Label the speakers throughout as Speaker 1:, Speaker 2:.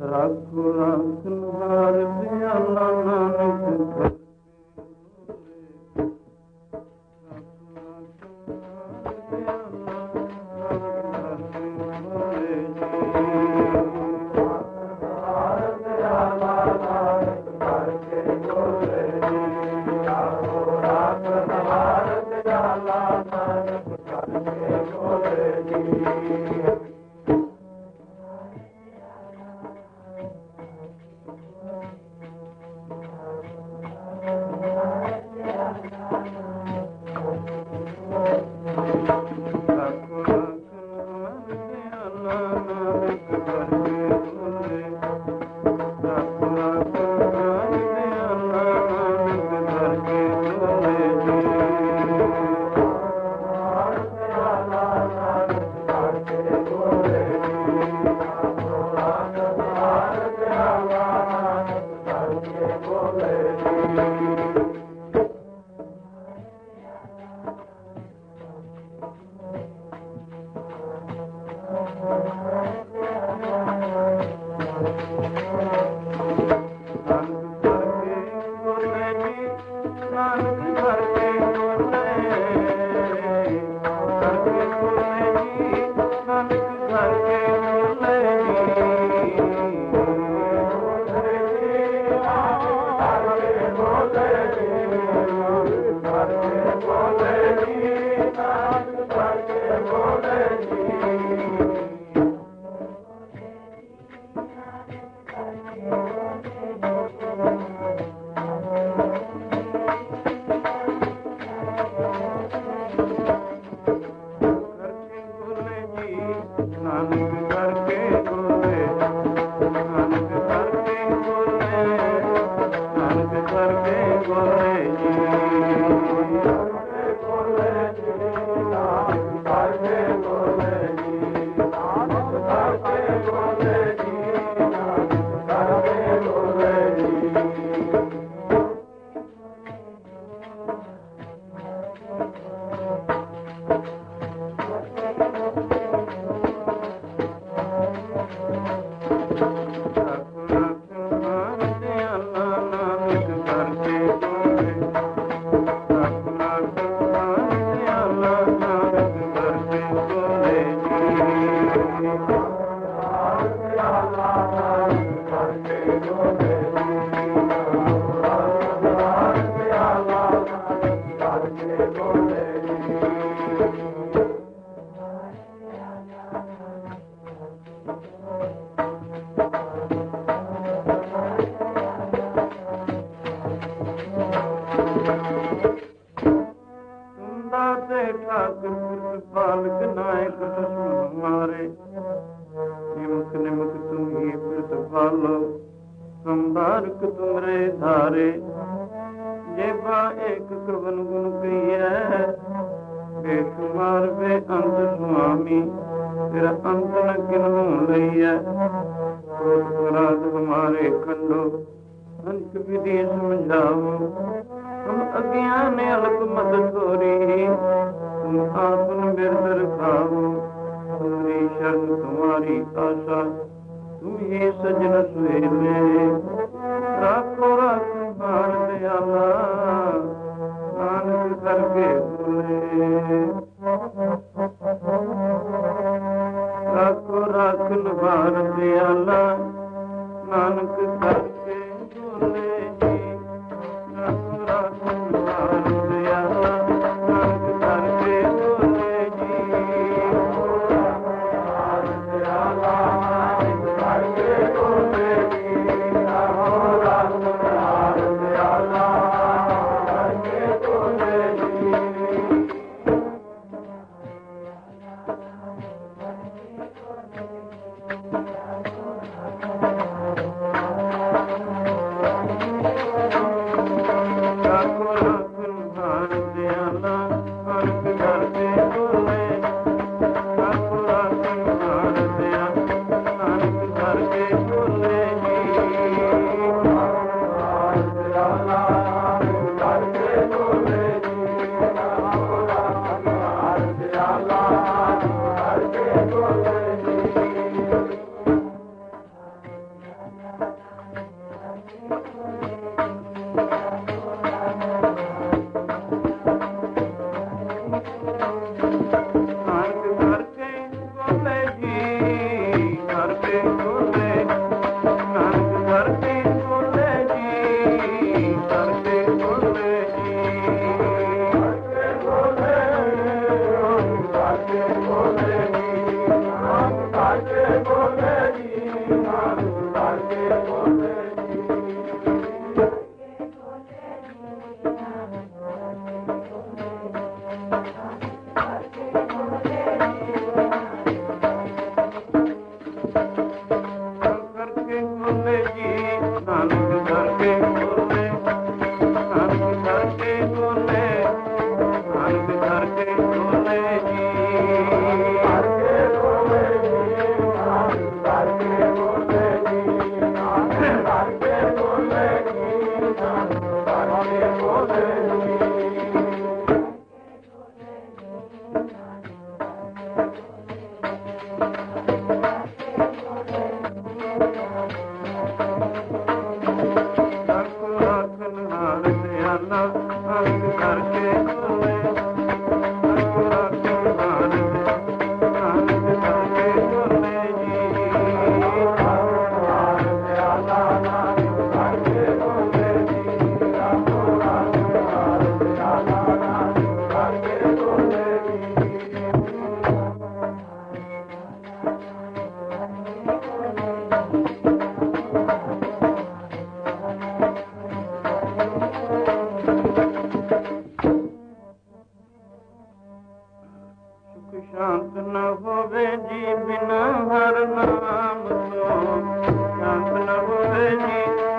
Speaker 1: ਰਾਖੋ ਰਾਖਨ ਹਾਰ ਦਿਆਲਾ ਨਾਨਕ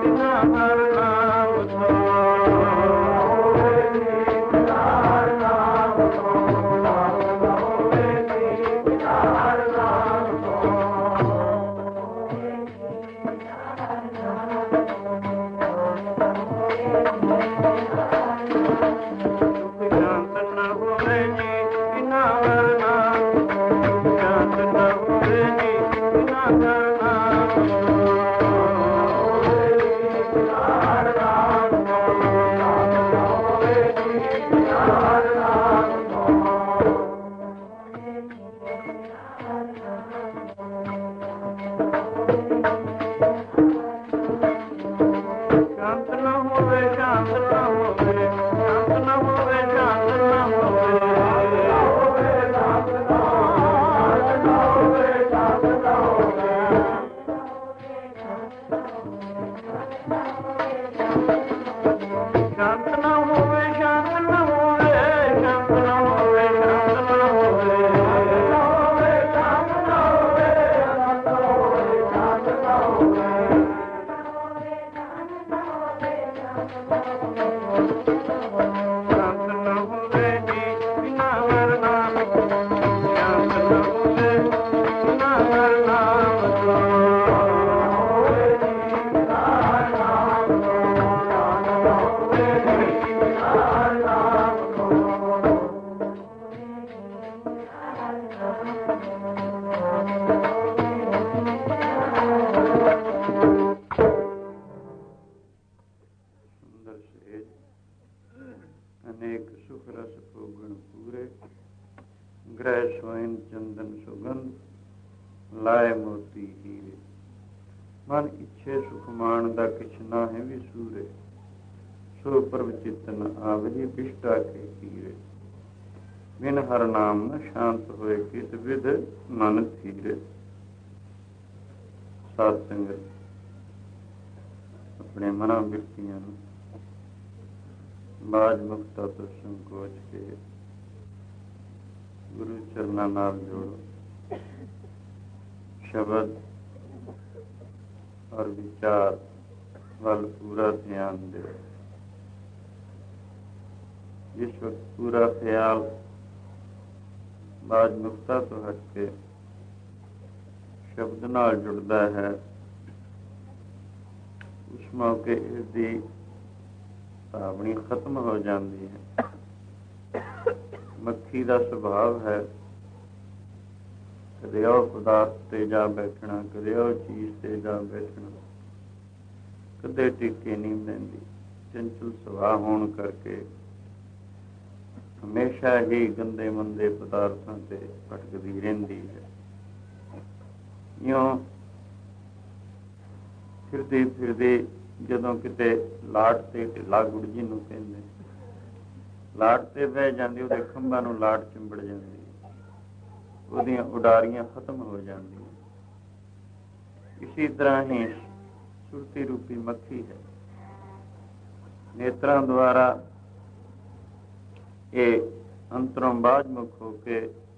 Speaker 1: ਅਨੇਕ ਸੁਖ ਰਸ ਭੋਗਣ ਪੂਰੇ, ਗ੍ਰਹਿ ਸੋਇਨ ਚੰਦਨ ਸੁਗੰਧ ਲਾਏ ਮੋਤੀ ਹੀਰੇ। ਮਨ ਇੱਛੇ ਸੁਖ ਮਾਣ ਦਾ ਕਿਛ ਨਾ ਹੈ ਵੀ ਸੂਰੇ, ਸੋ ਪ੍ਰਭ ਚਿਤਨ ਆਵਹੀ ਬਿਸ਼ਟਾ ਕੇ ਕੀਰੇ। ਬਿਨ ਹਰ ਨਾਮ ਨ ਸ਼ਾਂਤ ਹੋਏ ਕਿਸ ਵਿਧ ਮਨ ਥੀਰੇ। ਸਾਧ ਸੰਗਤ ਆਪਣੇ ਮਨਾਂ ਬਿਰਤੀਆਂ ਨੂੰ ਬਾਜ ਮੁਕਤਾ ਤੋਂ ਸੰਕੋਚ ਕੇ ਗੁਰੂ ਚਰਨਾਂ ਨਾਲ ਜੋੜੋ। ਸ਼ਬਦ ਔਰ ਵਿਚਾਰ ਵੱਲ ਪੂਰਾ ਧਿਆਨ ਦਿਓ। ਜਿਸ ਵਕਤ ਪੂਰਾ ਖਿਆਲ ਬਾਜ ਮੁਕਤਾ ਤੋਂ ਹਟ ਕੇ ਸ਼ਬਦ ਨਾਲ ਜੁੜਦਾ ਹੈ, ਉਸ ਮੌਕੇ ਇਸ ਦੀ ਧਾਵਣੀ ਖਤਮ ਹੋ ਜਾਂਦੀ ਹੈ। ਮੱਖੀ ਦਾ ਸੁਭਾਵ ਹੈ ਕਦੇ ਉਹ ਪਦਾਰਥ ਤੇ ਜਾ ਬੈਠਣਾ, ਕਦੇ ਉਹ ਚੀਜ਼ ਤੇ ਜਾ ਬੈਠਣਾ, ਕਦੇ ਟਿੱਕੇ ਨਹੀਂ ਲੈਂਦੀ। ਚੰਚਲ ਸੁਭਾਅ ਹੋਣ ਕਰਕੇ ਹਮੇਸ਼ਾ ਹੀ ਗੰਦੇ ਮੰਦੇ ਪਦਾਰਥਾਂ ਤੇ ਭਟਕਦੀ ਰਹਿੰਦੀ ਹੈ। ਇਉਂ ਫਿਰਦੀ ਫਿਰਦੀ ਜਦੋਂ ਕਿਤੇ ਲਾਟ ਤੇ ਢਿੱਲਾ ਗੁੜ ਜੀ ਨੂੰ ਕਹਿੰਦੇ, ਲਾਟ ਤੇ ਬਹਿ ਜਾਂਦੀ, ਉਹਦੇ ਖੰਭਾਂ ਨੂੰ ਲਾਟ ਚਿੰਬੜ ਜਾਂਦੀ, ਉਹਦੀਆਂ ਉਡਾਰੀਆਂ ਖਤਮ ਹੋ ਜਾਂਦੀਆਂ। ਇਸੇ ਤਰ੍ਹਾਂ ਹੀ ਸੁਰਤੀ ਰੂਪੀ ਮੱਖੀ ਹੈ। ਨੇਤਰਾਂ ਦੁਆਰਾ ਇਹ ਅੰਤਰੋਂ ਬਾਝਮੁਖ ਹੋ ਕੇ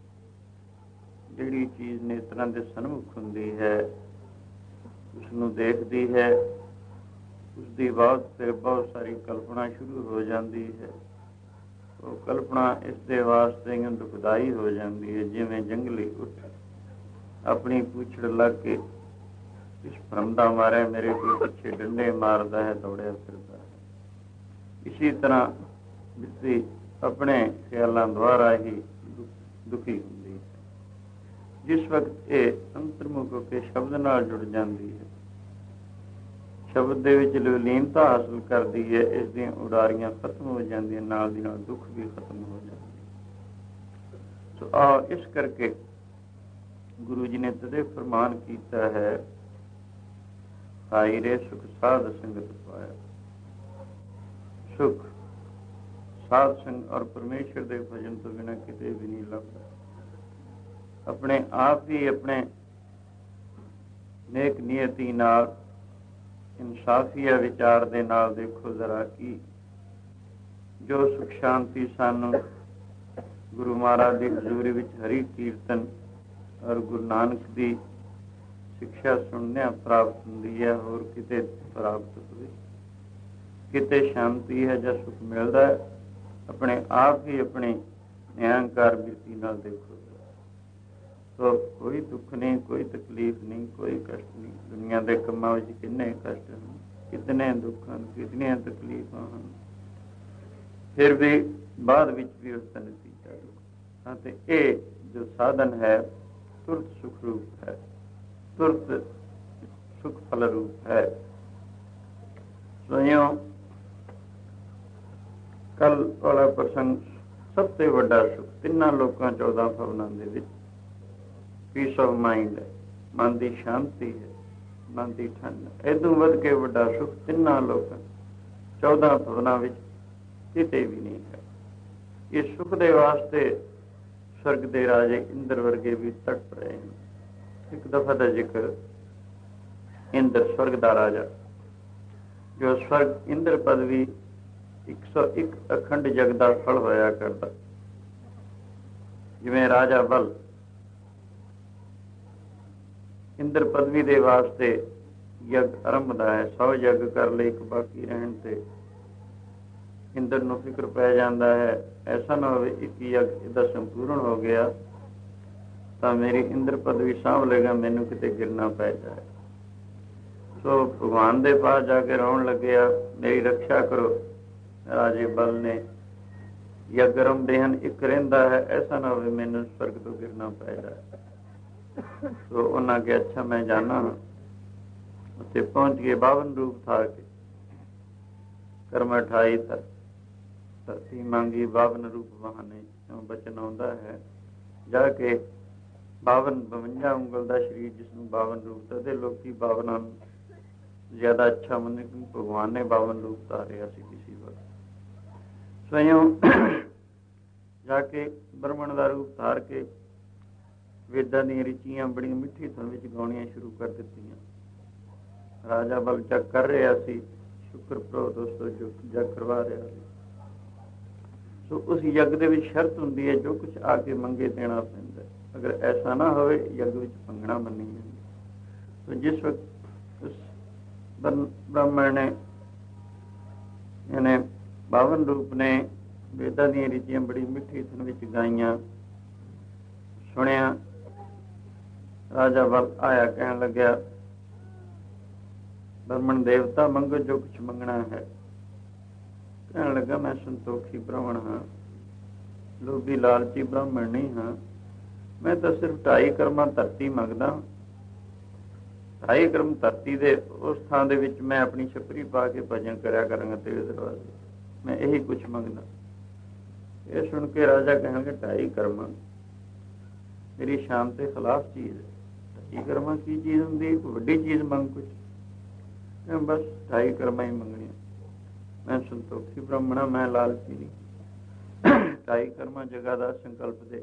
Speaker 1: ਜਿਹੜੀ ਚੀਜ਼ ਨੇਤਰਾਂ ਦੇ ਸਨਮੁਖ ਹੁੰਦੀ ਹੈ ਉਸ ਨੂੰ ਦੇਖਦੀ ਹੈ। ਉਸਦੀ ਬਹੁਤ ਸਾਰੀ ਕਲਪਨਾ ਸ਼ੁਰੂ ਹੋ ਜਾਂਦੀ ਹੈ। ਉਹ ਕਲਪਨਾ ਇਸ ਦੇ ਵਾਸਤੇ ਦੁਖਦਾਈ ਹੋ ਜਾਂਦੀ ਹੈ, ਜਿਵੇਂ ਜੰਗਲੀ ਉੱਠ ਆਪਣੀ ਪੂਛੜ ਲੱਗ ਕੇ ਇਸ ਭਰਮ ਦਾ ਮਾਰਿਆ ਮੇਰੇ ਕੋਈ ਪਿੱਛੇ ਡੰਡੇ ਮਾਰਦਾ ਹੈ, ਦੌੜਿਆ ਫਿਰਦਾ ਹੈ। ਇਸੇ ਤਰ੍ਹਾਂ ਬਿਰਤੀ ਆਪਣੇ ਖਿਆਲਾਂ ਦੁਆਰਾ ਹੀ ਦੁਖੀ ਹੁੰਦੀ ਹੈ। ਜਿਸ ਵਕਤ ਇਹ ਅੰਤਰਮੁਖ ਹੋ ਕੇ ਸ਼ਬਦ ਨਾਲ ਜੁੜ ਜਾਂਦੀ ਹੈ, ਸ਼ਬਦ ਦੇ ਵਿੱਚ ਲੀਨਤਾ ਹਾਸਲ ਕਰਦੀ ਹੈ, ਇਸ ਦੀਆਂ ਉਡਾਰੀਆਂ ਖਤਮ ਹੋ ਜਾਂਦੀਆਂ, ਨਾਲ ਦੀ ਨਾਲ ਦੁੱਖ ਵੀ ਖਤਮ ਹੋ ਜਾਂਦੇ। ਸੋ ਇਸ ਕਰਕੇ ਗੁਰੂ ਜੀ ਨੇ ਤਦੇ ਫਰਮਾਨ ਕੀਤਾ ਹੈ, ਹਾਈ ਰੇ ਸੁਖ ਸਾਧ ਸੰਗਤ ਪਾਇਆ। ਸੁਖ ਸਾਧ ਸੰਗ ਔਰ ਪਰਮੇਸ਼ਰ ਦੇ ਭਜਨ ਤੋਂ ਬਿਨਾਂ ਕਿਤੇ ਵੀ ਨਹੀਂ ਲੱਭਦਾ। ਆਪਣੇ ਆਪ ਹੀ ਆਪਣੇ ਨੇਕ ਨੀਅਤੀ ਨਾਲ, ਇਨਸਾਫੀਆ ਵਿਚਾਰ ਦੇ ਨਾਲ ਦੇਖੋ ਜ਼ਰਾ ਕਿ ਜੋ ਸੁਖ ਸ਼ਾਂਤੀ ਸਾਨੂੰ ਗੁਰੂ ਮਹਾਰਾਜ ਦੀ ਹਜ਼ੂਰੀ ਵਿੱਚ ਹਰੀ ਕੀਰਤਨ ਔਰ ਗੁਰੂ ਨਾਨਕ ਦੀ ਸਿੱਖਿਆ ਸੁਣਨਿਆਂ ਪ੍ਰਾਪਤ ਹੁੰਦੀ ਹੈ, ਹੋਰ ਕਿਤੇ ਪ੍ਰਾਪਤ ਹੋਵੇ। ਕਿਤੇ ਸ਼ਾਂਤੀ ਹੈ ਜਾਂ ਸੁੱਖ ਮਿਲਦਾ ਹੈ, ਆਪਣੇ ਆਪ ਹੀ ਆਪਣੀ ਨਿਰੰਕਾਰ ਬਿਰਤੀ ਨਾਲ ਦੇਖੋ। ਸੋ ਕੋਈ ਦੁੱਖ ਨਹੀਂ, ਕੋਈ ਤਕਲੀਫ ਨਹੀਂ, ਕੋਈ ਕਸ਼ਟ ਨਹੀਂ। ਦੁਨੀਆ ਦੇ ਕੰਮਾਂ ਵਿੱਚ ਕਿੰਨੇ ਕਸ਼ਟ ਹਨ, ਕਿਤਨੇ ਦੁੱਖ ਹਨ, ਕਿਤਨੀਆਂ ਤਕਲੀਫਾਂ ਹਨ, ਫਿਰ ਵੀ ਬਾਅਦ ਵਿੱਚ ਵੀ ਉਸ ਦਾ ਨਤੀਜਾ ਦੁੱਖ। ਹਾਂ, ਤੇ ਇਹ ਜੋ ਸਾਧਨ ਹੈ ਤੁਰਤ ਸੁਖ ਰੂਪ ਹੈ, ਤੁਰਤ ਸੁਖ ਫਲ ਰੂਪ ਹੈ। ਸੋਇਓ ਕੱਲ ਵਾਲਾ ਪ੍ਰਸੰਗ ਸਭ ਤੋਂ ਵੱਡਾ ਸੁਖ ਤਿੰਨਾਂ ਲੋਕਾਂ 14 ਭਵਨਾਂ ਦੇ ਵਿੱਚ ਪੀਸ ਆਫ ਮਾਈਂਡ ਹੈ, ਮਨ ਦੀ ਸ਼ਾਂਤੀ ਹੈ, ਮਨ ਦੀ ਠੰਡ। ਇਹ ਤੋਂ ਵੱਧ ਕੇ ਵੱਡਾ ਸੁਖ ਤਿੰਨਾਂ ਲੋਕਾਂ 14 ਭਵਨਾਂ ਵਿੱਚ ਕਿਤੇ ਵੀ ਨਹੀਂ ਹੈ। ਇਸ ਸੁਖ ਦੇ ਵਾਸਤੇ ਸਵਰਗ ਦੇ ਰਾਜੇ ਇੰਦਰ ਵਰਗੇ ਵੀ ਤੜਪ ਰਹੇ ਹਨ। ਇੱਕ ਦਫਾ ਦਾ ਜ਼ਿਕਰ, ਇੰਦਰ ਸਵਰਗ ਦਾ ਰਾਜਾ, ਜੋ ਸਵਰਗ ਇੰਦਰ ਪਦਵੀ 101 ਅਖੰਡ ਜਗ ਦਾ ਫਲ ਹੋਇਆ ਕਰਦਾ। ਜਿਵੇਂ ਰਾਜਾ ਬਲ ਇੰਦਰ ਪਦਵੀ ਦੇ ਵਾਸਤੇ ਯੱਗ ਆਰੰਭਦਾ ਹੈ, 100 ਯੱਗ ਕਰ ਲਏ, ਇੱਕ ਬਾਕੀ ਰਹਿਣ ਤੇ ਇੰਦਰ ਨੂੰ ਫਿਕਰ ਪੈ ਜਾਂਦਾ ਹੈ, ਐਸਾ ਨਾ ਹੋਵੇ ਇੱਕ ਯੱਗ ਇਹਦਾ ਸੰਪੂਰਨ ਹੋ ਗਿਆ ਤਾਂ ਮੇਰੀ ਇੰਦਰ ਪਦਵੀ ਸਾਂਭ ਲੇਗਾ, ਮੈਨੂੰ ਕਿਤੇ ਗਿਰਨਾ ਪੈ ਜਾਏ। ਸੋ ਭਗਵਾਨ ਦੇ ਪਾਸ ਜਾ ਕੇ ਰੋਣ ਲੱਗਿਆ, ਮੇਰੀ ਰੱਖਿਆ ਕਰੋ। ਰਾਜੇ ਬਲ ਨੇ ਯੱਗ ਆਰੰਭਦੇ ਹਨ, ਇੱਕ ਰਹਿੰਦਾ ਹੈ, ਐਸਾ ਨਾ ਹੋਵੇ ਮੈਨੂੰ ਸਵਰਗ ਤੋਂ ਗਿਰਨਾ ਪੈ ਜਾਏ। ਸੋ ਉਹਨਾਂ ਕਿਹਾ ਅੱਛਾ ਮੈਂ ਜਾਣਾ ਹਾਂ। ਉੱਥੇ ਪਹੁੰਚ ਗਏ, 52 ਰੂਪ ਧਾਰ ਕੇ ਕਰਮ 28 ਧਰਤੀ ਮੰਗੀ 52 ਰੂਪ ਬਹਾਨੇ ਬਚਨ ਆਉਂਦਾ ਹੈ। ਜਾ ਕੇ 52 ਉਂਗਲ ਦਾ ਸਰੀਰ, ਜਿਸ ਨੂੰ 52 ਰੂਪ ਦਾ, ਲੋਕੀ 52 ਜ਼ਿਆਦਾ ਅੱਛਾ ਮੰਨੇ ਕਿਉਂਕਿ ਭਗਵਾਨ ਨੇ 52 ਰੂਪ ਧਾਰਿਆ ਸੀ ਕਿਸੇ ਵਕਤ। ਸਵਯੰ ਜਾ ਕੇ ਬ੍ਰਹਮਣ ਦਾ ਰੂਪ ਧਾਰ ਕੇ ਵੇਦਾਂ ਦੀਆਂ ਰਿਚੀਆਂ ਬੜੀਆਂ ਮਿੱਠੀ ਧੁਨ ਵਿੱਚ ਗਾਉਣੀਆਂ ਸ਼ੁਰੂ ਕਰ ਦਿੱਤੀਆਂ। ਰਾਜਾ ਬਲ ਜਗ ਕਰ ਰਿਹਾ ਸੀ, ਸ਼ੁਕਰ ਪ੍ਰੋਤ ਉਸ ਤੋਂ ਜਗ ਕਰਵਾ ਰਿਹਾ ਸੀ। ਸੋ ਉਸ ਯੱਗ ਦੇ ਵਿੱਚ ਸ਼ਰਤ ਹੁੰਦੀ ਹੈ, ਜੋ ਕੁਛ ਆ ਕੇ ਮੰਗੇ ਦੇਣਾ ਪੈਂਦਾ। ਅਗਰ ਐਸਾ ਨਾ ਹੋਵੇ, ਯੱਗ ਵਿੱਚ ਮੰਗਣਾ ਮੰਨੀ ਜਾਂਦੀ। ਸੋ ਜਿਸ ਵਕਤ ਉਸ ਬ੍ਰਾਹਮਣ ਨੇ ਇਹਨੇ 52 ਰੂਪ ਨੇ ਵੇਦਾਂ ਦੀਆਂ ਰੀਤੀਆਂ ਬੜੀ ਮਿੱਠੀ ਧੁਨ ਵਿੱਚ ਗਾਈਆਂ, ਸੁਣਿਆ, ਰਾਜਾ ਬਲ ਆਇਆ, ਕਹਿਣ ਲੱਗਿਆ ਬ੍ਰਹਮਣ ਦੇਵਤਾ ਮੰਗੋ ਜੋ ਕੁਛ ਮੰਗਣਾ ਹੈ। ਕਹਿਣ ਲੱਗਾ ਮੈਂ ਸੰਤੋਖੀ ਬ੍ਰਾਹਮਣ ਹਾਂ, ਲੋਭੀ ਲਾਲਚੀ ਬ੍ਰਾਹਮਣ ਨਹੀਂ ਹਾਂ। ਮੈਂ ਤਾਂ ਸਿਰਫ 2.5 ਕਰਮਾਂ ਧਰਤੀ ਮੰਗਦਾ। 2.5 ਕਰਮ ਧਰਤੀ ਦੇ ਉਸ ਥਾਂ ਦੇ ਵਿੱਚ ਮੈਂ ਆਪਣੀ ਛਪਰੀ ਪਾ ਕੇ ਭਜਨ ਕਰਿਆ ਕਰਾਂਗਾ ਤੇਰੇ ਦਰਵਾਜ਼ੇ, ਮੈਂ ਇਹੀ ਕੁਛ ਮੰਗਦਾ। ਇਹ ਸੁਣ ਕੇ ਰਾਜਾ ਕਹਿਣ ਲੱਗਾ 2.5 ਕਰਮਾਂ ਮੇਰੀ ਸ਼ਾਨ ਦੇ ਖਿਲਾਫ ਚੀਜ਼ ਹੈ। 2.5 ਕਰਮਾਂ ਕੀ ਚੀਜ਼ ਹੁੰਦੀ? ਵੱਡੀ ਚੀਜ਼ ਮੰਗ ਕੁਛ, ਬਸ 2.5 ਕਰਮਾਂ ਹੀ ਮੰਗਣੀਆਂ। ਮੈਂ ਸੰਤੋਖੀ ਬ੍ਰਾਹਮਣਾ, ਮੈਂ ਲਾਲਚੀ ਨਹੀਂ। 2.5 ਕਰਮਾਂ ਜਗ੍ਹਾ ਦਾ ਸੰਕਲਪ ਦੇ।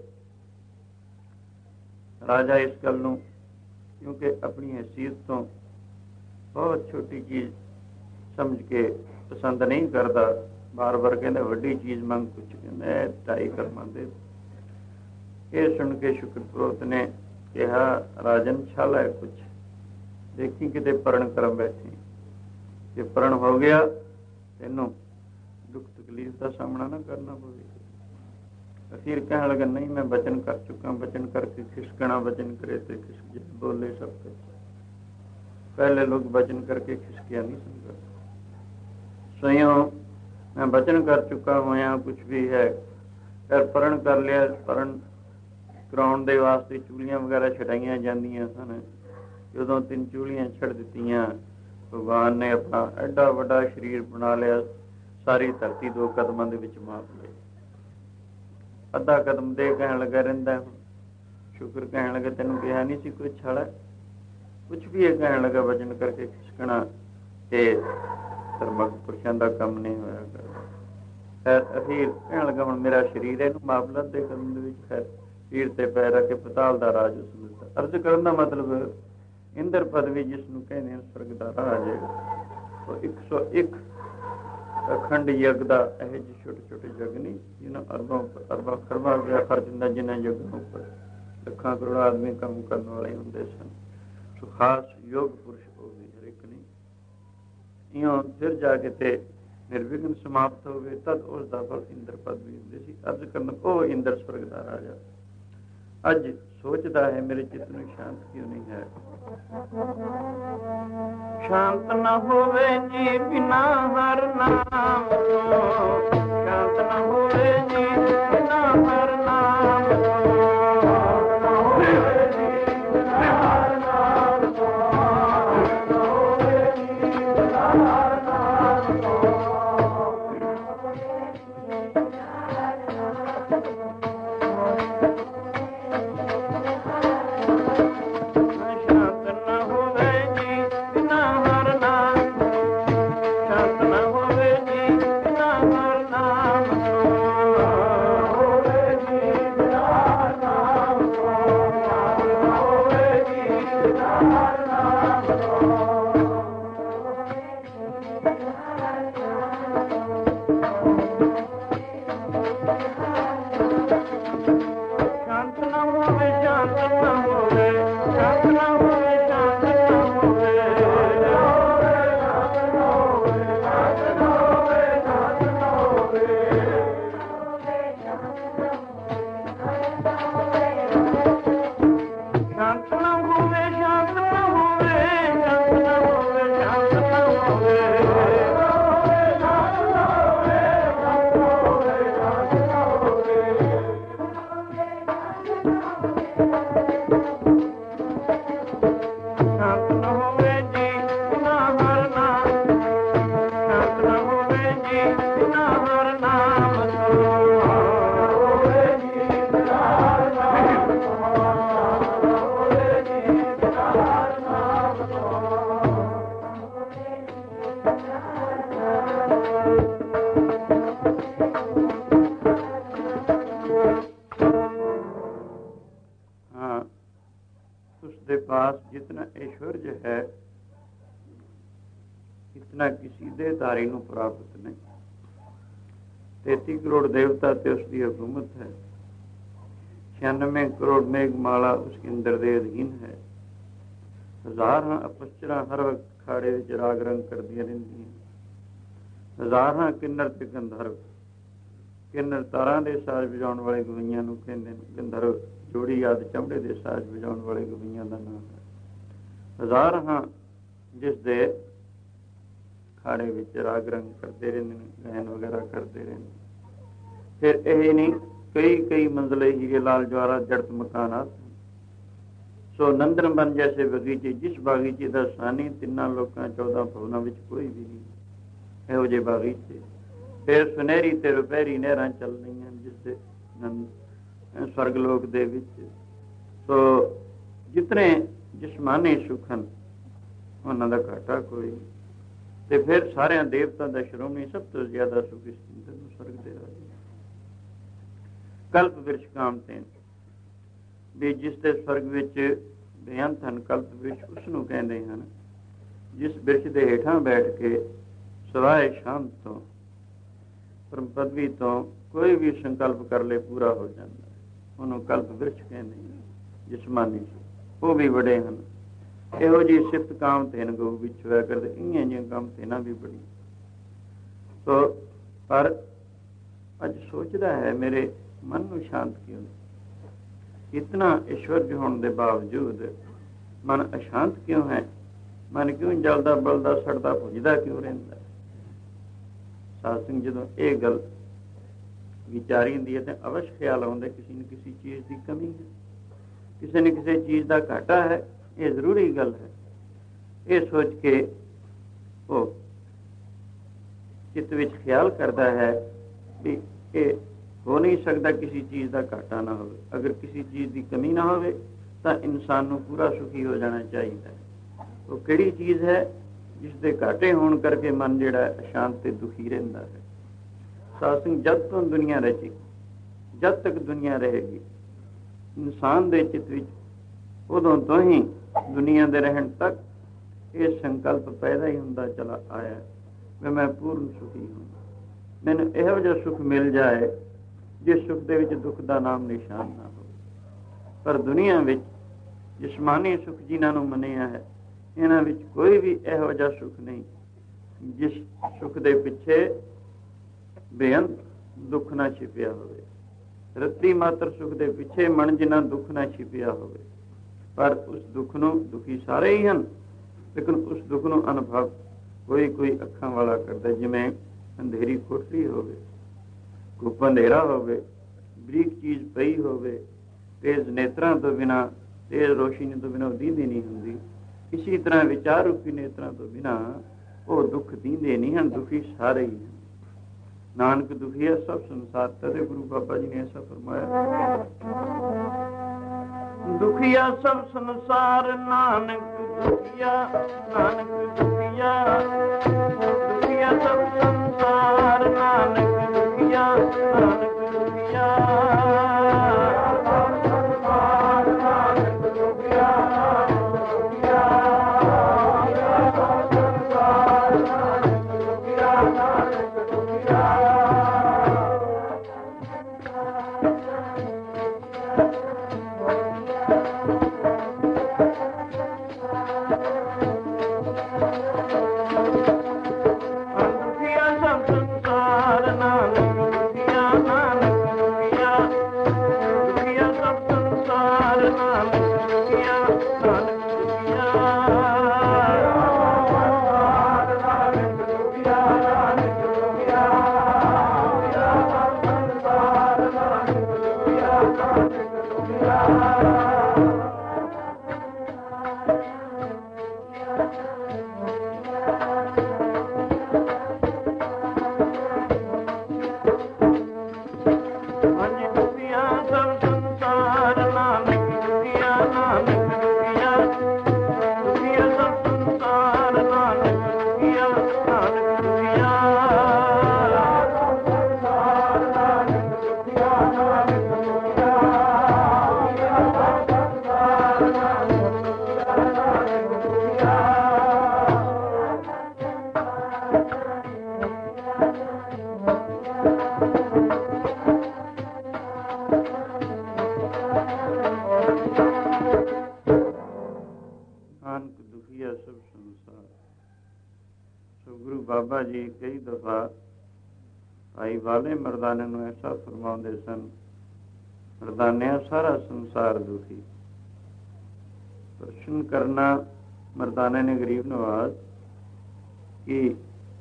Speaker 1: ਰਾਜਾ ਇਸ ਗੱਲ ਨੂੰ ਕਿਉਂਕਿ ਆਪਣੀ ਹੈਸੀਅਤ ਤੋਂ ਬਹੁਤ ਛੋਟੀ ਚੀਜ਼ ਸਮਝ ਕੇ ਪਸੰਦ ਨਹੀਂ ਕਰਦਾ, ਬਾਰ ਬਾਰ ਕਹਿੰਦਾ ਵੱਡੀ ਚੀਜ਼ ਮੰਗ ਕੁਛ, ਕਹਿੰਦਾ 2.5 ਕਰਮਾਂ ਦੇ। ਇਹ ਸੁਣ ਕੇ ਸ਼ੁਕਰਪ੍ਰੋਤ ਨੇ ਕਿਹਾ ਰਾਜਨ ਛਲ ਹੈ ਕੁਛ, ਦੇਖੀ ਕਿਤੇ ਪਰਨ ਕਰਮ ਬੈਠੇ। ਜੇ ਪਰਨ ਹੋ ਗਿਆ ਤੈਨੂੰ ਦੁੱਖ ਤਕਲੀਫ ਦਾ ਸਾਹਮਣਾ ਨਾ ਕਰਨਾ ਪਵੇ। ਅਖੀਰ ਕਹਿਣ ਲੱਗਾ ਨਹੀਂ ਮੈਂ ਬਚਨ ਕਰ ਚੁੱਕਾ, ਬਚਨ ਕਰਕੇ ਖਿਸਕਣਾ, ਬਚਨ ਕਰੇ ਤੇ ਖਿਸਕ ਜਾਏ, ਬੋਲੇ ਸਭ ਕੁਛ। ਪਹਿਲੇ ਲੋਕ ਬਚਨ ਕਰਕੇ ਖਿਸਕਿਆ ਨਹੀਂ ਸਮਝਦੇ। ਸਵਯੰ ਮੈਂ ਬਚਨ ਕਰ ਚੁੱਕਾ ਹੋਇਆ, ਕੁਛ ਵੀ ਹੈ ਫਿਰ ਪਰਨ ਕਰ ਲਿਆ। ਪਰਨ ਕਰਾਉਣ ਦੇ ਵਾਸਤੇ ਚੂਲੀਆਂ ਵਗੈਰਾ ਛਡਾਈਆਂ ਜਾਂਦੀਆਂ ਸਨ। ਜਦੋਂ 3 ਚੂਲੀਆਂ ਛੱਡ ਦਿੱਤੀਆਂ, ਭਗਵਾਨ ਨੇ ਆਪਣਾ ਐਡਾ ਵੱਡਾ ਸਰੀਰ ਬਣਾ ਲਿਆ, ਸਾਰੀ ਧਰਤੀ 2 ਕਦਮਾਂ ਦੇ ਵਿੱਚ ਮਾਪ ਲਈ। ਅੱਧਾ ਕਦਮ ਦੇ ਕਹਿਣ ਲੱਗਾ ਰਹਿੰਦਾ। ਸ਼ੁਕਰ ਕਹਿਣ ਲੱਗਾ ਤੈਨੂੰ ਕਿਹਾ ਨਹੀਂ ਸੀ ਕੋਈ ਛਾਲਾ, ਕੁਛ ਵੀ ਇਹ ਕਹਿਣ ਲੱਗਾ ਵਚਨ ਕਰਕੇ ਖਿਸਕਣਾ ਤੇ ਧਰਮਕ ਪੁਰਸ਼ਾਂ ਦਾ ਕੰਮ ਨਹੀਂ ਹੋਇਆ ਕਰਦਾ। ਖੈਰ ਅਖੀਰ ਕਹਿਣ ਲੱਗਾ ਹੁਣ ਮੇਰਾ ਸਰੀਰ ਇਹਨੂੰ ਮਾਪ ਲਾ ਦੇ ਕਦਮ ਦੇ ਵਿੱਚ। ਖੈਰ ਪੀਰ ਤੇ ਪੈਰ ਰੱਖ ਕੇ ਪਤਾਲ ਦਾ ਰਾਜ ਉਸ ਨੂੰ ਦਿੱਤਾ। ਅਰਜ਼ ਕਰਨ ਦਾ ਮਤਲਬ ਇੰਦਰ ਪਦਵੀ ਜਿਸ ਨੂੰ ਕਹਿੰਦੇ ਸਵਰਗ ਦਾ ਰਾਜ ਹੈ, ਉਹ 101 ਅਖੰਡ ਯੱਗ ਦਾ ਇਹੋ ਜਿਹੇ ਛੋਟੇ ਛੋਟੇ ਯੱਗ ਨਹੀਂ ਜਿਹਨਾਂ ਅਰਬਾਂ ਖਰਬਾਂ ਰੁਪਇਆ ਖਰਚ ਹੁੰਦਾ, ਜਿਨ੍ਹਾਂ ਯੱਗਾਂ ਉੱਪਰ ਲੱਖਾਂ ਕਰੋੜਾਂ ਆਦਮੀ ਕੰਮ ਕਰਨ ਵਾਲੇ ਹੁੰਦੇ ਸਨ। ਖਾਸ ਯੋਗ ਪੁਰਸ਼ ਹੋਵੇ, ਹਰ ਇੱਕ ਨਹੀਂ। ਇਉਂ ਫਿਰ ਜਾ ਕੇ ਤੇ ਨਿਰਵਿਘਨ ਸਮਾਪਤ ਹੋਵੇ, ਤਦ ਉਸ ਦਾ ਫਲ ਇੰਦਰ ਪਦ ਵੀ ਹੁੰਦੇ ਸੀ। ਅਰਜ਼ ਕਰਨ ਉਹ ਇੰਦਰ ਸਵਰਗ ਦਾ ਰਾਜਾ ਅੱਜ ਸੋਚਦਾ ਹੈ ਮੇਰੇ ਚਿੱਤ ਨੂੰ ਸ਼ਾਂਤ ਕਿਉਂ ਨਹੀਂ ਹੈ। ਸ਼ਾਂਤ ਨਾ ਹੋਵੇ ਜੀ ਬਿਨਾ ਹਰ ਨਾਮ ਤੋਂ, ਸ਼ਾਂਤ ਨਾ ਹੋਵੇ ਜੀ ਬਿਨਾ ਹਰ ਨਾਮ ਤੋਂ, जितना ऐश्वर्य है इतना किसी देहधारी ਨੂੰ ਪ੍ਰਾਪਤ ਨਹੀਂ। 33 ਕਰੋੜ ਦੇਵਤਾ ਤੇ ਉਸ ਦੀ ਹਕੂਮਤ ਹੈ। 96 ਕਰੋੜ ਮੇਘਮਾਲਾ ਉਸ ਇੰਦਰ ਦੇ ਅਧੀਨ ਹੈ। ਹਜ਼ਾਰਾਂ ਅਪਸਰਾ ਹਰ ਵਕਤ ਖਾੜੇ ਵਿੱਚ ਰਾਗ ਰੰਗ ਕਰਦੀਆਂ ਰਹਿੰਦੀਆਂ। ਹਜ਼ਾਰਾਂ ਕਿੰਨਰ ਤੇ ਗੰਧਰਵ, ਕਿੰਨਰ ਤਾਰਾਂ ਦੇ ਸਾਜ਼ ਵਜਾਉਣ ਵਾਲੇ ਗਵਈਆਂ ਨੂੰ ਕਹਿੰਦੇ ਨੇ। ਗੰਧਰਵ ਜੋੜੀ ਆਦਿ ਚਮੜੇ ਦੇ ਸਾਜ਼ ਵਜਾਉਣ ਵਾਲੇ ਗਵਈਆਂ ਦਾ ਨਾਮ ਹੈ। ਹਜ਼ਾਰ ਹਾਂ ਜਿਸ ਦੇ ਖਾੜੇ ਵਿੱਚ ਰਾਗ ਰੰਗ ਕਰਦੇ ਰਹਿੰਦੇ ਨੇ, ਗਾਇਨ ਵਗੈਰਾ ਕਰਦੇ ਰਹਿੰਦੇ। ਫਿਰ ਇਹ ਨਹੀਂ, ਕਈ ਮੰਜ਼ਲੇ ਹੀਰੇ ਲਾਲ ਜਵਾਹਰਾਤ ਜੜਤ ਮਕਾਨਾਤ। ਸੋ ਨੰਦਨ ਬਨ ਜੈਸੇ ਬਗੀਚੇ, ਜਿਸ ਬਾਗੀਚੇ ਦਾ ਸਾਨੀ ਤਿੰਨਾਂ ਲੋਕਾਂ 14 ਭਵਨਾਂ ਵਿੱਚ ਕੋਈ ਵੀ ਨਹੀਂ, ਇਹੋ ਜਿਹੇ ਬਾਗੀਚੇ। ਫਿਰ ਸੁਨਹਿਰੀ ਤੇ ਰੁਪਹਿਰੀ ਨਹਿਰਾਂ ਚੱਲ ਰਹੀਆਂ ਜਿਸ ਦੇ ਸਵਰਗ ਲੋਕ ਦੇ ਵਿੱਚ। ਸੋ ਜਿਤਨੇ ਜਿਸਮਾਨੀ ਸੁੱਖ ਹਨ ਉਹਨਾਂ ਦਾ ਘਾਟਾ ਕੋਈ ਨਹੀਂ। ਤੇ ਫਿਰ ਸਾਰਿਆਂ ਦੇਵਤਾਂ ਦਾ ਸ਼੍ਰੋਮਣੀ ਸਭ ਤੋਂ ਜ਼ਿਆਦਾ ਸੁੱਖ ਇਸ ਇੰਦਰ ਨੂੰ ਸਵਰਗ ਦੇ ਰਾਜੇ। ਕਲਪ ਬਿਰਛ ਕਾਮਤੇਨ ਵੀ ਜਿਸ ਦੇ ਸਵਰਗ ਵਿੱਚ ਬੇਅੰਤ ਹਨ ਕਲਪ ਬਿਰਛ, ਉਸ ਨੂੰ ਕਹਿੰਦੇ ਹਨ ਜਿਸ ਬਿਰਛ ਦੇ ਹੇਠਾਂ ਬੈਠ ਕੇ ਸਵਾਏ ਸ਼ਾਂਤ ਤੋਂ, ਪਰਮ ਪਦਵੀ ਤੋਂ ਕੋਈ ਵੀ ਸੰਕਲਪ ਕਰ ਲੈ ਪੂਰਾ ਹੋ ਜਾਂਦਾ ਹੈ। ਉਹਨੂੰ ਕਲਪ ਬਿਰਛ ਕਹਿੰਦੇ ਹਨ। ਜਿਸਮਾਨੀ ਉਹ ਵੀ ਬੜੇ ਹਨ। ਇਹੋ ਜਿਹੀ ਸਿਫਤ ਕਾਮ ਤੇਨ ਗਊ ਵਿੱਚ ਹੋਇਆ ਕਰਦੇ, ਇਹੀਆਂ ਜਿਹੀਆਂ ਕੰਮ ਤੇਨਾਂ ਵੀ ਬੜੀ। ਸੋ ਪਰ ਅੱਜ ਸੋਚਦਾ ਹੈ ਮੇਰੇ ਮਨ ਨੂੰ ਸ਼ਾਂਤ ਕਿਉਂ ਨਹੀਂ। ਇਤਨਾ ਈਸ਼ਵਰਜ ਹੋਣ ਦੇ ਬਾਵਜੂਦ ਮਨ ਅਸ਼ਾਂਤ ਕਿਉਂ ਹੈ। ਮਨ ਕਿਉਂ ਜਲਦਾ ਬਲਦਾ ਸੜਦਾ ਭੁੱਜਦਾ ਕਿਉਂ ਰਹਿੰਦਾ। ਸਾਧ ਸਿੰਘ ਜਦੋਂ ਇਹ ਗੱਲ ਵਿਚਾਰੀ ਹੁੰਦੀ ਹੈ ਤਾਂ ਅਵਸ਼ ਖਿਆਲ ਆਉਂਦਾ ਕਿਸੇ न ਕਿਸੇ ਚੀਜ਼ ਦੀ ਕਮੀ ਹੈ, ਕਿਸੇ न ਕਿਸੇ ਚੀਜ਼ ਦਾ ਘਾਟਾ ਹੈ। ਇਹ ਜ਼ਰੂਰੀ ਗੱਲ ਹੈ। ਇਹ ਸੋਚ ਕੇ ਉਹ ਚਿੱਤ ਵਿੱਚ ਖਿਆਲ ਕਰਦਾ ਹੈ ਵੀ ਇਹ ਹੋ ਨਹੀਂ ਸਕਦਾ ਕਿਸੇ ਚੀਜ਼ ਦਾ ਘਾਟਾ ਨਾ ਹੋਵੇ। ਅਗਰ ਕਿਸੇ ਚੀਜ਼ ਦੀ ਕਮੀ ਨਾ ਹੋਵੇ ਤਾਂ ਇਨਸਾਨ ਨੂੰ ਪੂਰਾ ਸੁਖੀ ਹੋ ਜਾਣਾ ਚਾਹੀਦਾ ਹੈ। ਉਹ ਕਿਹੜੀ ਚੀਜ਼ ਹੈ ਜਿਸ ਦੇ ਘਾਟੇ ਹੋਣ ਕਰਕੇ ਮਨ ਜਿਹੜਾ ਅਸ਼ਾਂਤ ਤੇ ਦੁਖੀ ਰਹਿੰਦਾ ਹੈ। ਸਾਧ ਸਿੰਘ ਜਦ ਤੋਂ ਦੁਨੀਆ ਰਚੀ, ਜਦ ਤੱਕ ਦੁਨੀਆ ਰਹੇਗੀ, ਇਨਸਾਨ ਦੇ ਚਿੱਤ ਵਿੱਚ ਉਦੋਂ ਤੋਂ ਹੀ ਦੁਨੀਆ ਦੇ ਰਹਿਣ ਤੱਕ ਇਹ ਸੰਕਲਪ ਪੈਦਾ ਹੀ ਹੁੰਦਾ ਚਲਾ ਆਇਆ ਵੀ ਮੈਂ ਪੂਰਨ ਸੁਖੀ ਹਾਂ। ਮੈਨੂੰ ਇਹੋ ਜਿਹਾ ਸੁਖ ਮਿਲ ਜਾਏ ਜਿਸ ਸੁਖ ਦੇ ਵਿੱਚ ਦੁੱਖ ਦਾ ਨਾਮ ਨਿਸ਼ਾਨ ਨਾ ਹੋਵੇ। ਪਰ ਦੁਨੀਆ ਵਿੱਚ ਜਿਸਮਾਨੀ ਸੁੱਖ ਜਿਨ੍ਹਾਂ ਨੂੰ ਮੰਨਿਆ ਹੈ, ਇਹਨਾਂ ਵਿੱਚ ਕੋਈ ਵੀ ਇਹੋ ਜਿਹਾ ਸੁੱਖ ਨਹੀਂ ਜਿਸ ਸੁੱਖ ਦੇ ਪਿੱਛੇ ਬੇਅੰਤ ਦੁੱਖ ਨਾ ਛਿਪਿਆ ਹੋਵੇ। ਰੱਤੀ ਮਾਤਰ ਸੁੱਖ ਦੇ ਪਿੱਛੇ ਮਨ ਜਿੰਨਾ ਦੁੱਖ ਨਾ ਛਿਪਿਆ ਹੋਵੇ, ਪਰ ਉਸ ਦੁੱਖ ਨੂੰ, ਦੁਖੀ ਸਾਰੇ ਹੀ ਹਨ, ਲੇਕਿਨ ਉਸ ਦੁੱਖ ਨੂੰ ਅਨੁਭਵ ਕੋਈ ਕੋਈ ਅੱਖਾਂ ਵਾਲਾ ਕਰਦਾ। ਜਿਵੇਂ ਅੰਧੇਰੀ ਕੋਠੜੀ ਹੋਵੇ, ਘੁੱਪ ਅੰਧੇਰਾ ਹੋਵੇ, ਬਰੀਕ ਚੀਜ਼ ਪਈ ਹੋਵੇ, ਤੇਜ਼ ਨੇਤਰਾਂ ਤੋਂ ਬਿਨਾਂ, ਤੇਜ਼ ਰੋਸ਼ਨੀ ਤੋਂ ਬਿਨਾਂ ਦੀਂਦੀ ਨਹੀਂ ਹੁੰਦੀ। ਇਸੀ ਤਰ੍ਹਾਂ ਵਿਚਾਰ ਰੂਪੀ ਨੇਤਰਾਂ ਤੋਂ ਬਿਨਾਂ ਉਹ ਦੁੱਖ ਦੀਂਦੇ ਨਹੀਂ ਹਨ। ਦੁਖੀ ਸਾਰੇ ਹੀ ਹਨ। ਨਾਨਕ ਦੁਖੀ ਹੈ ਸਭ ਸੰਸਾਰ। ਤਦੇ ਗੁਰੂ ਬਾਬਾ ਜੀ ਨੇ ਐਸਾ ਫਰਮਾਇਆ, ਦੁਖੀਆ ਸਭ ਸੰਸਾਰ ਨਾਨਕ ਦੁਖੀਆ, ਨਾਨਕ ਦੁਖੀਆ, ਦੁਖੀਆ ਸਭ ਸੰਸਾਰ ਨਾਨਕ ਦੁਖੀਆ, ਨਾਨਕ ਦੁਖੀਆ, ਬਾਬਾ ਜੀ ਕਈ ਦਫਾ ਭਾਈ ਵਾਲੇ ਮਰਦਾਨੇ ਨੂੰ ਐਸਾ ਫਰਮਾਉਂਦੇ ਸਨ, ਮਰਦਾਨਿਆਂ ਸਾਰਾ ਸੰਸਾਰ ਦੁਖੀ। ਪ੍ਰਸ਼ਨ ਕਰਨਾ ਮਰਦਾਨੇ ਨੇ ਗਰੀਬ ਨਵਾਜ਼ ਕਿ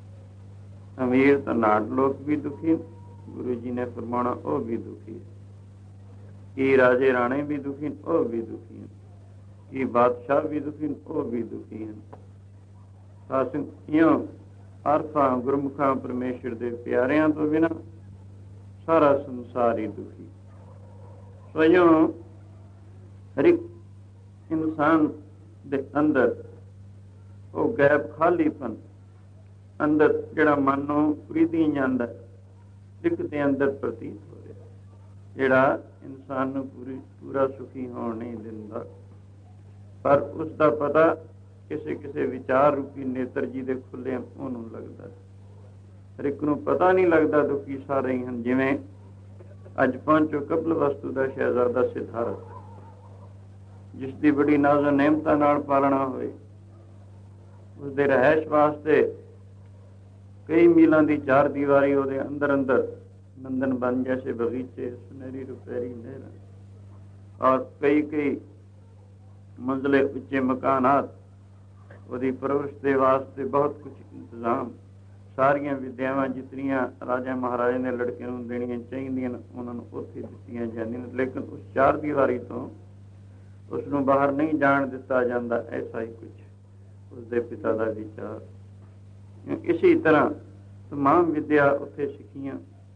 Speaker 1: ਅਮੀਰ ਧਨਾਢ ਲੋਕ ਵੀ ਦੁਖੀ, ਗੁਰੂ ਜੀ ਨੇ ਫਰਮਾਉਣਾ ਉਹ ਵੀ ਦੁਖੀ, ਕਿ ਰਾਜੇ ਰਾਣੇ ਵੀ ਦੁਖੀ, ਉਹ ਵੀ ਦੁਖੀ ਹਨ, ਕਿ ਬਾਦਸ਼ਾਹ ਵੀ ਦੁਖੀ, ਉਹ ਵੀ ਦੁਖੀ ਹਨ। ਸਾਧ ਇਉਂ ਅਰਥਾਂ ਗੁਰਮੁਖਾਂ ਪਰਮੇਸ਼ਰ ਦੇ ਪਿਆਰਿਆਂ ਤੋਂ ਬਿਨਾਂ ਸਾਰਾ ਸੰਸਾਰ ਹੀ ਦੁਖੀ। ਸਵਯੰ ਹਰ ਇੱਕ ਇਨਸਾਨ ਦੇ ਅੰਦਰ ਉਹ ਗੈਪ, ਖਾਲੀਪਨ ਅੰਦਰ ਜਿਹੜਾ ਮਨ ਨੂੰ ਪ੍ਰੀਤੀ ਜਾਂਦਾ, ਇੱਕ ਦੇ ਅੰਦਰ ਪ੍ਰਤੀਤ ਹੋ ਰਿਹਾ, ਜਿਹੜਾ ਇਨਸਾਨ ਨੂੰ ਪੂਰਾ ਸੁਖੀ ਹੋਣ ਨਹੀਂ ਦਿੰਦਾ। ਪਰ ਉਸ ਦਾ ਪਤਾ ਕਿਸੇ ਕਿਸੇ ਵਿਚਾਰ ਰੂਪੀ ਨੇਤਰ ਜੀ ਦੇ ਖੁੱਲੇ ਉਹਨੂੰ ਲੱਗਦਾ। ਹਰ ਇੱਕ ਨੂੰ ਪਤਾ ਨਹੀਂ ਲੱਗਦਾ, ਦੁਖੀ ਸਾਰੇ ਹੀ ਹਨ। ਜਿਵੇਂ ਅੱਜ ਪਹੁੰਚੋ ਕਪਲ ਵਸਤੂ ਦਾ ਸ਼ਹਿਜ਼ਾਦਾ ਸਿਧਾਰਥ, ਜਿਸ ਦੀ ਬੜੀ ਨਾਜ਼ੋ ਨਿਯਮਤਾਂ ਨਾਲ ਪਾਲਣਾ ਹੋਏ, ਉਸਦੇ ਰਹਿਸ਼ ਵਾਸਤੇ ਕਈ ਮੀਲਾਂ ਦੀ ਚਾਰ ਦੀਵਾਰੀ ਉਹਦੇ ਅੰਦਰ ਅੰਦਰ ਨੰਦਨ ਬਨ ਜੈਸੇ ਬਗੀਚੇ, ਸੁਨਹਿਰੀ ਰੁਪਹਿਰੀ ਨਹਿਰਾਂ, ਔਰ ਕਈ ਕਈ ਮੰਜ਼ਲੇ ਉੱਚੇ ਮਕਾਨਾਤ, ਉਹਦੀ ਪਰਵਰਿਸ਼ ਦੇ ਵਾਸਤੇ ਬਹੁਤ ਕੁਛ ਇੰਤਜ਼ਾਮ, ਸਾਰੀਆਂ ਵਿਦਿਆਵਾਂ ਜਿਤਨੀਆਂ ਰਾਜਾ ਮਹਾਰਾਜਾ ਨੇ ਲੜਕੇ ਨੂੰ ਦੇਣੀਆਂ ਚਾਹੀਦੀਆਂ ਉਹਨਾਂ ਨੂੰ ਉੱਥੇ ਦਿੱਤੀਆਂ ਜਾਂਦੀਆਂ, ਲੇਕਿਨ ਉਸ ਚਾਰ ਦੀਵਾਰੀ ਤੋਂ ਉਸ ਨੂੰ ਬਾਹਰ ਨਹੀਂ ਜਾਣ ਦਿੱਤਾ ਜਾਂਦਾ। ਐਸਾ ਹੀ ਕੁਛ ਉਸਦੇ ਪਿਤਾ ਦਾ ਵਿਚਾਰ। ਇਸੇ ਤਰ੍ਹਾਂ ਤਮਾਮ ਵਿਦਿਆ ਉੱਥੇ ਸਿੱਖੀਆਂ।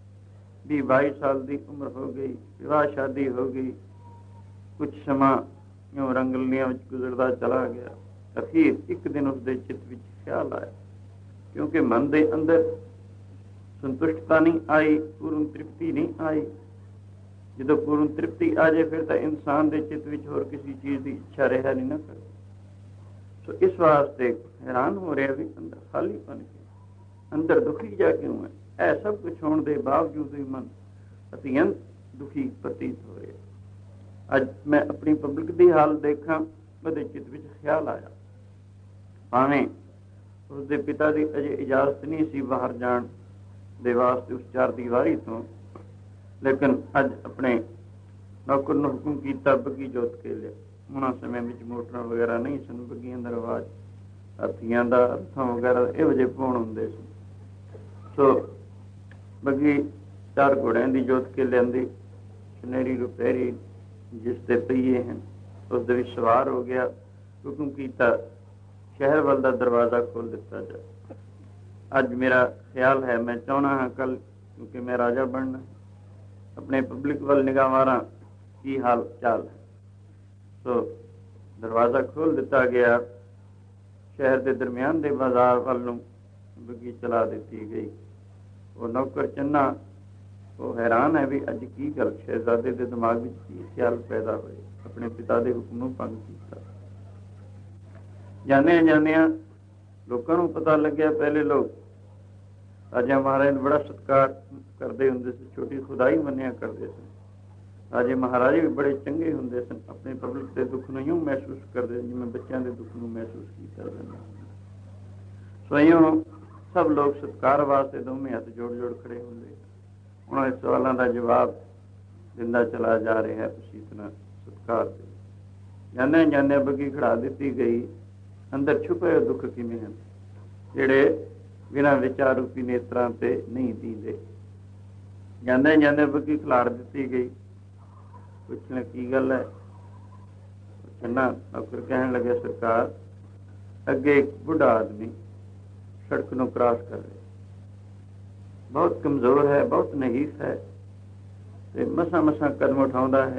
Speaker 1: 22 ਸਾਲ ਦੀ ਉਮਰ ਹੋ ਗਈ, ਵਿਆਹ ਸ਼ਾਦੀ ਹੋ ਗਈ, ਕੁਛ ਸਮਾਂ ਰੰਗਲੀਆਂ ਵਿੱਚ ਗੁਜ਼ਰਦਾ ਚਲਾ ਗਿਆ। ਅਖੀਰ ਇੱਕ ਦਿਨ ਉਸਦੇ ਚਿੱਤ ਵਿੱਚ ਖਿਆਲ ਆਇਆ, ਕਿਉਂਕਿ ਮਨ ਦੇ ਅੰਦਰ ਸੰਤੁਸ਼ਟਤਾ ਨਹੀਂ ਆਈ, ਪੂਰਨ ਤ੍ਰਿਪਤੀ ਨਹੀਂ ਆਈ। ਜਦੋਂ ਪੂਰਨ ਤ੍ਰਿਪਤੀ ਆ ਜਾਏ ਫਿਰ ਤਾਂ ਇਨਸਾਨ ਦੇ ਚਿੱਤ ਵਿੱਚ ਹੋਰ ਕਿਸੇ ਚੀਜ਼ ਦੀ ਇੱਛਾ ਰਿਹਾ ਨਹੀਂ ਨਾ ਕਰਦੀ। ਸੋ ਇਸ ਵਾਸਤੇ ਹੈਰਾਨ ਹੋ ਰਿਹਾ ਵੀ ਅੰਦਰ ਖਾਲੀਪਨ ਕਿਉਂ, ਅੰਦਰ ਦੁਖੀ ਜਾ ਕਿਉਂ ਹੈ। ਇਹ ਸਭ ਕੁਛ ਹੋਣ ਦੇ ਬਾਵਜੂਦ ਵੀ ਮਨ ਅਤਿਅੰਤ ਦੁਖੀ ਪ੍ਰਤੀਤ ਹੋ ਰਿਹਾ। ਅੱਜ ਮੈਂ ਆਪਣੀ ਪਬਲਿਕ ਦੀ ਹਾਲਤ ਦੇਖਾਂ, ਉਹਦੇ ਚਿੱਤ ਵਿੱਚ ਖਿਆਲ ਆਇਆ, ਭਾਵੇਂ ਉਸਦੇ ਪਿਤਾ ਦੀ ਅਜੇ ਇਜਾਜ਼ਤ ਨਹੀਂ ਸੀ ਬਾਹਰ ਜਾਣ ਦੇ ਵਾਸਤੇ ਉਸ ਚਾਰ ਦੀਵਾਰੀ ਤੋਂ, ਲੇਕਿਨ ਅੱਜ ਆਪਣੇ ਨੌਕਰ ਨੂੰ ਹੁਕਮ ਕੀਤਾ ਬੱਗੀ ਜੋਤ ਕੇ ਲਿਆ। ਉਹਨਾਂ ਸਮੇਂ ਵਿੱਚ ਮੋਟਰਾਂ ਵਗੈਰਾ ਨਹੀਂ ਸਨ, ਬੱਗੀਆਂ ਦਾ ਰਿਵਾਜ ਹਾਥੀਆਂ ਦਾ ਅਰਥਾਂ ਵਗੈਰਾ ਇਹੋ ਜਿਹੇ ਪਾਉਣ ਹੁੰਦੇ ਸੀ। ਸੋ ਬੱਗੀ 4 ਘੋੜਿਆਂ ਦੀ ਜੋਤ ਕੇ ਲਿਆਂਦੀ, ਸੁਨਹਿਰੀ ਰੁਪਹਿਰੀ ਜਿਸ ਦੇ ਪਹੀਏ ਹਨ ਉਸ ਦੇ ਵਿੱਚ ਸਵਾਰ ਹੋ ਗਿਆ। ਹੁਕਮ ਕੀਤਾ ਸ਼ਹਿਰ ਵੱਲ ਦਾ ਦਰਵਾਜ਼ਾ ਖੋਲ੍ਹ ਦਿੱਤਾ ਜਾਏ। ਅੱਜ ਮੇਰਾ ਖਿਆਲ ਹੈ, ਮੈਂ ਚਾਹੁੰਦਾ ਹਾਂ ਕੱਲ, ਕਿਉਂਕਿ ਮੈਂ ਰਾਜਾ ਬਣਨਾ, ਆਪਣੇ ਪਬਲਿਕ ਵੱਲ ਨਿਗਾਹ ਮਾਰਾਂ ਕੀ ਹਾਲ ਚਾਲ ਹੈ। ਸੋ ਦਰਵਾਜ਼ਾ ਖੋਲ੍ਹ ਦਿੱਤਾ ਗਿਆ। ਸ਼ਹਿਰ ਦੇ ਦਰਮਿਆਨ ਦੇ ਬਾਜ਼ਾਰ ਵੱਲ ਨੂੰ ਬੱਗੀ ਚਲਾ ਦਿੱਤੀ ਗਈ। ਉਹ ਨੌਕਰ ਚੰਨਾ ਉਹ ਹੈਰਾਨ ਹੈ ਵੀ ਅੱਜ ਕੀ ਗੱਲ, ਸ਼ਹਿਜ਼ਾਦੇ ਦੇ ਦਿਮਾਗ ਵਿੱਚ ਕੀ ਖਿਆਲ ਪੈਦਾ ਹੋਏ, ਆਪਣੇ ਪਿਤਾ ਦੇ ਹੁਕਮ ਨੂੰ ਭੰਗ ਕੀਤਾ। ਜਾਂਦਿਆਂ ਲੋਕਾਂ ਨੂੰ ਪਤਾ ਲੱਗਿਆ, ਪਹਿਲੇ ਲੋਕ ਰਾਜਾ ਮਹਾਰਾਜ ਨੂੰ ਬੜਾ ਸਤਿਕਾਰ ਕਰਦੇ ਹੁੰਦੇ ਸੀ, ਛੋਟੀ ਖੁਦਾਈ ਮੰਨਿਆ ਕਰਦੇ ਸਨ। ਰਾਜੇ ਮਹਾਰਾਜੇ ਵੀ ਬੜੇ ਚੰਗੇ ਹੁੰਦੇ ਸਨ, ਆਪਣੇ ਪਬਲਿਕ ਦੇ ਦੁੱਖ ਨੂੰ ਇਉਂ ਮਹਿਸੂਸ ਕਰਦੇ ਜਿਵੇਂ ਬੱਚਿਆਂ ਦੇ ਦੁੱਖ ਨੂੰ ਮਹਿਸੂਸ ਕੀਤਾ ਜਾਂਦਾ। ਸੋ ਇਉਂ ਸਭ ਲੋਕ ਸਤਿਕਾਰ ਵਾਸਤੇ ਦੋਵੇਂ ਹੱਥ ਜੋੜ ਖੜੇ ਹੁੰਦੇ। ਉਹਨਾਂ ਦੇ ਸਵਾਲਾਂ ਦਾ ਜਵਾਬ ਦਿੰਦਾ ਚਲਾ ਜਾ ਰਿਹਾ, ਉਸੇ ਤਰ੍ਹਾਂ ਸਤਿਕਾਰ ਦੇ ਜਾਂਦਿਆਂ ਬੱਗੀ ਖੜਾ ਦਿੱਤੀ ਗਈ। ਅੰਦਰ ਛੁਪੇ ਹੋਏ ਦੁੱਖ ਕਿਵੇਂ ਹਨ, ਜਿਹੜੇ ਬਿਨਾਂ ਵਿਚਾਰ ਰੂਪੀ ਨੇਤਰਾਂ ਤੇ ਨਹੀਂ ਦੀਂਦੇ। ਜਾਂਦਿਆਂ ਬੱਗੀ ਖਿਲਾਰ ਦਿੱਤੀ ਗਈ। ਪੁੱਛਣਾ ਕੀ ਗੱਲ ਹੈ? ਚੰਨਾ ਨੌਕਰ ਕਹਿਣ ਲੱਗਿਆ, ਸਰਕਾਰ ਅੱਗੇ ਇੱਕ ਬੁੱਢਾ ਆਦਮੀ ਸੜਕ ਨੂੰ ਕ੍ਰਾਸ ਕਰ ਰਿਹਾ, ਬਹੁਤ ਕਮਜ਼ੋਰ ਹੈ, ਬਹੁਤ ਨਹੀਫ ਹੈ, ਤੇ ਮਸਾਂ ਕਦਮ ਉਠਾਉਂਦਾ ਹੈ।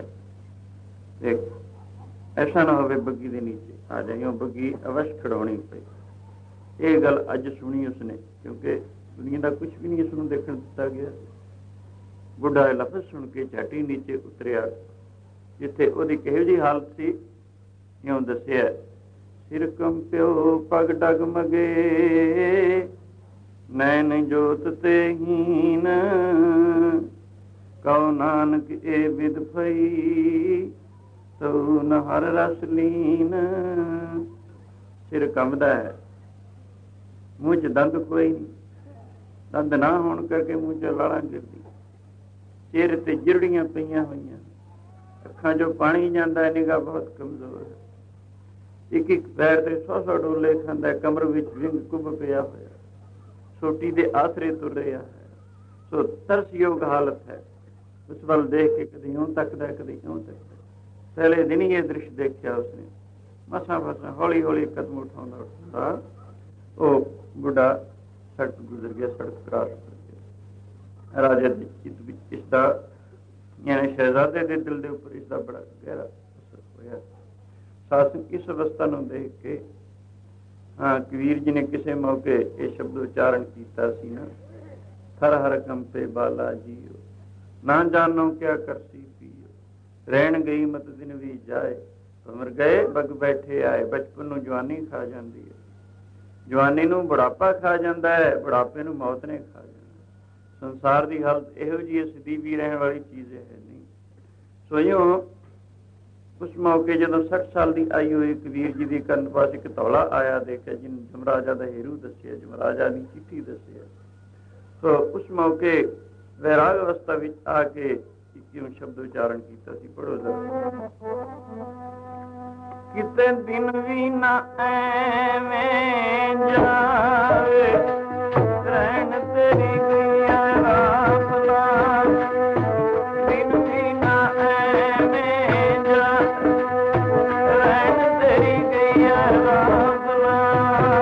Speaker 1: ਐਸਾ ਨਾ ਹੋਵੇ ਬੱਗੀ ਦੇ ਨੀਚੇ ਆ ਜਾਈਓ। ਬੱਗੀ ਅਵਸ਼ ਖੜਾਉਣੀ ਪਈ। ਇਹ ਗੱਲ ਅੱਜ ਸੁਣੀ ਉਸਨੇ, ਕਿਉਂਕਿ ਦੁਨੀਆ ਦਾ ਕੁਝ ਵੀ ਨਹੀਂ ਇਸ ਨੂੰ ਦੇਖਣ ਦਿੱਤਾ ਗਿਆ। ਬੁੱਢਾ ਲਫ਼ਜ਼ ਸੁਣ ਕੇ ਝਾਟੀ ਨੀਚੇ ਉਤਰਿਆ, ਜਿੱਥੇ ਉਹਦੀ ਕਿਹੋ ਜਿਹੀ ਹਾਲਤ ਸੀ ਇਉਂ ਦੱਸਿਆ। ਸਿਰ ਕੰਪਿਓ ਪਗ ਡਗਮਗੇ, ਨੈਣ ਜੋਤ ਤੇ ਹੀਨ, ਕਉ ਨਾਨਕ ਇਹ ਵਿਦ ਪਈ, ਤਉ ਨ ਹਰ ਰਸ ਲੀਨ। ਸਿਰ ਕੰਬਦਾ ਹੈ, ਮੂੰਹ ਚ ਦੰਦ ਕੋਈ ਨਹੀਂ, ਦੰਦ ਨਾ ਹੋਣ ਕਰਕੇ ਮੂੰਹ ਚ ਲਾਲਾਂ ਗਿਰਦੀ, ਚਿਹਰੇ ਤੇ ਜਿਰੜੀਆਂ ਪਈਆਂ ਹੋਈਆਂ, ਅੱਖਾਂ ਚੋਂ ਪਾਣੀ ਜਾਂਦਾ ਹੈ, ਨਿਗਾਹ ਬਹੁਤ ਕਮਜ਼ੋਰ ਹੈ, ਇੱਕ ਪੈਰ ਤੇ 100 ਡੋਲੇ ਖਾਂਦਾ, ਕਮਰ ਵਿੱਚ ਵਿੰਗ ਕੁੱਬ ਪਿਆ ਹੋਇਆ, ਸੋਟੀ ਦੇ ਆਸਰੇ ਤੁਰ ਰਿਹਾ ਹੈ। ਸੋ ਤਰਸਯੋਗ ਹਾਲਤ ਹੈ। ਉਸ ਵੱਲ ਦੇਖ ਕੇ ਕਦੇ ਇਉਂ ਤੱਕਦਾ, ਕਦੇ ਇਉਂ ਤੱਕਦਾ। ਪਹਿਲੇ ਦਿਨ ਹੀ ਇਹ ਦ੍ਰਿਸ਼ ਦੇਖਿਆ ਉਸਨੇ। ਮਸਾਂ ਹੌਲੀ ਕਦਮ ਉਠਾਉਂਦਾ ਉਹ ਬੁੱਢਾ ਸੜਕ ਗੁਜ਼ਰ ਗਿਆ, ਸੜਕ ਕ੍ਰਾਸ ਕਰ ਗਿਆ। ਰਾਜੇ ਦੇ ਚਿੱਤ ਵਿੱਚ ਇਸਦਾ, ਯਾਨੀ ਸ਼ਹਿਜ਼ਾਦੇ ਦੇ ਦਿਲ ਦੇ ਉੱਪਰ ਇਸਦਾ ਬੜਾ ਗਹਿਰਾ ਅਸਰ ਹੋਇਆ। ਸ਼ਾਸਕ ਇਸ ਅਵਸਥਾ ਨੂੰ ਦੇਖ ਕੇ, ਕਬੀਰ ਜੀ ਨੇ ਕਿਸੇ ਮੌਕੇ ਇਹ ਸ਼ਬਦ ਉਚਾਰਨ ਕੀਤਾ ਸੀ ਨਾ, ਹਰ ਹਰ ਕੰਪੇ ਬਾਲਾ ਜੀਓ, ਨਾ ਜਾਣੋ ਕਿਆ ਕਰਸੀ ਪੀਓ, ਰਹਿਣ ਗਈ ਮਤ ਦਿਨ ਵੀ ਜਾਏ, ਉਮਰ ਗਏ ਬਗ ਬੈਠੇ ਆਏ। ਬਚਪਨ ਨੂੰ ਜਵਾਨੀ ਖਾ ਜਾਂਦੀ ਹੈ, ਜਵਾਨੀ ਨੂੰ ਬੁਢਾਪਾ ਖਾ ਜਾਂਦਾ ਹੈ, ਬੁਢਾਪੇ ਨੂੰ ਮੌਤ ਨੇ ਖਾ ਜਾਣਾ। ਸੰਸਾਰ ਦੀ ਹਾਲਤ ਇਹੋ ਜਿਹੀ ਸਦੀ ਵੀ ਰਹਿਣ ਵਾਲੀ ਚੀਜ਼ ਹੈ ਨਹੀਂ। ਸੋ ਇਉਂ ਉਸ ਮੌਕੇ ਜਦੋਂ 60 ਸਾਲ ਦੀ ਆਈ ਹੋਈ ਕਬੀਰ ਜੀ ਦੀ ਕੰਨ ਪਾਸ ਇੱਕ ਧੌਲਾ ਆਇਆ ਦੇਖਿਆ, ਜਿਹਨੂੰ ਜਮਰਾਜਾ ਦਾ ਹੀਰੂ ਦੱਸਿਆ, ਜਮਰਾਜਾ ਦੀ ਚਿੱਠੀ ਦੱਸਿਆ। ਸੋ ਉਸ ਮੌਕੇ ਵੈਰਾਗ ਅਵਸਥਾ ਵਿੱਚ ਆ ਕੇ ਇੱਕ ਸ਼ਬਦ ਉਚਾਰਨ ਕੀਤਾ ਸੀ, ਪੜ੍ਹੋ ਜ਼ਰਾ। ਕਿਤੇ ਦਿਨ ਵੀ ਨਾ ਐਵੇਂ ਜਾਵੇ, ਰਹਿਣ ਤੇਰੀ ਗਈਆ ਰਾਮ ਲਾਲ, ਦਿਨ ਵੀ ਨਾ ਐਵੇਂ ਜਾਵੇ, ਰਹਿਣ ਤੇਰੀ ਗਈਆ ਰਾਮ ਲਾਲ।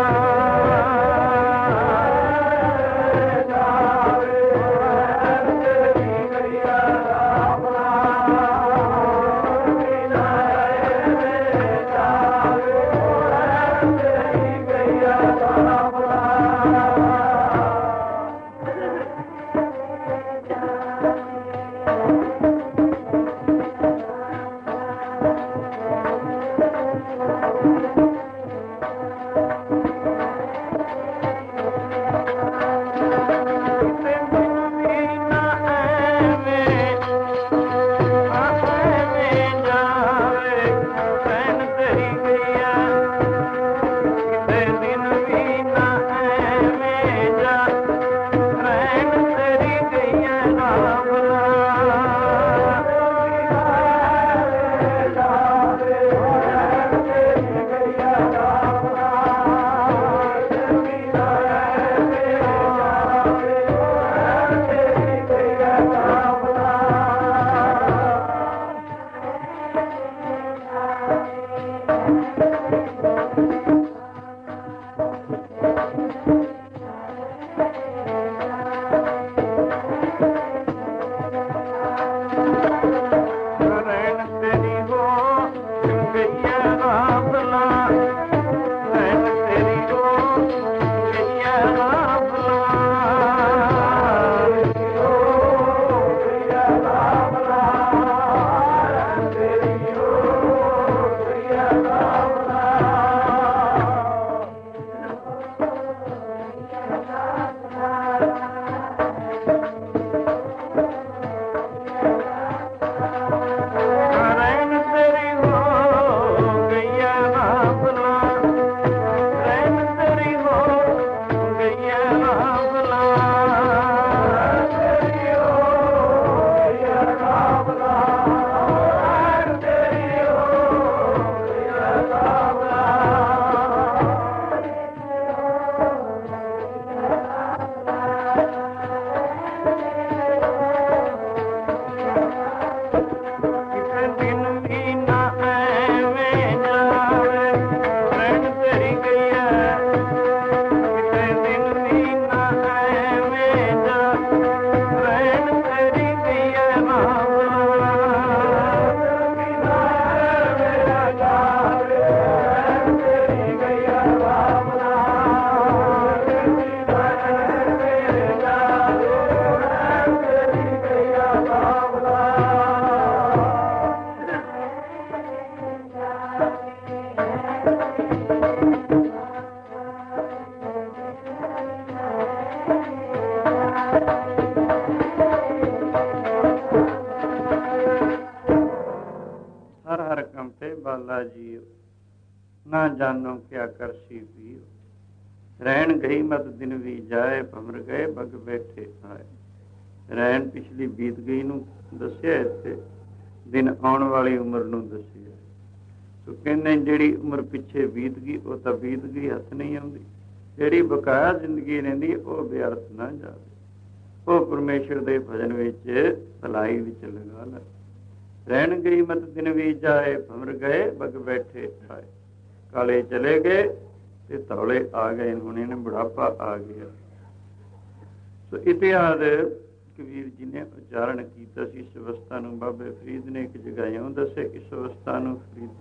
Speaker 1: भला जियो, ना जानो क्या करसी पियो। रहन गई मत दिन भी जाए, भमर गए बग बैठे आए। रहन पिछली बीत गई ਨੂੰ ਦੱਸਿਆ ਇੱਥੇ, ਦਿਨ ਆਉਣ ਵਾਲੀ ਉਮਰ ਨੂੰ ਦੱਸਿਆ। ਸੋ ਕਹਿੰਦੇ ਜਿਹੜੀ ਉਮਰ ਪਿੱਛੇ ਬੀਤ ਗਈ ਉਹ ਤਾਂ ਬੀਤ ਗਈ, ਹੱਥ ਨਹੀਂ ਆਉਂਦੀ। ਜਿਹੜੀ ਬਕਾਇਆ ਜ਼ਿੰਦਗੀ ਰਹਿੰਦੀ ਉਹ ਵਿਅਰਥ ਨਾ ਜਾਵੇ, ਉਹ ਪਰਮੇਸ਼ਰ ਦੇ ਭਜਨ ਵਿੱਚ ਭਲਾਈ ਵਿੱਚ ਲਗਾ ਲੈ। ਰਹਿਣ ਗਈ ਮਤ ਦਿਨ ਵੀ ਜਾਏ, ਭਮਰ ਗਏ ਬਗ ਬੈਠੇ ਆਏ। ਕਾਲੇ ਚਲੇ ਗਏ ਤੇ ਧੌਲੇ ਆ ਗਏ, ਹੁਣ ਇਹਨੇ ਬੁਢਾਪਾ ਆ ਗਿਆ। ਸੋ ਇਤਿਹਾਸ ਕਬੀਰ ਜੀ ਨੇ ਉਚਾਰਨ ਕੀਤਾ ਸੀ। ਇਸ ਅਵਸਥਾ ਨੂੰ ਬਾਬੇ ਫਰੀਦ ਨੇ ਇੱਕ ਜਗ੍ਹਾ ਇਉਂ ਦੱਸੇ, ਇਸ ਅਵਸਥਾ ਨੂੰ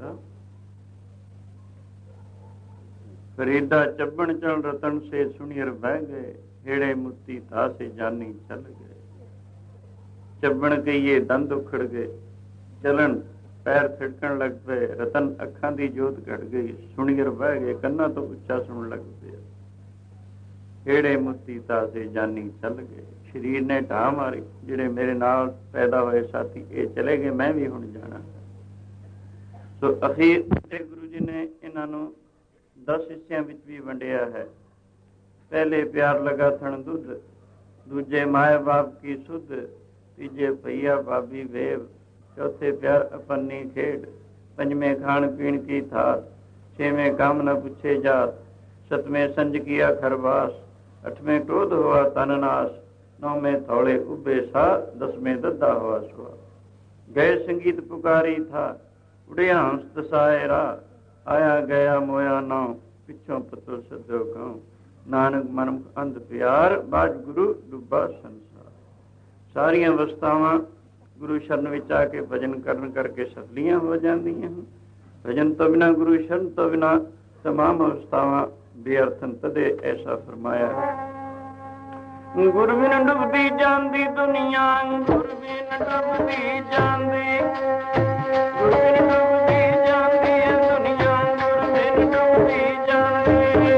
Speaker 1: ਫਰੀਦਾ ਚੱਬਣ ਚਲ ਰਤਨ ਸੇ ਸੁਣੀਰ ਬਹਿ ਗਏ, ਹੇੜੇ ਮੁੱਤੀ ਥਾ ਸੇ ਜਾਨੀ ਚੱਲ ਗਏ। ਚੱਬਣ ਕਹੀਏ ਦੰਦ ਉਖੜ ਗਏ, ਚਲਣ ਪੈਰ ਥਿੜਕਣ ਲੱਗ ਪਏ, ਰਤਨ ਅੱਖਾਂ ਦੀ ਜੋਤ ਘਟ ਗਈ, ਸੁਣੀਰ ਬਹਿ ਗਏ, ਕੰਨਾਂ ਤੋਂ ਉੱਚਾ ਸੁਣਨ ਲੱਗ ਪਿਆ। ਹੇੜੇ ਮੁੱਤੀ ਥਾ ਸੇ ਜਾਨੀ ਚੱਲ ਗਏ, ਸਰੀਰ ਨੇ ਢਾਹ ਮਾਰੀ। ਜਿਹੜੇ ਮੇਰੇ ਨਾਲ ਪੈਦਾ ਹੋਏ ਸਾਥੀ ਇਹ ਚਲੇ ਗਏ, ਮੈਂ ਵੀ ਹੁਣ ਜਾਣਾ। ਸੋ ਅਖੀਰ ਤੇ ਗੁਰੂ ਜੀ ਨੇ ਇਹਨਾਂ ਨੂੰ 10 ਹਿੱਸਿਆਂ ਵਿੱਚ ਵੀ ਵੰਡਿਆ ਹੈ। ਪਹਿਲੇ ਪਿਆਰ ਲਗਾ ਥਣ ਦੁੱਧ, ਦੂਜੇ ਮਾਏ ਬਾਪ ਕੀ ਸੁਧ, ਤੀਜੇ ਪਈਆ ਬਾਬੀ ਵੇਵ, ਚੌਥੇ ਪਿਆਰ ਅਪੰਨੀ ਖੇਡ, ਪੰਜਵੇਂ ਖਾਣ ਪੀਣ ਕੀ ਥਾਰ, ਛੇਵੇਂ ਕੰਮ न ਪੁੱਛੇ ਜਾਤ, ਸਤਵੇਂ ਸੰਜ ਕੀਆ ਖਰਵਾਸ, ਅੱਠਵੇਂ ਕ੍ਰੋਧ ਹੋਆ ਤਨ ਨਾਸ, ਨੌਵੇਂ ਥੌਲੇ ਉਭੇ ਸਾ, ਦਸਵੇਂ ਦੱਦਾ ਹੋਆ ਸੁਆ। ਗਏ ਸੰਗੀਤ ਪੁਕਾਰੀ ਥਾ, ਉੜਿਆ ਹੰਸ ਦਸਾਏ ਰਾਹ, ਆਇਆ ਗਿਆ ਮੋਇਆ ਨਾਉ, ਪਿੱਛੋਂ ਪਤੋ ਸਦੋ ਗਾਉ। ਨਾਨਕ ਮਨ ਅੰਧ ਪਿਆਰ, ਬਾਜ ਗੁਰੂ ਡੁੱਬਾ ਸੰਸਾਰ। ਸਾਰੀਆਂ ਅਵਸਥਾਵਾਂ ਗੁਰੂ ਸ਼ਰਨ ਵਿੱਚ ਆ ਕੇ ਭਜਨ ਕਰਨ ਕਰਕੇ ਸਫਲੀਆਂ ਹੋ ਜਾਂਦੀਆਂ ਹਨ। ਭਜਨ ਤੋਂ ਬਿਨਾਂ, ਗੁਰੂ ਸ਼ਰਨ ਤੋਂ ਬਿਨਾਂ ਤਮਾਮ ਅਵਸਥਾਵਾਂ ਬੇਅਰਥਨ। ਤਦੇ ਐਸਾ ਫਰਮਾਇਆ ਹੈ, ਗੁਰੂ ਬਿਨ ਡੁੱਬਦੀ ਜਾਂਦੀ ਦੁਨੀਆ, ਗੁਰੂ ਬਿਨ ਡੁੱਬਦੀ ਜਾਂਦੀ, ਗੁਰੂ ਬਿਨ ਡੁੱਬਦੀ ਜਾਂਦੀ ਹੈ ਦੁਨੀਆ, ਗੁਰੂ ਬਿਨ ਡੁੱਬਦੀ ਜਾਂਦੀ।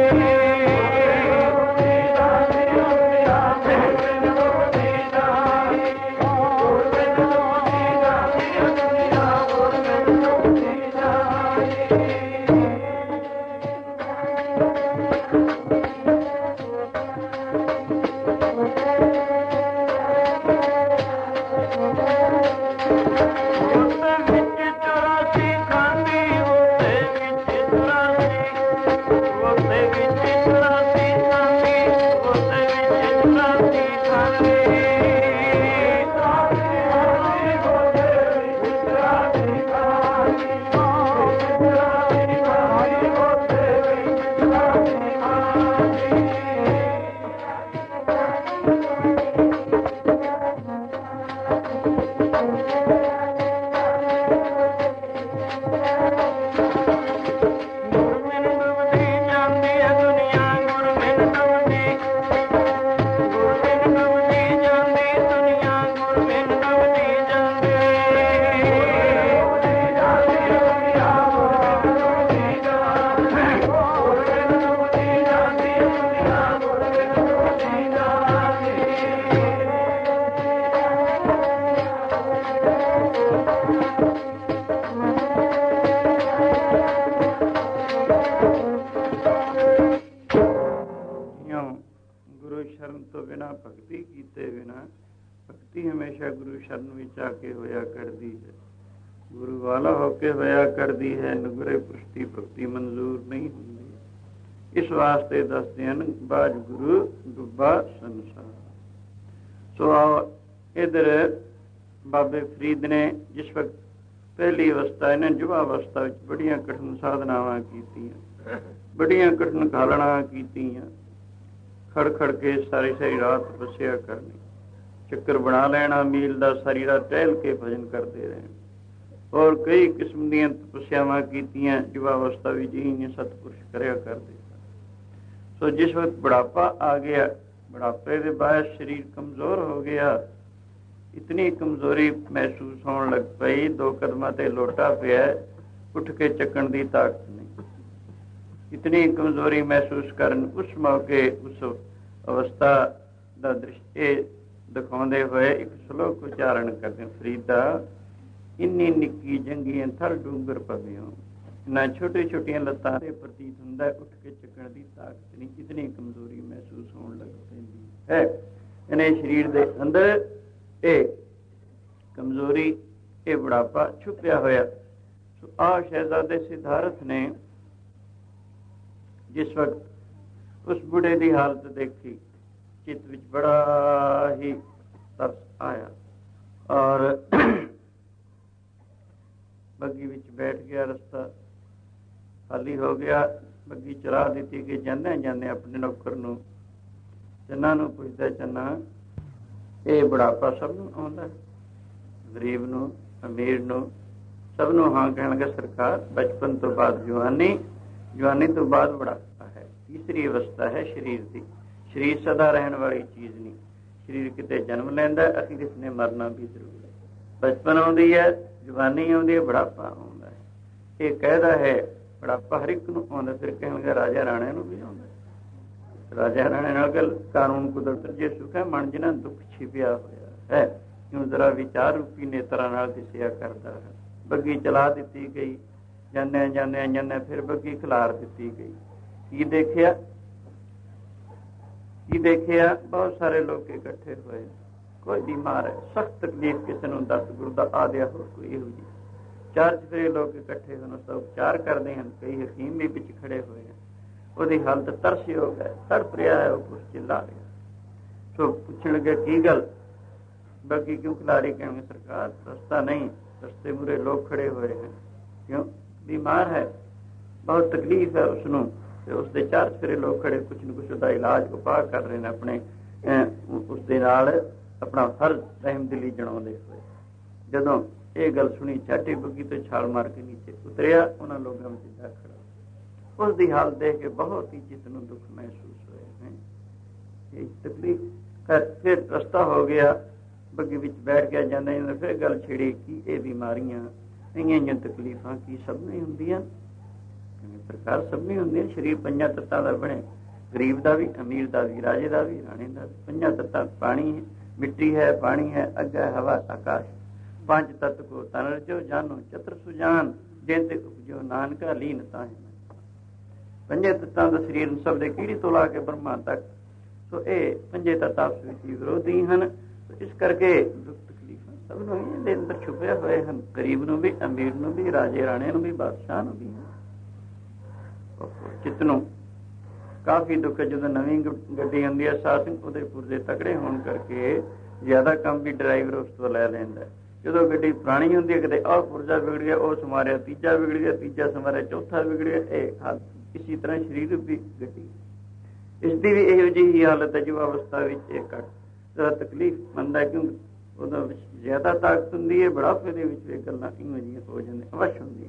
Speaker 1: ਸ਼ਰਨ ਵਿੱਚ ਆ ਕੇ ਹੋਇਆ ਕਰਦੀ ਹੈ, ਗੁਰੂ ਵਾਲਾ ਹੋ ਕੇ ਹੋਇਆ ਕਰਦੀ ਹੈ। ਨੁਗਰੇ ਪੁਸ਼ਟੀ ਭਗਤੀ ਮਨਜ਼ੂਰ ਨਹੀਂ ਹੁੰਦੀ। ਇਸ ਵਾਸਤੇ ਦੱਸਦੇ ਹਨ, ਬਾਜ ਗੁਰੂ ਡੁੱਬਾ ਸੰਸਾਰ। ਸੋ ਆਓ ਇਧਰ ਬਾਬੇ ਫਰੀਦ ਨੇ ਜਿਸ ਵਕਤ ਪਹਿਲੀ ਅਵਸਥਾ, ਇਹਨਾਂ ਯੁਵਾ ਅਵਸਥਾ ਵਿੱਚ ਬੜੀਆਂ ਕਠਿਨ ਸਾਧਨਾਵਾਂ ਕੀਤੀਆਂ, ਬੜੀਆਂ ਕਠਿਨ ਘਾਲਣਾ ਕੀਤੀਆਂ। ਖੜ ਖੜ ਕੇ ਸਾਰੀ ਸਾਰੀ ਰਾਤ ਤਪੱਸਿਆ ਕਰਨੀ, ਚੱਕਰ ਬਣਾ ਲੈਣਾ ਮੀਲ ਦਾ, ਸਾਰੀ ਰਾਤ ਟਹਿਲ ਕੇ ਭਜਨ ਕਰਦੇ ਰਹੇ। ਔਰ ਕਈ ਕਿਸਮ ਦੀਆਂ ਤਪੱਸਿਆਵਾਂ ਕੀਤੀਆਂ ਯੁਵਾ ਅਵਸਥਾ ਵਿੱਚ ਹੀ ਸਤਿਪੁਰਸ਼ ਕਰਿਆ ਕਰਦੇ ਸਨ। ਸੋ ਜਿਸ ਵਕਤ ਬੁਢਾਪਾ ਆ ਗਿਆ, ਬੁਢਾਪੇ ਦੇ ਬਾਅਦ ਸਰੀਰ ਕਮਜ਼ੋਰ ਹੋ ਗਿਆ, ਇਤਨੀ ਕਮਜ਼ੋਰੀ ਮਹਿਸੂਸ ਹੋਣ ਲੱਗ ਪਈ, 2 ਕਦਮਾਂ ਤੇ ਲੋਟਾ ਪਿਆ, ਉੱਠ ਕੇ ਚੱਕਣ ਦੀ ਤਾਕਤ ਨਹੀਂ। ਇਤਨੀ ਕਮਜ਼ੋਰੀ ਮਹਿਸੂਸ ਕਰਨ ਉਸ ਮੌਕੇ ਉਸ ਅਵਸਥਾ ਦਾ ਦ੍ਰਿਸ਼ ਇਹ ਦਿਖਾਉਂਦੇ ਹੋਏ ਇੱਕ ਸ਼ਲੋਕ ਉਚਾਰਨ ਕਰਦੇ, ਫਰੀਦਾ ਇੰਨੀ ਨਿੱਕੀ ਜੰਗੀਆਂ ਥਰ ਡੂੰਗਰ ਪਵਿਓ, ਨਾ ਛੋਟੇ ਛੋਟੀਆਂ ਲੱਤਾਂ ਦੇ ਪ੍ਰਤੀਤ ਹੁੰਦਾ, ਉੱਠ ਕੇ ਚੱਕਣ ਦੀ ਤਾਕਤ ਨਹੀਂ, ਇਤਨੀ ਕਮਜ਼ੋਰੀ ਮਹਿਸੂਸ ਹੋਣ ਲੱਗ ਪੈਂਦੀ ਹੈ। ਇਹਨੇ ਸਰੀਰ ਦੇ ਅੰਦਰ ਇਹ ਕਮਜ਼ੋਰੀ, ਇਹ ਬੁਢਾਪਾ ਛੁਪਿਆ ਹੋਇਆ। ਸੋ ਆਹ ਸ਼ਹਿਜ਼ਾਦੇ ਸਿਧਾਰਥ ਨੇ ਜਿਸ ਵਕਤ ਉਸ ਬੁੜੇ ਦੀ ਹਾਲਤ ਦੇਖੀ, ਚਿੱਤ ਵਿੱਚ ਬੜਾ ਹੀ ਤਰਸ ਆਇਆ ਔਰ ਬੱਗੀ ਵਿੱਚ ਬੈਠ ਗਿਆ। ਰਸਤਾ ਖਾਲੀ ਹੋ ਗਿਆ, ਬੱਗੀ ਚਲਾ ਦਿੱਤੀ ਗਈ। ਜਾਂਦੇ ਜਾਂਦੇ ਆਪਣੇ ਨੌਕਰ ਨੂੰ, ਚੰਨਾ ਨੂੰ ਪੁੱਛਦਾ, ਚੰਨਾ ਇਹ ਬੁਢਾਪਾ ਸਭ ਨੂੰ ਆਉਂਦਾ, ਗਰੀਬ ਨੂੰ, ਅਮੀਰ ਨੂੰ, ਸਭ ਨੂੰ ਹਾਂ ਕਹਿਣ ਲੱਗਾ। ਸਰਕਾਰ, ਬਚਪਨ ਤੋਂ ਬਾਅਦ ਜਵਾਨੀ, ਜਵਾਨੀ ਤੋਂ ਬਾਅਦ ਬੁਢਾਪਾ ਹੈ, ਤੀਸਰੀ ਅਵਸਥਾ ਹੈ ਸਰੀਰ ਦੀ। ਸਰੀਰ ਸਦਾ ਰਹਿਣ ਵਾਲੀ ਚੀਜ਼ ਨਹੀਂ, ਸਰੀਰ ਕਿਤੇ ਜਨਮ ਲੈਂਦਾ, ਅਖੀਰ ਇਸਨੇ ਮਰਨਾ ਵੀ ਜ਼ਰੂਰ ਹੈ। ਬਚਪਨ ਆਉਂਦੀ ਹੈ, ਜਵਾਨੀ ਆਉਂਦੀ ਹੈ, ਬੁਢਾਪਾ ਆਉਂਦਾ ਹੈ। ਇਹ ਕਹਿਦਾ ਹੈ ਬੁਢਾਪਾ ਹਰ ਇੱਕ ਨੂੰ ਆਉਂਦਾ। ਫਿਰ ਕਹਿਣਗੇ ਰਾਜਾ ਰਾਣੇ ਨੂੰ ਵੀ ਆਉਂਦਾ। ਰਾਜਾ ਰਾਣੇ ਨਾਲ ਗੱਲ, ਕਾਨੂੰਨ ਕੁਦਰਤ ਜੇ ਸੁਖ ਹੈ, ਮਨ ਜਿਨਾ ਦੁੱਖ ਛਿਪਿਆ ਹੋਇਆ ਹੈ, ਕਿਉਂ ਜ਼ਰਾ ਵਿਚਾਰ ਰੂਪੀ ਨੇਤਰਾਂ ਨਾਲ ਦਿਸਿਆ ਕਰਦਾ ਹੈ। ਬੱਗੀ ਚਲਾ ਦਿੱਤੀ ਗਈ, ਜਾਂਦਿਆਂ ਜਾਂਦਿਆਂ ਜਾਂਦਿਆਂ ਫਿਰ ਬੱਗੀ ਖਿਲਾਰ ਦਿੱਤੀ ਗਈ। ਕੀ ਦੇਖਿਆ, ਕੀ ਦੇਖਿਆ? ਬਹੁਤ ਸਾਰੇ ਲੋਕ ਇਕੱਠੇ ਹੋਏ, ਕੋਈ ਬਿਮਾਰ ਹੈ, ਸਖਤ ਤਕਲੀਫ, ਕਿਸੇ ਨੂੰ ਦਰਦ ਗੁਰਦਾ ਆਦਿਆ, ਹੋਰ ਕੋਈ ਇਹੋ ਜਿਹੀ। ਚਾਰ ਚਫੇਰੇ ਲੋਕ ਇਕੱਠੇ ਹੋਣ, ਉਸ ਦਾ ਉਪਚਾਰ ਕਰਦੇ ਹਨ। ਕਈ ਹਕੀਮ ਵੀ ਵਿੱਚ ਖੜੇ ਹੋਏ ਹਨ। ਉਹਦੀ ਹਾਲਤ ਤਰਸਯੋਗ ਹੈ, ਤੜਪ ਰਿਹਾ ਹੈ, ਉਹ ਕੁਛ ਚਿੱਲਾ ਰਿਹਾ। ਸੋ ਪੁੱਛਣ ਲੱਗੇ ਕੀ ਗੱਲ, ਬਾਕੀ ਕਿਉਂ ਖਿਲਾਰੀ? ਕਹਿਣਗੇ ਸਰਕਾਰ ਰਸਤਾ ਨਹੀਂ, ਰਸਤੇ ਮੂਰੇ ਲੋਕ ਖੜੇ ਹੋਏ ਹਨ। ਕਿਉਂ? ਬਿਮਾਰ ਹੈ, ਬਹੁਤ ਤਕਲੀਫ ਹੈ ਉਸਨੂੰ, ਤੇ ਉਸਦੇ ਚਾਰ ਚਫੇਰੇ ਲੋਕ ਖੜੇ, ਕੁਛ ਨਾ ਕੁਛ ਉਹਦਾ ਇਲਾਜ ਉਪਾਅ ਕਰ ਰਹੇ ਨੇ, ਆਪਣੇ ਉਸਦੇ ਨਾਲ ਆਪਣਾ ਫਰਜ਼ ਰਹਿਮਦਿਲੀ ਜਣਾਉਂਦੇ ਹੋਏ। ਜਦੋਂ ਇਹ ਗੱਲ ਸੁਣੀ, ਝਾਟੀ ਬੱਗੀ ਤੋਂ ਛਾਲ ਮਾਰ ਕੇ ਨੀਚੇ ਉਤਰਿਆ, ਉਹਨਾਂ ਲੋਕਾਂ ਵਿੱਚ ਜਾ ਖੜਾ। ਉਸ ਦੀ ਹਾਲਤ ਦੇਖ ਕੇ ਬਹੁਤ ਹੀ ਚਿੱਤ ਨੂੰ ਦੁੱਖ ਮਹਿਸੂਸ ਹੋਇਆ ਹੈ। ਇਹ ਤਕਲੀਫ ਕਰ, ਫਿਰ ਰਸਤਾ ਹੋ ਗਿਆ, ਬੱਗੀ ਵਿੱਚ ਬੈਠ ਗਿਆ। ਜਾਂਦਾ ਜਾਂਦਾ ਫਿਰ ਗੱਲ ਛਿੜੀ ਕਿ ਇਹ ਬਿਮਾਰੀਆਂ, ਇਹੀਆਂ ਤਕਲੀਫਾਂ ਕੀ ਸਭ ਨਹੀਂ ਹੁੰਦੀਆਂ? ਪ੍ਰਕਾਰ ਸਭ ਨਹੀਂ ਹੁੰਦੀਆਂ। ਸਰੀਰ ਪੰਜਾਂ ਤੱਤਾਂ ਦਾ ਬਣੇ, ਗਰੀਬ ਦਾ ਵੀ, ਅਮੀਰ ਦਾ ਵੀ, ਰਾਜੇ ਦਾ ਵੀ, ਰਾਣੇ ਦਾ ਵੀ। ਪੰਜਾਂ ਤੱਤਾਂ ਪਾਣੀ ਹੈ, ਮਿੱਟੀ ਹੈ, ਪਾਣੀ ਹੈ, ਅੱਗ ਹੈ, ਹਵਾ, ਆਕਾਸ਼। ਪੰਜ ਤੱਤ ਕੋ ਤਨ ਰਚੋ, ਜਾਨੋ ਚਤੁਰ ਸੁਜਾਨ, ਜੇ ਤੇ ਉਪਜੋ ਨਾਨਕਾ ਲੀਨ ਤਾਹੇ। ਪੰਜੇ ਤੱਤਾਂ ਦਾ ਸਰੀਰ ਸਭ ਦੇ ਕੀੜੀ ਤੋਂ ਲਾ ਕੇ ਬ੍ਰਹਮਾ ਤੱਕ। ਸੋ ਇਹ ਪੰਜੇ ਤੱਤ ਆਪਸ ਵਿੱਚ ਵਿਰੋਧੀ ਹਨ। ਇਸ ਕਰਕੇ ਦੁੱਖ ਤਕਲੀਫਾਂ ਸਭ ਨੂੰ ਇਹਦੇ ਅੰਦਰ ਛੁਪੇ ਹੋਏ ਹਨ, ਗਰੀਬ ਨੂੰ ਵੀ, ਅਮੀਰ ਨੂੰ ਵੀ, ਰਾਜੇ ਰਾਣੇ ਨੂੰ ਵੀ, ਬਾਦਸ਼ਾਹ ਨੂੰ ਵੀ। ਚਿੱਤ ਨੂੰ ਕਾਫੀ ਦੁੱਖ ਹੈ। ਜਦੋਂ ਨਵੀਂ ਗੱਡੀ ਆਉਂਦੀ ਹੈ, ਸਾਥ ਉਹਦੇ ਪੁਰਜੇ ਤਕੜੇ ਹੋਣ ਕਰਕੇ ਜ਼ਿਆਦਾ ਕੰਮ ਵੀ ਡਰਾਈਵਰ ਉਸ ਤੋਂ ਲੈ ਲੈਂਦਾ। ਜਦੋਂ ਗੱਡੀ ਪੁਰਾਣੀ ਹੁੰਦੀ ਹੈ, ਕਿਤੇ ਆਹ ਪੁਰਜਾ ਵਿਗੜ ਗਿਆ, ਉਹ ਸਮਾਰਿਆ, ਤੀਜਾ ਵਿਗੜ ਗਿਆ, ਤੀਜਾ ਸਮਾਰਿਆ, ਚੌਥਾ ਵਿਗੜ ਗਿਆ। ਇਹ ਹਾਲਤ ਇਸੀ ਤਰ੍ਹਾਂ ਸਰੀਰ ਵੀ ਗੱਡੀ, ਇਸਦੀ ਵੀ ਇਹੋ ਜਿਹੀ ਹਾਲਤ ਹੈ। ਜੋ ਅਵਸਥਾ ਵਿੱਚ ਇਹ ਘੱਟ ਤਕਲੀਫ ਮੰਨਦਾ, ਕਿਉਂਕਿ ਉਹਦਾ ਵਿੱਚ ਜ਼ਿਆਦਾ ਤਾਕਤ ਹੁੰਦੀ ਹੈ। ਬੁਢਾਪੇ ਦੇ ਵਿੱਚ ਇਹ ਗੱਲਾਂ ਇਹੋ ਜਿਹੀਆਂ ਹੋ ਜਾਂਦੀਆਂ, ਅਵਸ਼ ਹੁੰਦੀਆਂ।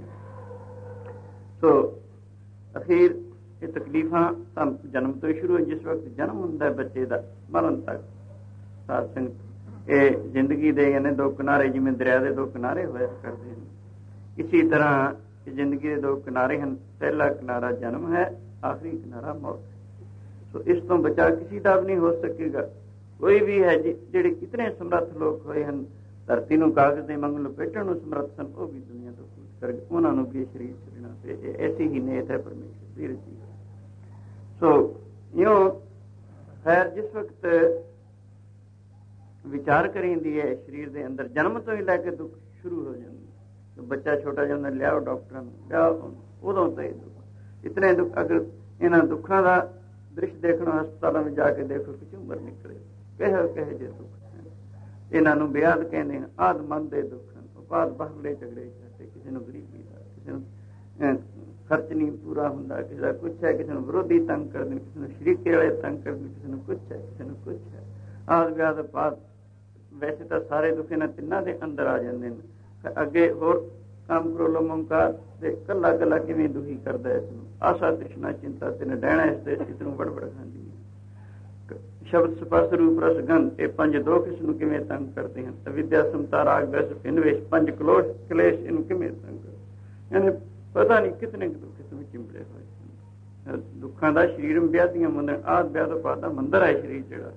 Speaker 1: ਸੋ ਅਖੀਰ ਇਹ ਤਕਲੀਫਾਂ ਤਾਂ ਜਨਮ ਤੋਂ ਹੀ ਸ਼ੁਰੂ ਹੋ। ਜਿਸ ਵਕਤ ਜਨਮ ਹੁੰਦਾ ਬੱਚੇ ਦਾ, ਮਰਨ ਤੱਕ ਸਾਧ ਸੰਗਤ, ਇਹ ਜ਼ਿੰਦਗੀ ਦੇ ਯਾਨੀ ਦੋ ਕਿਨਾਰੇ, ਜਿਵੇਂ ਦਰਿਆ ਦੇ ਦੋ ਕਿਨਾਰੇ ਹੋਇਆ ਕਰਦੇ ਹਨ, ਇਸੀ ਤਰ੍ਹਾਂ ਇਹ ਜ਼ਿੰਦਗੀ ਦੇ ਦੋ ਕਿਨਾਰੇ ਹਨ। ਪਹਿਲਾ ਕਿਨਾਰਾ ਜਨਮ ਹੈ, ਆਖਰੀ ਕਿਨਾਰਾ ਮੌਤ ਹੈ। ਸੋ ਇਸ ਤੋਂ ਬਚਾ ਕਿਸੇ ਦਾ ਵੀ ਨਹੀਂ ਹੋ ਸਕੇਗਾ। ਕੋਈ ਵੀ ਹੈ ਜਿਹੜੇ ਕਿਤਨੇ ਸਮਰੱਥ ਲੋਕ ਹੋਏ ਹਨ, ਧਰਤੀ ਨੂੰ ਕਾਗਜ਼ ਦੇ ਵਾਂਗ ਲਪੇਟਣ ਨੂੰ ਸਮਰੱਥ ਸਨ, ਉਹ ਵੀ ਦੁਨੀਆ ਤੋਂ ਕੂਚ ਕਰਕੇ ਉਹਨਾਂ ਨੂੰ ਵੀ ਸਰੀਰ ਛੱਡਣਾ ਪਿਆ। ਐਸੀ ਹੀ ਨੀਅਤ ਹੈ ਪਰਮੇਸ਼ਰ ਦੀ ਰਚੀ। ਸੋ ਇਉਂ ਖੈਰ ਜਿਸ ਵਕਤ ਵਿਚਾਰ ਕਰੀਂਦੀ ਹੈ ਸਰੀਰ ਦੇ ਅੰਦਰ, ਜਨਮ ਤੋਂ ਹੀ ਲੈ ਕੇ ਦੁੱਖ ਸ਼ੁਰੂ ਹੋ ਜਾਂਦੇ। ਬੱਚਾ ਛੋਟਾ ਜਾਂਦਾ, ਲਿਆਓ ਡਾਕਟਰਾਂ ਨੂੰ, ਲਿਆਓ, ਉਦੋਂ ਤੋਂ ਹੀ ਦੁੱਖ, ਇਤਨੇ ਦੁੱਖ। ਅਗਰ ਇਹਨਾਂ ਦੁੱਖਾਂ ਦਾ ਦ੍ਰਿਸ਼ ਦੇਖਣਾ, ਹਸਪਤਾਲਾਂ ਵਿੱਚ ਜਾ ਕੇ ਦੇਖੋ, ਕੁਝ ਉਮਰ ਨਿਕਲੇ, ਕਹੇ ਜਿਹੇ ਦੁੱਖ ਹਨ। ਇਹਨਾਂ ਨੂੰ ਬਿਆਦ ਕਹਿੰਦੇ ਹਨ, ਆਦ ਮਨ ਦੇ ਦੁੱਖ ਹਨ। ਉਪਾਦ ਬਾਹਰਲੇ ਝਗੜੇ ਚਾਹਤੇ, ਕਿਸੇ ਨੂੰ ਗਰੀਬੀ ਦਾ, ਕਿਸੇ ਨੂੰ ਖਰਚ ਨਹੀਂ ਪੂਰਾ ਹੁੰਦਾ, ਕਿਸੇ ਦਾ ਕੁਛ ਹੈ, ਕਿਸੇ ਨੂੰ ਵਿਰੋਧੀ ਤੰਗ ਕਰਦੇ ਨੇ, ਕਿਸੇ ਨੂੰ ਸ਼ਰੀਕੇ ਵਾਲੇ ਤੰਗ ਕਰਦੇ, ਕਿਸੇ ਨੂੰ ਕੁਛ ਹੈ, ਕਿਸੇ ਨੂੰ ਕੁਛ ਹੈ। ਆਦ ਵਿਆਦ ਉਪਾਦ, ਵੈਸੇ ਤਾਂ ਸਾਰੇ ਦੁੱਖ ਇਹਨਾਂ ਤਿੰਨਾਂ ਦੇ ਅੰਦਰ ਆ ਜਾਂਦੇ ਨੇ। ਅੱਗੇ ਹੋਰ ਕੰਮ ਕਰੋ ਮਮਕਾਰ ਤੇ ਕੱਲਾ ਕੱਲਾ ਕਿਵੇਂ ਦੁਖੀ ਕਰਦਾ ਇਸ ਨੂੰ। ਆਸਾ ਤ੍ਰਿਸ਼ਨਾ ਚਿੰਤਾ ਤੇ ਨਡੈਣਾ ਇਸ ਦੇ ਚਿੱਤ ਨੂੰ ਬੜਬੜ ਖਾਂਦੀ ਹੈ। ਸ਼ਬਦ ਸਪਰਸ਼ ਰੂਪ ਰਸ ਗੰਧ, ਇਹ ਪੰਜ ਦੋਖ ਇਸ ਨੂੰ ਕਿਵੇਂ ਤੰਗ ਕਰਦੇ ਹਨ। ਅਵਿਦਿਆ ਸਮਤਾ ਰਾਗ ਵੈਸ ਪਿੰਨਵੇਸ਼, ਪੰਜ ਕਲੇਸ਼ ਇਹਨੂੰ ਕਿਵੇਂ ਤੰਗ ਕਰਦੇ। ਯਾਨੀ ਪਤਾ ਨਹੀਂ ਕਿਤਨੇ ਦੁੱਖ ਇਸ ਵਿੱਚ ਚਿੰਬੜੇ ਹੋਏ ਹਨ। ਦੁੱਖਾਂ ਦਾ ਸਰੀਰ ਵਿਆਧੀਆਂ ਮੰਦਰ, ਆਦ ਵਿਆਦ ਉਪਾਦ ਦਾ ਮੰਦਰ ਹੈ ਸਰੀਰ ਜਿਹੜਾ।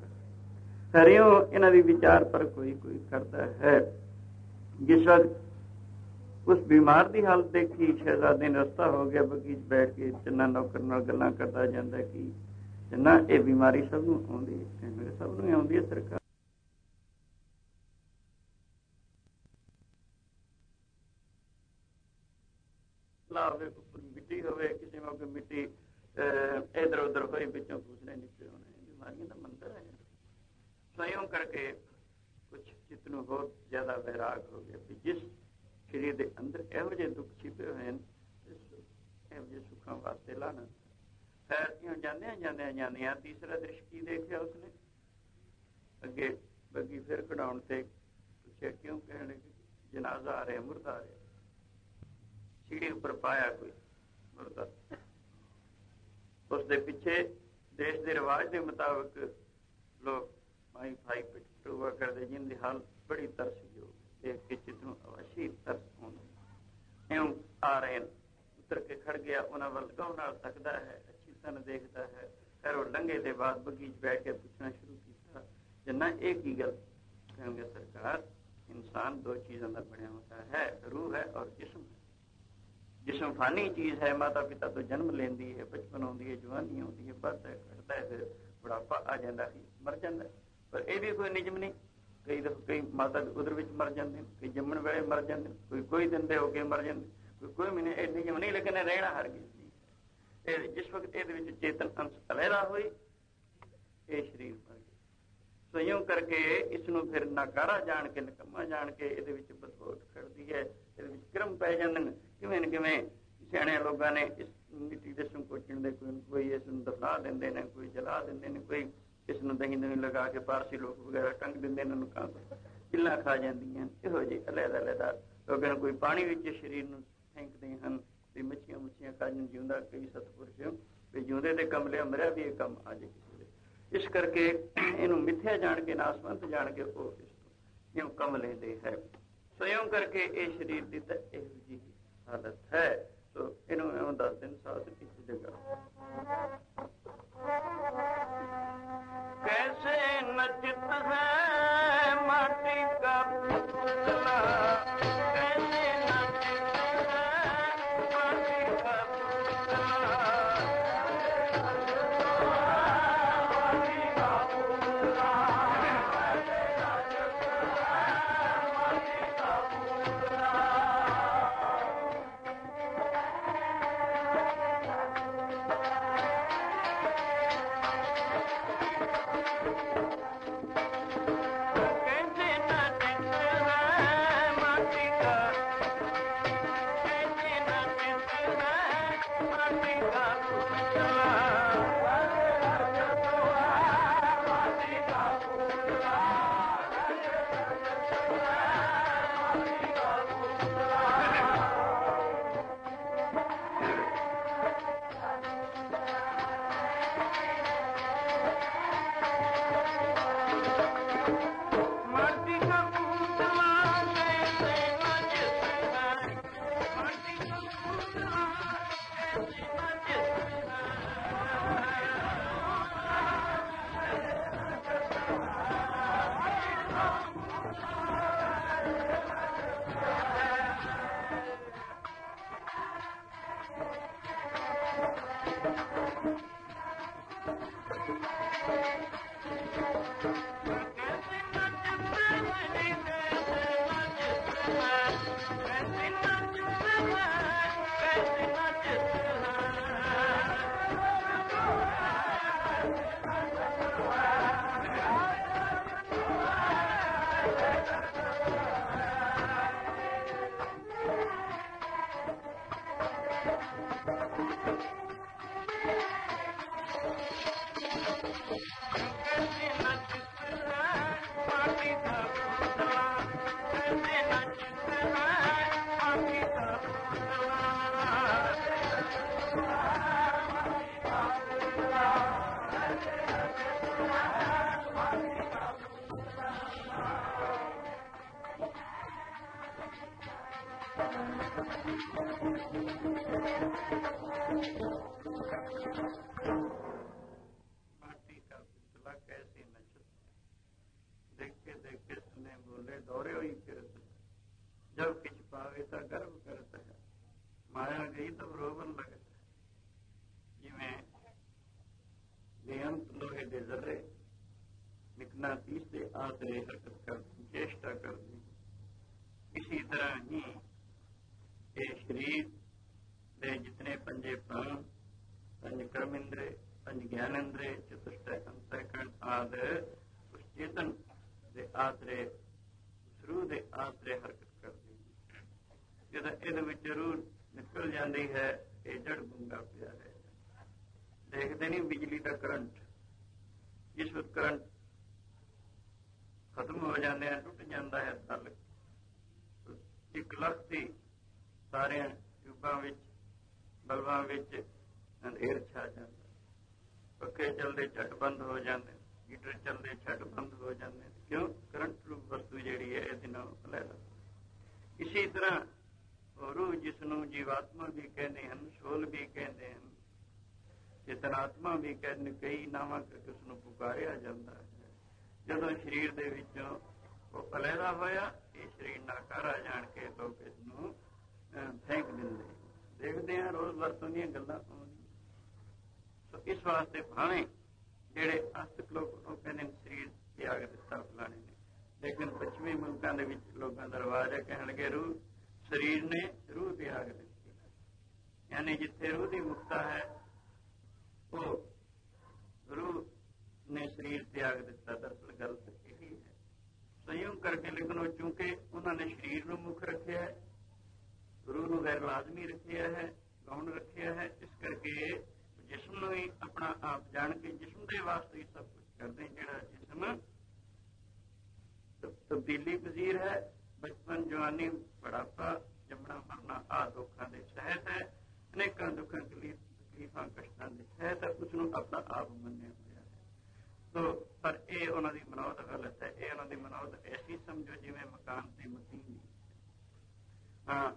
Speaker 1: ਹਰਿਓ ਇਹਨਾਂ ਦੀ ਵਿਚਾਰ ਪਰ ਕੋਈ ਕਰਦਾ ਹੈ। ਜਿਸ ਵਕਤ ਉਸ ਬਿਮਾਰ ਦੀ ਹਾਲਤ ਦੇਖੀ। ਸ਼ਹਿਜ਼ਾਦੇ ਨੇ ਰਸਤਾ ਹੋ ਗਿਆ, ਬਗੀਚ ਬੈਠ ਕੇ ਚੰਨਾ ਨੌਕਰ ਨਾਲ ਗੱਲਾਂ ਕਰਦਾ ਜਾਂਦਾ ਕਿ ਚੰਨਾ, ਇਹ ਬਿਮਾਰੀ ਸਭ ਨੂੰ ਆਉਂਦੀ ਹੈ। ਸਭ ਨੂੰ ਆਉਂਦੀ ਹੈ ਸਰਕਾਰ। ਮਿੱਟੀ ਹੋਵੇ, ਕਿਸੇ ਮੌਕੇ ਮਿੱਟੀ ਇਧਰ ਉਧਰ ਹੋਈ, ਵਿੱਚੋਂ ਪੂਛਣੇ ਨਿਕਲੇ ਹੋਣੇ, ਬਿਮਾਰੀਆਂ ਦਾ ਮੰਦਰ ਹੈ। ਸਵਯੰ ਕਰਕੇ ਕੁਛ ਚਿੱਤ ਨੂੰ ਬਹੁਤ ਜ਼ਿਆਦਾ ਵੈਰਾਗ ਹੋ ਗਿਆ ਵੀ ਜਿਸ ਸਰੀਰ ਦੇ ਅੰਦਰ ਇਹੋ ਜਿਹੇ ਦੁੱਖ ਛਿਪੇ ਹੋਏ ਨੇ, ਇਹੋ ਜਿਹੇ ਸੁੱਖਾਂ ਵਾਸਤੇ ਲਾਣਾ। ਖੈਰ ਜਾਂਦਿਆਂ ਤੀਸਰਾ ਦ੍ਰਿਸ਼ ਕੀ ਦੇਖਿਆ ਉਸਨੇ? ਅੱਗੇ ਬੱਗੀ ਫਿਰ ਕਢਾਉਣ ਤੇ ਪੁੱਛਿਆ, ਕਿਉਂ? ਕਹਿਣ ਜਨਾਜ਼ਾ ਆ ਰਿਹਾ, ਮੁਰਦਾ ਆ ਰਿਹਾ। ਸੀੜੀ ਉੱਪਰ ਪਾਇਆ ਕੋਈ ਮੁਰਦਾ। ਉਸਦੇ ਪਿੱਛੇ ਦੇਸ਼ ਦੇ ਰਿਵਾਜ ਦੇ ਮੁਤਾਬਕ ਲੋਕ ਮਾਈ ਭਾਈ ਪਿੱਟੂਆ ਕਰਦੇ, ਜਿਨ੍ਹਾਂ ਦੀ ਹਾਲਤ ਬੜੀ ਤਰਸਯੋਗ, ਦੇਖ ਕੇ ਚਿੱਤ ਨੂੰ ਅਵਸ਼ੀ ਤਰਸ ਆਉਂਦਾ। ਇਉਂ ਆ ਰਹੇ ਉਤਰ ਕੇ ਖੜ ਗਿਆ, ਉਹਨਾਂ ਵੱਲ ਗਹੁ ਨਾਲ ਤੱਕਦਾ ਹੈ, ਅੱਛੀ ਤਰ੍ਹਾਂ ਦੇਖਦਾ ਹੈ। ਫਿਰ ਉਹ ਲੰਘੇ ਦੇ ਬਾਅਦ ਬਗੀਚ ਬੈਠ ਕੇ ਪੁੱਛਣਾ ਸ਼ੁਰੂ ਕੀਤਾ, ਜਿੰਨਾ ਇਹ ਕੀ ਗੱਲ? ਕਹਾਂਗੇ ਸਰਕਾਰ, ਇਨਸਾਨ ਦੋ ਚੀਜ਼ਾਂ ਦਾ ਬਣਿਆ ਹੁੰਦਾ ਹੈ, रूह है और जिस्म है। जिस्म फानी चीज़ है, माता पिता तो जन्म लेंदी है, बचपन आती है, जवानी आती है, बढ़ता है, घटता है, फिर बुढ़ापा आ जाता है, मर जाता है। पर यह भी कोई निजम नहीं। कई माता उधर विच मर जाते हैं, कई जम्मण वेले मर जाते हैं, कोई दिन दे होके मर जाते, कोई महीने यह निजम नहीं। लेकिन रहना हर किसी जिस वक्त ये चेतन अंश अलहदा हुई, ये शरीर मर गया। सो यूं करके इसनों फिर नाकारा जान के, नकम्मा जान के ये बदबोट खड़ती है, ये क्रम पै जाते हैं। किवें किवें सियाणे लोगों ने इस मिट्टी के संकोचन दे कोई इस दफना देंगे ने, कोई जला देंगे ने, कोई इस दही दही लगा के पारसी लोग वगैरह टंग देंगे ने, किल्ला खा जांदियां। इहो जी अलहदा अलहदा लोगों कोई पानी विच शरीर नूं फेंकदे हन भी मच्छियां मुच्छियां खा जाण। जिउंदा कई सतपुरुष भी जिउंदे ते कम लिया, मरिया भी ये कम आ जाए किसी दे। इस करके इनू मिथ्या जान के, नासवंत जान के वो इस कम लेंदे है। सो यूं करके ये शरीर की तो इहो जी हालत है। तो इनू इवें दस दिन साथ इस जगह कैसे नचित है माटी का पुतला, कैसे नचित है माटी का पुतला, माटी का पुतला, माटी का पुतला। माटी का पुतला कैसे नचत, देखे देखे सुने बोले दौरे हुई फिरत, जब किछ पावे ता गर्व ਮਾਇਆ ਗਈ ਤਾਂ ਰੋਵਣ ਲੱਗਦਾ, ਜਿਵੇਂ ਬੇਅੰਤ ਲੋਹੇ ਦੇ ਜ਼ਰੇ ਮਿਕਨਾਤੀਸ ਦੇ ਆਸਰੇ ਹਰਕਤ ਕਰਦੀ, ਚੇਸ਼ਟਾ ਕਰਦੀ। ਇਸੀ ਤਰ੍ਹਾਂ ਹੀ ਇਹ ਸਰੀਰ ਦੇ ਜਿਤਨੇ ਪੰਜੇ ਪ੍ਰਾਣ, ਪੰਜ ਕਰਮ ਇੰਦਰੇ, ਪੰਜ ਗਿਆਨ ਇੰਦਰੇ, ਚਤੁਸ਼ਟੈ ਅੰਤःਕਰਣ ਆਦਿ ਉਸ ਚੇਤਨ ਦੇ ਆਸਰੇ, ਉਸ ਰੂਹ ਦੇ ਆਸਰੇ ਹਰਕਤ ਕਰਦੀ। ਜਦੋਂ ਇਹਦੇ ਵਿੱਚ ਰੂਹ ਨਿਕਲ ਜਾਂਦੀ ਹੈ, ਇਹ ਜੜ ਗੁੰਗਾ ਪਿਆ ਹੈ। ਦੇਖਦੇ ਨਹੀਂ ਬਿਜਲੀ ਦਾ ਕਰੰਟ, ਜਿਸ ਵਕਤ ਕਰੰਟ ਖਤਮ ਹੋ ਜਾਂਦੇ ਆ, ਟੁੱਟ ਜਾਂਦਾ ਹੈ ਤਲ, ਇੱਕ ਲਖਤੀ ਸਾਰਿਆਂ ਟਿਊਬਾਂ ਵਿੱਚ, ਬਲਬਾਂ ਵਿੱਚ ਅੰਧੇਰ ਛਾ ਜਾਂਦਾ। ਪੱਖੇ ਚੱਲਦੇ ਝੱਟ ਬੰਦ ਹੋ ਜਾਂਦੇ, ਹੀਟਰ ਚੱਲਦੇ ਝੱਟ ਬੰਦ ਹੋ ਜਾਂਦੇ। ਕਿਉਂ? ਕਰੰਟ ਰੂਪ ਵਸਤੂ ਜਿਹੜੀ ਹੈ ਇਹਦੇ ਨਾਲ ਅਲੱਗ। ਇਸੀ ਤਰ੍ਹਾਂ ਰੂਹ, ਜਿਸ ਨੂੰ ਜੀਵਾਤਮਾ ਵੀ ਕਹਿੰਦੇ ਹਨ, ਸੋਲ ਵੀ ਕਹਿੰਦੇ ਹਨ, ਚੇਤਨਾਤਮਾ ਵੀ ਕਹਿੰਦੇ, ਕਈ ਨਾਵਾਂ ਕਰਕੇ ਉਸ ਨੂੰ ਪੁਕਾਰਿਆ ਜਾਂਦਾ ਹੈ। ਜਦੋਂ ਸਰੀਰ ਦੇ ਵਿੱਚੋਂ ਉਹ ਅਲੱਗਾ ਹੋਇਆ, ਇਹ ਸਰੀਰ ਨਾਕਾਰਾ ਜਾਣ ਕੇ ਲੋਕ ਇਸ ਨੂੰ ਫੈਂਕ ਦਿੰਦੇ। ਦੇਖਦੇ ਹਾਂ ਰੋਜ਼ ਵਰਤੋਂ ਦੀਆਂ ਗੱਲਾਂ ਆਉਂਦੀਆਂ। ਸੋ ਇਸ ਵਾਸਤੇ ਭਾਵੇਂ ਜਿਹੜੇ ਆਸਤਿਕ ਲੋਕ ਉਹ ਕਹਿੰਦੇ ਨੇ ਸਰੀਰ ਤਿਆਗ ਦਿੱਤਾ ਫਲਾਣੇ ਨੇ, ਲੇਕਿਨ ਪੱਛਮੀ ਮੁਲਕਾਂ ਦੇ ਵਿੱਚ ਲੋਕਾਂ ਦਾ ਰਿਵਾਜ ਹੈ, ਕਹਿਣ ਲੱਗੇ ਰੂਹ, ਸਰੀਰ ਨੇ ਰੂਹ ਤਿਆਗ ਦਿੱਤੀ। ਯਾਨੀ ਜਿੱਥੇ ਰੂਹ ਦੀ ਮੁਕਤਾ ਹੈ, ਉਹ ਰੂਹ ਨੇ ਸਰੀਰ ਤਿਆਗ ਦਿੱਤਾ। ਦਰਅਸਲ ਗੱਲ ਤਾਂ ਇਹੀ ਹੈ। ਸੰਯੋਗ ਕਰਕੇ, ਲੇਕਿਨ ਉਹ ਚੂੰਕਿ ਉਹਨਾਂ ਨੇ ਸਰੀਰ ਨੂੰ ਮੁੱਖ ਰੱਖਿਆ ਹੈ, ਰੂਹ ਨੂੰ ਗੈਰ ਲਾਜ਼ਮੀ ਰੱਖਿਆ ਹੈ, ਗੌਣ ਰੱਖਿਆ ਹੈ, ਇਸ ਕਰਕੇ ਜਿਸਮ ਨੂੰ ਹੀ ਆਪਣਾ ਆਪ ਜਾਣ ਕੇ ਜਿਸਮ ਦੇ ਵਾਸਤੇ ਹੀ ਸਭ ਕੁਝ ਕਰਦੇ। ਜਿਹੜਾ ਜਿਸਮ ਤਬਦੀਲੀ ਪਜ਼ੀਰ ਹੈ, ਬਚਪਨ, ਜਵਾਨੀ, ਬੁਢਾਪਾ, ਜੰਮਣਾ, ਮਰਨਾ ਆਹ ਦੁੱਖਾਂ ਦੇ ਸਹਿਤ ਹੈ, ਅਨੇਕਾਂ ਦੁੱਖਾਂ, ਤਕਲੀਫਾਂ, ਕਸ਼ਟਾਂ ਦੇ ਸਹਿਤ ਹੈ, ਉਸ ਨੂੰ ਆਪਣਾ ਆਪ ਮੰਨਿਆ ਹੋਇਆ ਹੈ। ਤੋ ਪਰ ਇਹ ਉਹਨਾਂ ਦੀ ਮਨੌਤ ਗਲਤ ਹੈ। ਇਹ ਉਹਨਾਂ ਦੀ ਮਨੌਤ ਐਸੀ ਸਮਝੋ ਜਿਵੇਂ ਮਕਾਨ ਤੇ ਮਕੀਨ। ਹਾਂ,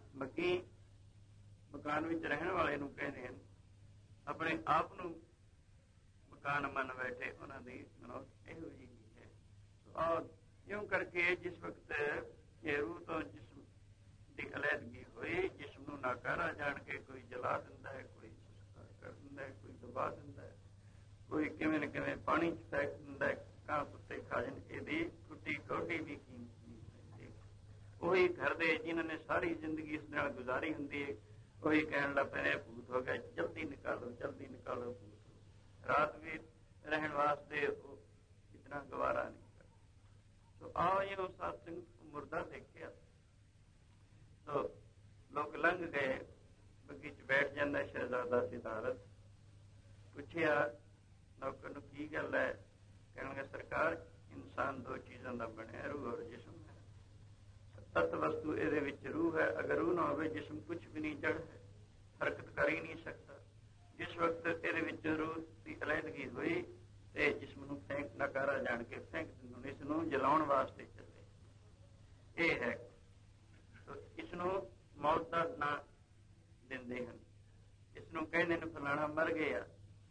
Speaker 1: ਮਕਾਨ ਵਿੱਚ ਰਹਿਣ ਵਾਲੇ ਨੂੰ ਕਹਿੰਦੇ ਹਨ, ਆਪਣੇ ਆਪ ਨੂੰ ਮਕਾਨ ਮੰਨ ਬੈਠੇ, ਉਹਨਾਂ ਦੀ ਮਨੌਤ ਇਹੋ ਜਿਹੀ ਹੈ। ਔਰ ਇਉਂ ਕਰਕੇ ਜਿਸ ਵਕਤ ਇਹ ਰੂਹ ਤੋਂ ਜਿਸਮ ਦੀ ਅਲੱਦਗੀ ਹੋਈ, ਜਿਸਮ ਨੂੰ ਨਾਕਾਰਾ ਜਾਣ ਕੇ ਕੋਈ ਜਲਾ ਦਿੰਦਾ ਹੈ, ਕੋਈ ਸੰਸਕਾਰ ਕਰ ਦਿੰਦਾ ਹੈ, ਕੋਈ ਦਬਾ ਦਿੰਦਾ ਹੈ, ਕੋਈ ਕਿਵੇਂ ਨਾ ਕਿਵੇਂ ਪਾਣੀ ਚ ਫੈਂਕ ਦਿੰਦਾ ਹੈ, ਕਾਂ ਕੁੱਤੇ ਖਾ ਜਾਣ, ਇਹਦੀ ਟੁੱਟੀ ਕੌਡੀ ਵੀ ਕੀਮਤ ਨਹੀਂ ਹੈ। ਉਹੀ ਘਰ ਦੇ ਜਿਨ੍ਹਾਂ ਨੇ ਸਾਰੀ ਜ਼ਿੰਦਗੀ ਇਸ ਨਾਲ ਗੁਜ਼ਾਰੀ ਹੁੰਦੀ ਹੈ, ਉਹੀ ਕਹਿਣ ਲੱਗ ਪਏ ਭੂਤ ਹੋ ਗਿਆ, ਜਲਦੀ ਨਿਕਾਲੋ, ਜਲਦੀ ਨਿਕਾਲੋ ਭੂਤ। ਰਾਤ ਵੀ ਰਹਿਣ ਵਾਸਤੇ ਉਹ ਇਤਨਾ ਗਵਾਰਾ ਨਹੀਂ ਕਰਦਾ। ਸੋ ਆਓ ਇਹ ਸਾਧ ਸੰਗਤ ਮੁਰਦਾ ਦੇਖਿਆ, ਤੋ ਲੋਕ ਲੰਘ ਗਏ, ਬਗੀਚ ਬੈਠ ਜਾਂਦਾ ਸ਼ਹਿਜ਼ਾਦਾ ਸਿਤਾਰਤ। ਪੁੱਛਿਆ ਨੌਕਰ ਨੂੰ, ਕੀ ਗੱਲ ਹੈ? ਕਹਿਣਗੇ, ਸਰਕਾਰ, ਇਨਸਾਨ ਦੋ ਚੀਜ਼ਾਂ ਦਾ ਬਣਿਆ, ਰੂਹ ਔਰ ਜਿਸਮ ਹੈ। ਤਤ ਵਸਤੂ ਇਹਦੇ ਵਿੱਚ ਰੂਹ ਹੈ। ਅਗਰ ਰੂਹ ਨਾ ਹੋਵੇ, ਜਿਸਮ ਕੁਝ ਵੀ ਨਹੀਂ, ਜੜ ਹੈ, ਹਰਕਤ ਕਰ ਹੀ ਨਹੀਂ ਸਕਦਾ। ਜਿਸ ਵਕਤ ਇਹਦੇ ਵਿੱਚ ਰੂਹ ਦੀ ਅਲੱਦਗੀ ਹੋਈ ਤੇ ਜਿਸਮ ਨੂੰ ਫੈਂਕ, ਨਕਾਰਾ ਜਾਣ ਕੇ ਫੈਂਕ ਦਿੰਦੇ, ਇਸ ਨੂੰ ਜਲਾਉਣ ਵਾਸਤੇ ਚੱਲੇ। ਇਹ ਹੈ, ਇਸ ਨੂੰ ਮੌਤ ਦਾ ਨਾਂ ਦਿੰਦੇ ਹਨ। ਇਸ ਨੂੰ ਕਹਿੰਦੇ ਨੇ ਫਲਾਣਾ ਮਰ ਗਿਆ।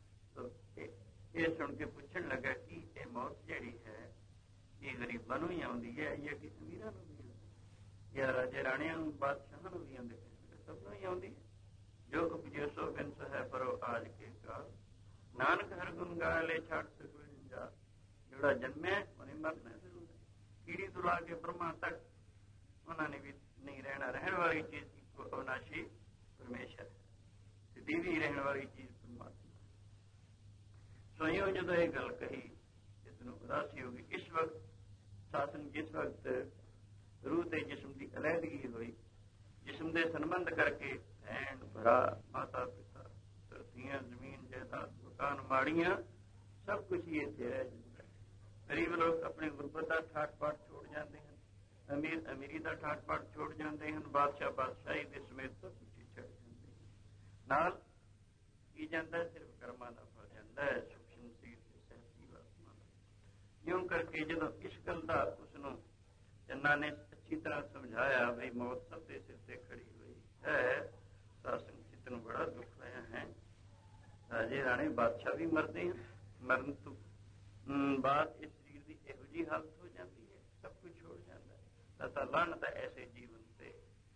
Speaker 1: ਇਹ ਸੁਣ ਕੇ ਪੁੱਛਣ ਲੱਗਾ ਕਿ ਇਹ ਮੌਤ ਜਿਹੜੀ ਹੈ, ਇਹ ਗਰੀਬਾਂ ਨੂੰ ਹੀ ਆਉਂਦੀ ਹੈ ਜਾਂ ਕਿ ਅਮੀਰਾਂ ਨੂੰ ਵੀ ਆਉਂਦੀ, ਜਾਂ ਰਾਜੇ ਰਾਣਿਆਂ ਨੂੰ, ਬਾਦਸ਼ਾਹਾਂ ਨੂੰ ਵੀ ਆਉਂਦੇ? ਸਭ ਨੂੰ ਹੀ ਆਉਂਦੀ ਹੈ। ਜੋ ਉਪਜਿਓ ਸੋ ਬਿਨ ਸਹਿ ਪਰੋ ਆਜ ਕੇ ਕਾਲ, ਨਾਨਕ ਹਰ ਗੁਣ ਗਾ ਲੈ ਛੱਡ ਸਕੋ ਜਾ। ਜਿਹੜਾ ਜਨਮਿਆ ਉਹਨੇ ਮਰਨਾ ਜ਼ਰੂਰ ਹੈ। ਕੀੜੀ ਤੋਂ ਲਾ ਕੇ ਬ੍ਰਹਮਾ ਤੱਕ ਉਹਨਾਂ ਨੇ ਵੀ ਨਹੀਂ ਰਹਿਣਾ। ਰਹਿਣ ਵਾਲੀ ਚੀਜ਼ ਇੱਕੋ ਅਵਨਾਸ਼ੀ ਪਰਮੇਸ਼ਰ ਹੈ, ਤੇ ਦੀਦੀ ਰਹਿਣ ਵਾਲੀ ਚੀਜ਼ ਪਰਮਾਤਮਾ। ਸੋ ਇਉਂ ਜਦੋਂ ਇਹ ਗੱਲ ਕਹੀ, ਇਸ ਨੂੰ ਉਦਾਸੀ ਹੋ ਗਈ। ਇਸ ਵਕਤ ਸਾਧਨ, ਜਿਸ ਵਕਤ ਰੂਹ ਤੇ ਜਿਸਮ ਦੀ ਅਲੱਦਗੀ ਹੋਈ, ਜਿਸਮ ਦੇ ਸੰਬੰਧ ਕਰਕੇ ਭੈਣ, ਭਰਾ, ਮਾਤਾ ਪਿਤਾ, ਧਰਤੀਆਂ, ਜ਼ਮੀਨ, ਜਾਇਦਾਦ, ਮਕਾਨ, ਮਾੜੀਆਂ, ਸਭ ਕੁਝ ਹੀ ਇੱਥੇ ਰਹਿ ਜਾਂਦਾ ਹੈ। ਗਰੀਬ ਲੋਕ ਆਪਣੇ ਗੁਰਬਤ ਦਾ ਠਾਠ ਪਾਠ ਛੋੜ ਜਾਂਦੇ ਹਨ, ਅਮੀਰ ਅਮੀਰੀ ਦਾ ਠਾਠ ਪਾਠ ਛੋੜ ਜਾਂਦੇ ਹਨ, ਬਾਦਸ਼ਾਹ ਬਾਦਸ਼ਾਹੀ ਦੇ ਸਮੇਤ ਸਭ ਕੁਝ ਛੱਡ ਜਾਂਦੇ ਹਨ। ਨਾਲ ਕੀ ਜਾਂਦਾ, ਸਿਰਫ ਕਰਮਾਂ ਦਾ ਫਲ ਜਾਂਦਾ ਹੈ, ਸੂਖਮ ਸਰੀਰ ਤੇ ਸਹਿਜੀ ਆਤਮਾ ਦਾ। ਇਉਂ ਕਰਕੇ ਜਦੋਂ ਇਸ ਗੱਲ ਦਾ ਉਸਨੂੰ ਚੰਨਾ ਨੇ ਅੱਛੀ ਤਰ੍ਹਾਂ ਸਮਝਾਇਆ, ਬਈ ਮੌਤ ਸਭ ਦੇ ਸਿਰ ਤੇ ਖੜੀ ਹੋਈ ਹੈ, ਸਾਸੰਗ ਚਿੱਤ ਨੂੰ ਬੜਾ ਦੁੱਖ ਹੋਇਆ ਹੈ। ਰਾਜੇ ਰਾਣੇ, ਬਾਦਸ਼ਾਹ ਵੀ ਮਰਦੇ ਹਨ, ਮਰਨ ਤੋਂ ਬਾਅਦ ਇਸ ਸਰੀਰ ਦੀ ਇਹੋ ਜਿਹੀ ਹਾਲਤ ਹੋ ਜਾਂਦੀ ਹੈ, ਸਭ ਕੁਝ ਛੋੜ ਜਾਂਦਾ ਹੈ। ਤਾਂ ਲਾਹਨਤ ਹੈ ਐਸੇ ਜੀਵਨ ਤੇ। ਉਸ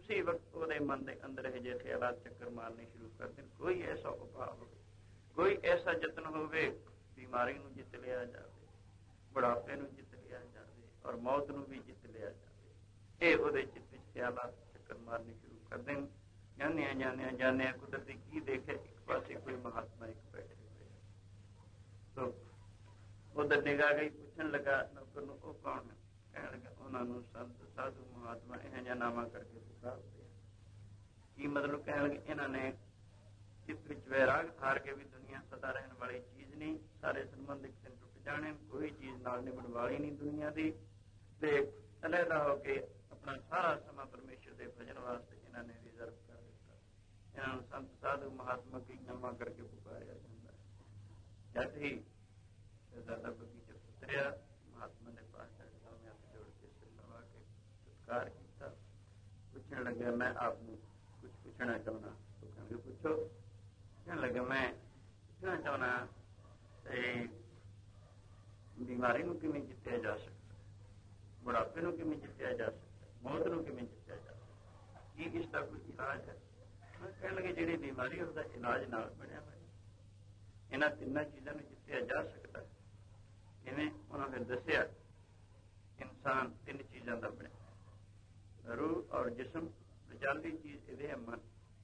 Speaker 1: ਉਸੇ ਵਕਤ ਉਹਦੇ ਮਨ ਦੇ ਅੰਦਰ ਇਹ ਜਿਹੇ ਖਿਆਲਾਤ ਚੱਕਰ ਮਾਰਨੇ ਸ਼ੁਰੂ ਕਰ ਦੇਣ। ਕੋਈ ਐਸਾ ਉਪਾਅ ਹੋਵੇ, ਕੋਈ ਐਸਾ ਯਤਨ ਹੋਵੇ, ਬਿਮਾਰੀ ਨੂੰ ਜਿੱਤ ਲਿਆ ਜਾਵੇ, ਬੁਢਾਪੇ ਨੂੰ ਜਿੱਤ ਲਿਆ ਜਾਵੇ, ਔਰ ਮੌਤ ਨੂੰ ਵੀ ਜਿੱਤ ਲਿਆ ਜਾਵੇ। ਇਹ ਉਹਦੇ ਚਿੱਤ ਵਿੱਚ ਖਿਆਲਾਤ ਚੱਕਰ ਮਾਰਨੇ ਸ਼ੁਰੂ ਕਰ ਦੇਣ। ਜਾਂਦਿਆਂ ਕੁਦਰਤੀ ਕੀ ਦੇਖੇ, ਇੱਕ ਪਾਸੇ ਕੋਈ ਮਹਾਤਮਾ ਇੱਕ ਬੈਠੇ ਹੋਏ। ਉਧਰ ਨਿਗਾਹ ਗਈ, ਪੁੱਛਣ ਲੱਗਾ ਨੌਕਰ ਨੂੰ, ਉਹ ਕੌਣ ਹੈ? ਕਹਿਣ ਲੱਗਾ, ਉਹਨਾਂ ਨੂੰ ਸੰਤ ਸਾਧੂ ਮਹਾਤਮਾ ਇਹੋ ਜਿਹਾ ਨਾਮਾ ਕਰਕੇ ਪੁਕਾਰਦੇ ਆ। ਕੀ ਮਤਲਬ? ਕਹਿਣ ਲੱਗੇ, ਇਹਨਾਂ ਨੇ ਚਿੱਤ ਵਿੱਚ ਵੈਰਾਗ ਹਾਰ ਕੇ ਵੀ ਦੁਨੀਆ ਸਦਾ ਰਹਿਣ ਵਾਲੀ ਚੀਜ਼ ਨਹੀਂ, ਸਾਰੇ ਸੰਬੰਧ ਇੱਕ ਦਿਨ ਟੁੱਟ ਜਾਣੇ, ਕੋਈ ਚੀਜ਼ ਨਾਲ ਨਿਭਣ ਵਾਲੀ ਨਹੀਂ ਦੁਨੀਆ ਦੀ, ਤੇ ਅਲੱਗਾ ਹੋ ਕੇ ਆਪਣਾ ਸਾਰਾ ਸਮਾਂ ਪਰਮੇਸ਼ਰ ਦੇ ਭਜਨ ਵਾਸਤੇ ਇਹਨਾਂ ਨੇ ਰਿਜ਼ਰਵ ਕਰ ਦਿੱਤਾ। ਇਹਨਾਂ ਨੂੰ ਸੰਤ ਸਾਧੂ ਮਹਾਤਮਾ ਕੀ ਨਾਮਾ ਕਰਕੇ ਪੁਕਾਰਿਆ ਜਾਂਦਾ ਹੈ। ਜਦ ਹੀ ਸ਼ਹਿਜ਼ਾਦਾ ਬਗੀਚੇ ਉਤਰਿਆ, ਮਹਾਤਮਾ ਦੇ ਪਾਸ ਜਾ ਕੇ ਦੋਵੇਂ ਹੱਥ ਜੋੜ ਕੇ ਸਿਰ ਲਵਾ ਕੇ ਸਤਿਕਾਰ ਕੀਤਾ। ਪੁੱਛਣ ਲੱਗਿਆ, ਮੈਂ ਆਪ ਨੂੰ ਕੁਝ ਪੁੱਛਣਾ ਚਾਹੁੰਦਾ। तो कहने पूछो। कहने लगे, मैं पूछना चाहना बीमारी को किमें जितया जा सकता है, बुढ़ापे को किमें जितया जा सकता है, मौत को किमें जितया जा सकता है, की इसका कोई इलाज है? मैं कहने लगे, जी बीमारी उसका इलाज नाल बनया हुआ, इन्होंने तिना चीज़ों को जितया जा सकता है। इवें उन्होंने दसिया, इंसान तीन चीज़ों का बनया, रूह और जिसम। विचारती चीज ये है मन,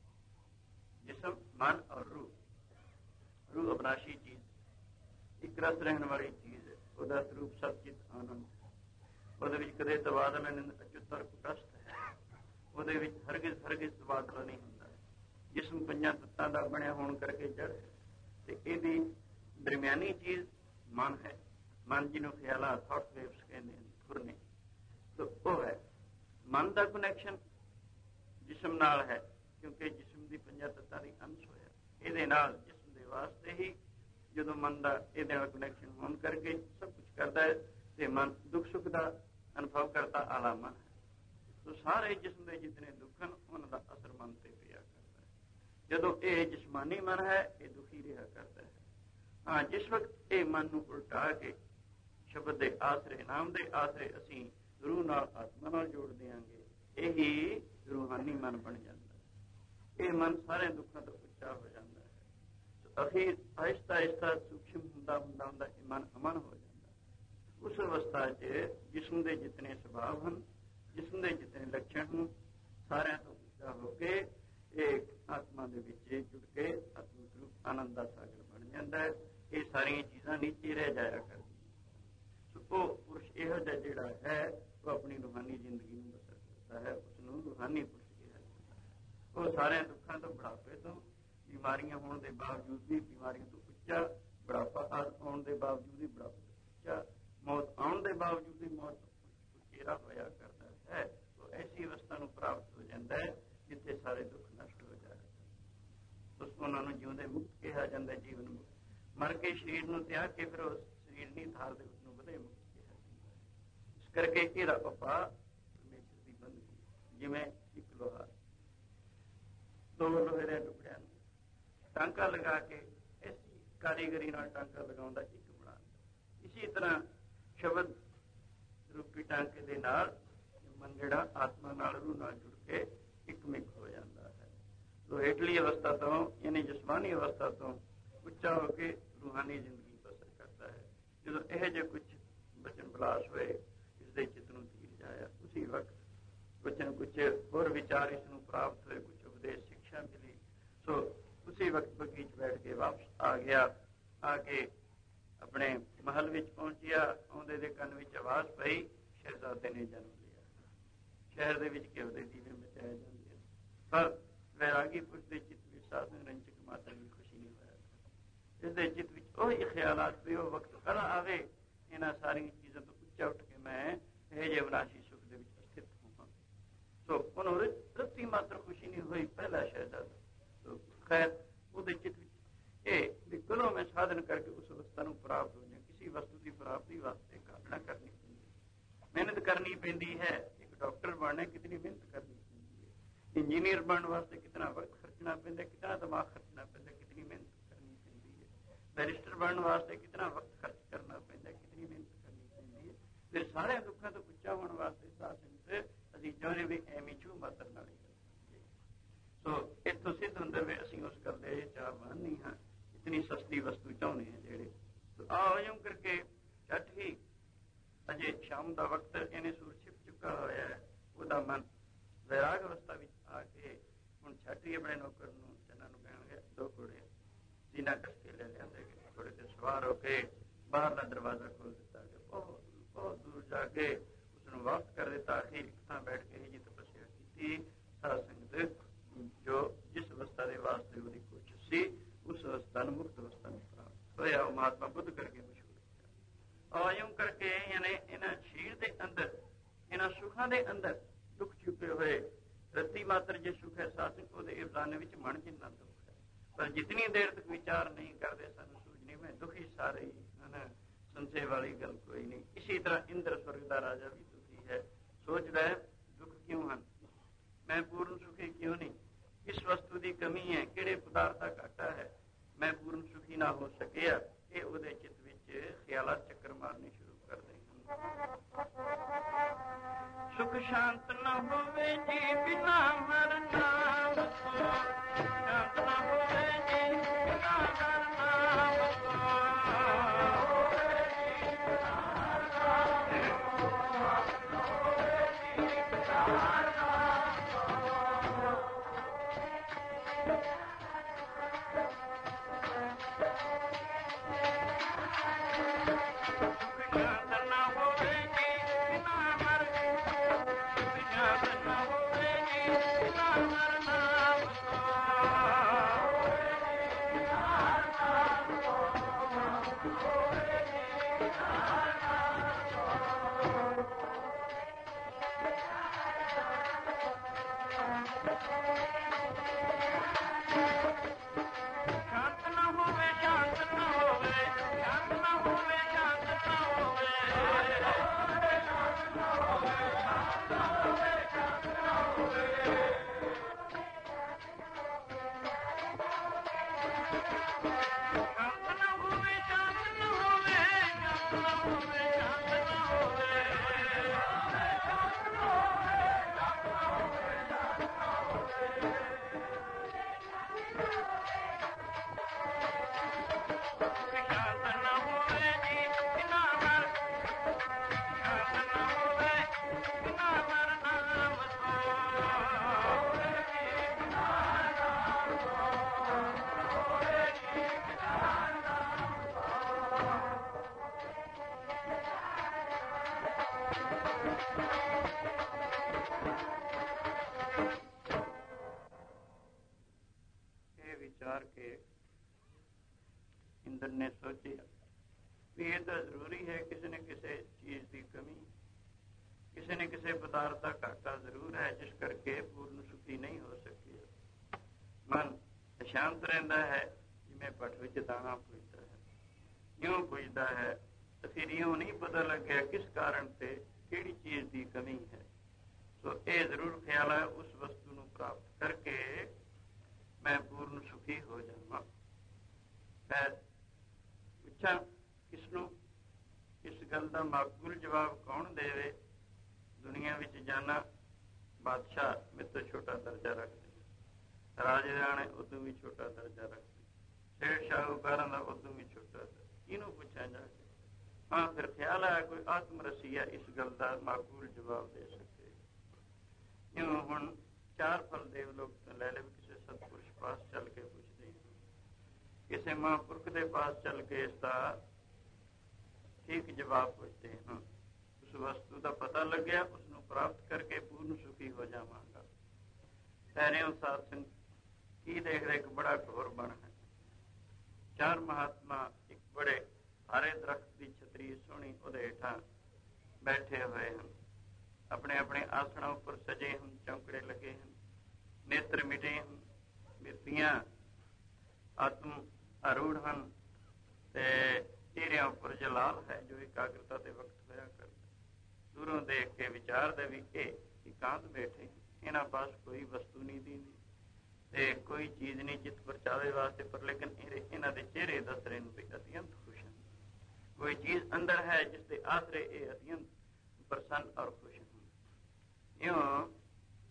Speaker 1: जिसम मन और रूह। रूह अविनाशी चीज, एक रस रहने वाली चीज है, ਉਹਦਾ ਸਰੂਪ ਸਤਿਚਿਤ ਆਨੰਦ, ਉਹਦੇ ਵਿੱਚ ਕਦੇ ਤਬਾਦਲਾ ਨਹੀਂ, ਅਚੁੱਤਰ ਕੁਟਸਥ ਹੈ, ਉਹਦੇ ਵਿੱਚ ਹਰਗਿਜ਼ ਤਬਾਦਲਾ ਨਹੀਂ ਹੁੰਦਾ। ਜਿਸਮ ਪੰਜਾਂ ਤੱਤਾਂ ਦਾ ਬਣਿਆ ਹੋਣ ਕਰਕੇ ਜੜ ਹੈ, ਤੇ ਇਹਦੀ ਦਰਮਿਆਨੀ ਚੀਜ਼ ਮਨ ਹੈ। ਮਨ ਜਿਹਨੂੰ ਖਿਆਲਾਂ ਥਾਟ ਵੇਵਸ ਕਹਿੰਦੇ ਨੇ, ਖੁਰਨੇ, ਤਾਂ ਉਹ ਹੈ। ਮਨ ਦਾ ਕਨੈਕਸ਼ਨ ਜਿਸਮ ਨਾਲ ਹੈ, ਕਿਉਂਕਿ ਜਿਸਮ ਦੀ ਪੰਜਾਂ ਤੱਤਾਂ ਦੀ ਅੰਸ਼ ਹੋਇਆ। ਇਹਦੇ ਨਾਲ ਜਿਸਮ ਦੇ ਵਾਸਤੇ ਹੀ ਜਦੋਂ ਮਨ ਦਾ ਇਹਦੇ ਨਾਲ ਕਨੈਕਸ਼ਨ ਹੋਣ ਕਰਕੇ ਸਭ ਕੁਝ ਕਰਦਾ ਹੈ, ਤੇ ਮਨ ਦੁੱਖ ਸੁੱਖ ਦਾ ਅਨੁਭਵ ਕਰਦਾ ਆਲਾ ਮਨ ਹੈ। ਸੋ ਸਾਰੇ ਜਿਸਮ ਦੇ ਜਿਤਨੇ ਦੁੱਖ ਹਨ, ਉਹਨਾਂ ਦਾ ਅਸਰ ਮਨ ਤੇ ਪਿਆ ਕਰਦਾ ਹੈ। ਜਦੋਂ ਇਹ ਜਿਸਮਾਨੀ ਮਨ ਹੈ, ਇਹ ਦੁਖੀ ਰਿਹਾ ਕਰਦਾ ਹੈ। ਹਾਂ, ਜਿਸ ਵਕਤ ਇਹ ਮਨ ਨੂੰ ਉਲਟਾ ਕੇ ਸ਼ਬਦ ਦੇ ਆਸਰੇ, ਨਾਮ ਦੇ ਆਸਰੇ ਅਸੀਂ ਰੂਹ ਨਾਲ, ਆਤਮਾ ਨਾਲ ਜੋੜ ਦਿਆਂਗੇ, ਇਹੀ ਰੂਹਾਨੀ ਮਨ ਬਣ ਜਾਂਦਾ ਹੈ। ਇਹ ਮਨ ਸਾਰੇ ਦੁੱਖਾਂ ਤੋਂ ਉੱਚਾ ਹੋ ਜਾਂਦਾ ਹੈ। ਅਖੀਰ ਆਹਿਸਤਾ ਆਹਿਸਤਾ ਸੂਖਮ ਹੁੰਦਾ ਇਹ ਮਨ ਅਮਨ ਹੋ ਜਾਂਦਾ ਹੈ। ਉਸ ਅਵਸਥਾ 'ਚ ਜਿਸਮ ਦੇ ਜਿਤਨੇ ਸੁਭਾਅ ਹਨ, ਜਿਸਮ ਦੇ ਜਿਤਨੇ ਲੱਛਣ ਹਨ, ਸਾਰਿਆਂ ਤੋਂ ਉੱਚਾ ਹੋ ਕੇ ਇਹ ਆਤਮਾ ਦੇ ਵਿੱਚ ਜੁੜ ਕੇ ਆਤਮ ਸਰੂਪ ਆਨੰਦ ਦਾ ਸਾਗਰ ਬਣ ਜਾਂਦਾ ਹੈ। ਇਹ ਸਾਰੀਆਂ ਚੀਜ਼ਾਂ ਨੀਚੇ ਰਹਿ ਜਾਇਆ ਕਰਦੀਆਂ। ਸੋ ਉਹ ਪੁਰਸ਼ ਇਹੋ ਜਿਹਾ ਜਿਹੜਾ ਹੈ, ਉਹ ਆਪਣੀ ਰੂਹਾਨੀ ਜ਼ਿੰਦਗੀ ਨੂੰ ਬਸਰ ਕਰਦਾ ਹੈ, ਉਸਨੂੰ ਰੂਹਾਨੀ ਪੁਰਸ਼ ਕਿਹਾ ਜਾਂਦਾ ਹੈ। ਉਹ ਸਾਰਿਆਂ ਦੁੱਖਾਂ ਤੋਂ, ਬੁਢਾਪੇ ਤੋਂ, ਬਿਮਾਰੀਆਂ ਹੋਣ ਦੇ ਬਾਵਜੂਦ ਵੀ ਬਿਮਾਰੀਆਂ ਤੋਂ ਉੱਚਾ, ਬੁਢਾਪਾ ਆਉਣ ਦੇ ਬਾਵਜੂਦ ਵੀ ਬੁਢਾਪੇ ਤੋਂ ਉੱਚਾ, ਮੌਤ ਆਉਣ ਦੇ ਬਾਵਜੂਦ ਵੀ ਮੌਤ ਤੋਂ ਉਚੇਰਾ ਹੋਇਆ ਕਰਦਾ ਹੈ। ਉਹ ਐਸੀ ਅਵਸਥਾ ਨੂੰ ਪ੍ਰਾਪਤ ਹੋ ਜਾਂਦਾ ਹੈ ਜਿੱਥੇ ਸਾਰੇ ਦੁੱਖ ਨਸ਼ਟ ਹੋ ਜਾਂਦੇ। ਉਹਨਾਂ ਨੂੰ ਜਿਉਂਦੇ ਮੁਕਤ ਕਿਹਾ ਜਾਂਦਾ, ਜੀਵਨ ਮੁਕਤ। ਮਰ ਕੇ ਸਰੀਰ ਨੂੰ ਤਿਆਗ ਕੇ ਫਿਰ ਉਸ ਸਰੀਰ ਨਹੀਂ ਧਾਰਦੇ, ਉਸਨੂੰ ਵਧੇ ਮੁਕਤ ਕਿਹਾ ਜਾਂਦਾ। ਇਸ ਕਰਕੇ ਇਹਦਾ ਉਪਾਅ ਪਰਮੇਸ਼ਰ ਦੀ ਬੰਦਗੀ। ਜਿਵੇਂ ਇੱਕ ਲੋਹਾ ਦੋ ਲੋਹੇ ਦੇ ਟੁਕੜਿਆਂ ਨੂੰ ਟਾਂਕਾ ਲਗਾ ਕੇ ਐਸੀ ਕਾਰੀਗਰੀ ਨਾਲ ਟਾਂਕਾ ਲਗਾਉਂਦਾ, ਇੱਕ ਬਣਾਉਂਦਾ। ਇਸੇ ਤਰ੍ਹਾਂ ਸ਼ਬਦ ਰੂਪੀ ਟਾਂਕੇ ਦੇ ਨਾਲ ਮਨ ਜਿਹੜਾ ਆਤਮਾ ਨਾਲ, ਰੂਹ ਨਾਲ ਜੁੜ ਕੇ ਇੱਕ ਮਿਕ ਹੋ ਜਾਂਦਾ ਹੈ। ਸੋ ਹੇਠਲੀ ਅਵਸਥਾ ਤੋਂ, ਯਾਨੀ ਜਿਸਮਾਨੀ ਅਵਸਥਾ ਤੋਂ ਉੱਚਾ ਹੋ ਕੇ ਰੂਹਾਨੀ ਜ਼ਿੰਦਗੀ ਬਸਰ ਕਰਦਾ ਹੈ। ਜਦੋਂ ਇਹ ਜਿਹੇ ਕੁਝ ਬਚਨ ਬਲਾਸ ਹੋਏ, ਇਸ ਦੇ ਚਿੱਤ ਨੂੰ ਧੀਰ ਜਾਇਆ, ਉਸੇ ਵਕਤ ਕੁਝ ਨਾ ਕੁਝ ਹੋਰ ਵਿਚਾਰ ਇਸ ਨੂੰ ਪ੍ਰਾਪਤ ਹੋਏ, ਕੁਝ ਉਪਦੇਸ਼ ਸਿੱਖਿਆ ਮਿਲੀ। ਸੋ ਉਸੇ ਵਕਤ ਬਗੀਚ ਬੈਠ ਕੇ ਵਾਪਸ ਆ ਗਿਆ। ਆ ਕੇ ਆਪਣੇ ਮਹਲ ਵਿੱਚ ਪਹੁੰਚਿਆ। ਆਉਂਦੇ ਦੇ ਕੰਨ ਵਿੱਚ ਆਵਾਜ਼ ਪਈ, ਸ਼ਹਿਜ਼ਾਦੇ ਨੇ ਜਨਮ ਲਿਆ। ਸ਼ਹਿਰ ਦੇ ਵਿੱਚ ਘਿਓ ਦੇ ਦੀਵੇ ਮਚਾਏ ਜਾਂਦੇ ਹਨ, ਪਰ ਵੈਰਾਗੀ ਪੁਰਸ਼ ਦੇ ਚਿੱਤ ਵਿੱਚ ਸਾਧੂ ਨਿਰੰਜਕ ਮਾਤਰ ਵੀ ਖੁਸ਼ੀ ਨਹੀਂ ਹੋਇਆ। ਇਸ ਦੇ ਚਿੱਤ ਵਿੱਚ ਉਹੀ ਖਿਆਲਾਤ ਵੀ ਉਹ ਵਕਤ ਕਦ ਆਵੇ, ਇਹਨਾਂ ਸਾਰੀਆਂ ਚੀਜ਼ਾਂ ਤੋਂ ਉੱਚਾ ਉੱਠ ਕੇ ਮੈਂ ਇਹ ਜਿਹੇ ਵਿਨਾਸ਼ੀ ਸੁੱਖ ਦੇ ਵਿੱਚ ਸਥਿਤ ਹੋਵਾਂ। ਸੋ ਉਹਨੂੰ ਰੱਤੀ ਮਾਤਰ ਖੁਸ਼ੀ ਨਹੀਂ ਹੋਈ ਪਹਿਲਾ ਸ਼ਹਿਜ਼ਾਦਾ। ਸੋ ਖੈਰ ਉਹਦੇ ਚਿੱਤ ਵਿੱਚ ਇਹ ਵੀ ਕਦੋਂ ਮੈਂ ਸਾਧਨ ਕਰਕੇ ਉਸ ਅਵਸਥਾ ਨੂੰ ਪ੍ਰਾਪਤ ਹੋ ਜਾ। ਕਿਸੇ ਵਸਤੂ ਦੀ ਪ੍ਰਾਪਤੀ ਵਾਸਤੇ ਕਾਮਨਾ ਕਰਨੀ ਪੈਂਦੀ, ਮਿਹਨਤ ਕਰਨੀ ਪੈਂਦੀ ਹੈ। ਇੱਕ ਡਾਕਟਰ ਬਣਨਾ ਕਿਤਨੀ ਮਿਹਨਤ ਕਰਨੀ ਪੈਂਦੀ ਹੈ। ਇੰਜੀਨੀਅਰ ਬਣਨ ਵਾਸਤੇ ਕਿਤਨਾ ਵਕਤ ਖਰਚਣਾ ਪੈਂਦਾ, ਕਿਤਨਾ ਦਿਮਾਗ ਖਰਚਣਾ ਪੈਂਦਾ, ਕਿਤਨੀ ਮਿਹਨਤ ਕਰਨੀ ਪੈਂਦੀ ਹੈ। ਬੈਰਿਸਟਰ ਬਣਨ ਵਾਸਤੇ ਕਿਤਨਾ ਵਕਤ ਖਰਚ ਕਰਨਾ ਪੈਂਦਾ, ਕਿਤਨੀ ਮਿਹਨਤ ਕਰਨੀ ਪੈਂਦੀ ਹੈ। ਫਿਰ ਸਾਰੇ ਦੁੱਖਾਂ ਤੋਂ ਉੱਚਾ ਹੋਣ ਵਾਸਤੇ ਸਾਧ ਸੰਗਤ ਅਸੀਂ ਚਾਹੁੰਦੇ ਵੀ ਐਵੇਂ ਛੂ ਮਾਤਰ ਨਾਲ ਹੀ ਸੋ ਇੱਥੋਂ ਸਿੱਧ ਹੁੰਦਾ ਵੀ ਅਸੀਂ ਉਸ ਗੱਲ ਦੇ ਚਾਹਵਾਨ ਨਹੀਂ ਹਾਂ, ਇਤਨੀ ਸਸਤੀ ਵਸਤੂ ਚਾਹੁੰਦੇ ਹਾਂ ਜਿਹੜੇ। ਆਓ ਇਉਂ ਕਰਕੇ ਝੱਟ ਹੀ ਅਜੇ ਸ਼ਾਮ ਦਾ ਵਕਤ, ਇਹਨੇ ਸੂਰ ਛਿਪ ਚੁੱਕਾ ਹੋਇਆ ਹੈ, ਉਹਦਾ ਮਨ ਵੈਰਾਗ ਅਵਸਥਾ ਵਿੱਚ ਆ ਕੇ ਹੁਣ ਝੱਟ ਹੀ ਆਪਣੇ ਨੌਕਰ ਨੂੰ ਚੰਨਾ ਨੂੰ ਕਹਿਣਗੇ 2 ਘੋੜੇ ਸੀਨਾ ਕੱਸ ਕੇ ਲੈ ਲਿਆਂਦੇ ਗਏ। ਘੋੜੇ ਤੇ ਸਵਾਰ ਹੋ ਕੇ ਬਾਹਰਲਾ ਦਰਵਾਜ਼ਾ ਖੋਲ ਦਿੱਤਾ ਗਿਆ। ਬਹੁਤ ਬਹੁਤ ਦੂਰ ਜਾ ਕੇ ਉਸਨੂੰ ਵਾਪਸ ਕਰ ਦਿੱਤਾ। ਅਖੀਰ ਇੱਕ ਥਾਂ ਬੈਠ ਕੇ ਹੀ ਜੀ ਤਪੱਸਿਆ ਕੀਤੀ। ਸਾਧ ਸੰਗਤ ਜੋ ਜਿਸ ਅਵਸਥਾ ਦੇ ਵਾਸਤੇ ਉਹਦੀ ਕੋਸ਼ਿਸ਼ ਸੀ, ਉਸ ਅਵਸਥਾ ਨੂੰ ਮੁਕਤ ਅਵਸਥਾ ਨੂੰ ਪ੍ਰਾਪਤ ਹੋਇਆ। ਉਹ ਮਹਾਤਮਾ ਬੁੱਧ ਕਰਕੇ ਮਸ਼ਹੂਰ ਹੋਇਆ। ਔਰ ਇਉਂ ਕਰਕੇ ਇਹਨਾਂ ਸਰੀਰ ਦੇ ਅੰਦਰ, ਇਹਨਾਂ ਸੁੱਖਾਂ ਦੇ ਅੰਦਰ ਦੁੱਖ ਛੁਪੇ ਹੋਏ। ਰੱਤੀ ਮਾਤਰ ਜੇ ਸੁੱਖ ਹੈ ਸਾਧਨ, ਉਹਦੇ ਇਵਜ਼ਾਨੇ ਵਿੱਚ ਮਨ ਜਿੰਨਾ ਦੁੱਖ ਹੈ, ਪਰ ਜਿਤਨੀ ਦੇਰ ਤੱਕ ਵਿਚਾਰ ਨਹੀਂ ਕਰਦੇ ਸਾਨੂੰ ਸੂਝ ਨਹੀਂ ਮੈਂ ਦੁਖੀ ਸਾਰੇ ਹੀ ਹਨ, ਸੰਸ਼ੇ ਵਾਲੀ ਗੱਲ ਕੋਈ ਨਹੀਂ। ਇਸੇ ਤਰ੍ਹਾਂ ਇੰਦਰ ਸਵਰਗ ਦਾ ਰਾਜਾ ਵੀ ਦੁਖੀ ਹੈ, ਸੋਚਦਾ ਹੈ ਦੁੱਖ ਕਿਉਂ ਹਨ, ਮੈਂ ਪੂਰਨ ਸੁਖੀ ਕਿਉਂ ਨਹੀਂ, ਕਿਸ ਵਸਤੂ ਦੀ ਕਮੀ ਹੈ, ਕਿਹੜੇ ਪਦਾਰਥ ਦਾ ਘਾਟਾ ਹੈ, ਮੈਂ ਪੂਰਨ ਸੁਖੀ ਨਾ ਹੋ ਸਕਿਆ। ਇਹ ਉਹਦੇ ਚਿੱਤ ਵਿੱਚ ਖਿਆਲਾਤ ਚੱਕਰ ਮਾਰਨੇ ਸ਼ੁਰੂ ਕਰਦੇ ਹਨ। ਸੁਖ ਸ਼ਾਂਤ ਨਾ ਹੋਵੇ ਜੀ ਬਿਨਾ ਮਰਨਾ, ਸ਼ਾਂਤ ਨਾ ਹੋਵੇ ਜੀ ਬਿਨਾ ਮਰਨਾ, ਵਿਚਾਰ ਕੇ ਇੰਦਰ ਨੇ ਸੋਚਿਆ ਵੀ ਇਹ ਤਾਂ ਜ਼ਰੂਰੀ ਹੈ, ਕਿਸੇ ਨੇ ਕਿਸੇ ਚੀਜ਼ ਦੀ ਕਮੀ, ਕਿਸੇ ਨੇ ਕਿਸੇ ਪਦਾਰਥ ਦਾ ਘਾਟਾ ਜ਼ਰੂਰ ਹੈ, ਜਿਸ ਕਰਕੇ ਪੂਰਨ ਸੁਖੀ ਨਹੀਂ ਹੋ ਸਕਿਆ। ਮਨ ਅਸ਼ਾਂਤ ਰਹਿੰਦਾ ਹੈ, ਜਿਵੇਂ ਭੱਠ ਵਿੱਚ ਦਾਣਾ ਪੁੱਜਦਾ ਹੈ, ਇਉਂ ਪੁੱਜਦਾ ਹੈ। ਤਾਂ ਫਿਰ ਇਉਂ ਨਹੀਂ ਪਤਾ ਲੱਗਿਆ ਕਿਸ ਕਾਰਨ ਤੇ ਕਿਹੜੀ ਚੀਜ਼ ਦੀ ਕਮੀ ਹੈ। ਸੋ ਇਹ ਜ਼ਰੂਰ ਖਿਆਲ ਹੈ ਉਸ ਵਸਤੂ ਨੂੰ ਪ੍ਰਾਪਤ ਕਰਕੇ ਮੈਂ ਪੂਰਨ ਸੁਖੀ ਹੋ ਜਾਵਾਂ। ਮੈਂ ਪੁੱਛਾਂ ਕਿਸਨੂੰ, ਇਸ ਗੱਲ ਦਾ ਮਾਕੂਲ ਜਵਾਬ ਕੌਣ ਦੇਵੇ। ਦੁਨੀਆ ਵਿੱਚ ਜਾਣਾ ਬਾਦਸ਼ਾਹ ਮੇਰੇ ਤੋਂ ਛੋਟਾ ਦਰਜਾ ਰੱਖਦੇ, ਰਾਜੇ ਰਾਣੇ ਉਦੋਂ ਵੀ ਛੋਟਾ ਦਰਜਾ ਰੱਖਦੇ, ਸੇਠ ਸ਼ਾਹੂਕਾਰਾਂ ਦਾ ਉਦੋਂ ਵੀ ਛੋਟਾ। ਇਹਨੂੰ ਪੁੱਛਿਆ ਜਾ ਕੇ ਹਾਂ ਫਿਰ ਖਿਆਲ ਹੈ ਕੋਈ ਆਤਮ ਰਸੀਆ ਇਸ ਗੱਲ ਦਾ ਮਾਕੂਲ ਜਵਾਬ ਦੇ ਸਕੇ। ਇਉਂ ਹੁਣ 4 ਫਲ ਦੇਵ ਲੋਕ ਤੋਂ ਲੈ ਲੈ, ਕਿਸੇ ਸਤਪੁਰਸ਼ ਪਾਸ ਚੱਲ ਕੇ ਪੁੱਛਦੇ ਹਾਂ, ਕਿਸੇ ਮਹਾਂਪੁਰਖ ਦੇ ਪਾਸ ਚੱਲ ਕੇ ਇਸ ਦਾ ਠੀਕ ਜਵਾਬ ਪੁੱਛਦੇ ਹਾਂ। ਉਸ ਵਸਤੂ ਦਾ ਪਤਾ ਲੱਗਿਆ, ਉਸਨੂੰ ਪ੍ਰਾਪਤ ਕਰਕੇ ਪੂਰਨ ਸੁਖੀ ਹੋ ਜਾਵਾਂਗਾ। ਪਹਿਰਿਓ ਸਾਧ ਸੰਗ ਕੀ ਦੇਖਦੇ, ਇੱਕ ਬੜਾ ਘੋਰ ਬਣ ਹੈ। 4 ਮਹਾਤਮਾ ਇੱਕ ਬੜੇ ਹਰੇ ਦਰਖਤ ਦੀ ਛਤਰੀ ਸੋਹਣੀ ਉਹਦੇ ਹੇਠਾਂ ਬੈਠੇ ਹੋਏ ਹਨ, ਆਪਣੇ ਆਪਣੇ ਆਸਣਾਂ ਉੱਪਰ ਸਜੇ ਹਨ, ਚੌਂਕੜੇ ਲੱਗੇ ਹਨ, ਨੇਤਰ ਮਿਟੇ ਹਨ, ਮਿਰਤੀਆਂ ਆਤਮ ਆਰੂੜ ਹਨ ਤੇ ਚਿਹਰਿਆਂ ਉੱਪਰ ਜਲਾਲ ਹੈ ਜੋ ਇਕਾਗਰਤਾ ਦੇ ਵਕਤ ਹੋਇਆ ਕਰਦਾ। ਦੂਰੋਂ ਦੇਖ ਕੇ ਵਿਚਾਰਦੇ ਵੀ ਇਹ ਇਕਾਂਤ ਬੈਠੇ, ਇਹਨਾਂ ਪਾਸ ਕੋਈ ਵਸਤੂ ਨਹੀਂ ਦੀਂਦੀ ਤੇ ਕੋਈ ਚੀਜ਼ ਨਹੀਂ ਚਿੱਤ ਪਰਚਾਵੇ ਵਾਸਤੇ, ਪਰ ਲੇਕਿਨ ਇਹਨਾਂ ਦੇ ਚਿਹਰੇ ਦੱਸ ਰਹੇ ਨੂੰ ਵੀ ਅਤਿਅੰਤ ਖੁਸ਼ ਹਨ। ਕੋਈ ਚੀਜ਼ ਅੰਦਰ ਹੈ ਜਿਸ ਦੇ ਆਸਰੇ ਇਹ ਅਤਿਅੰਤ ਪ੍ਰਸੰਨ ਔਰ ਖੁਸ਼ ਹਨ। ਇਉਂ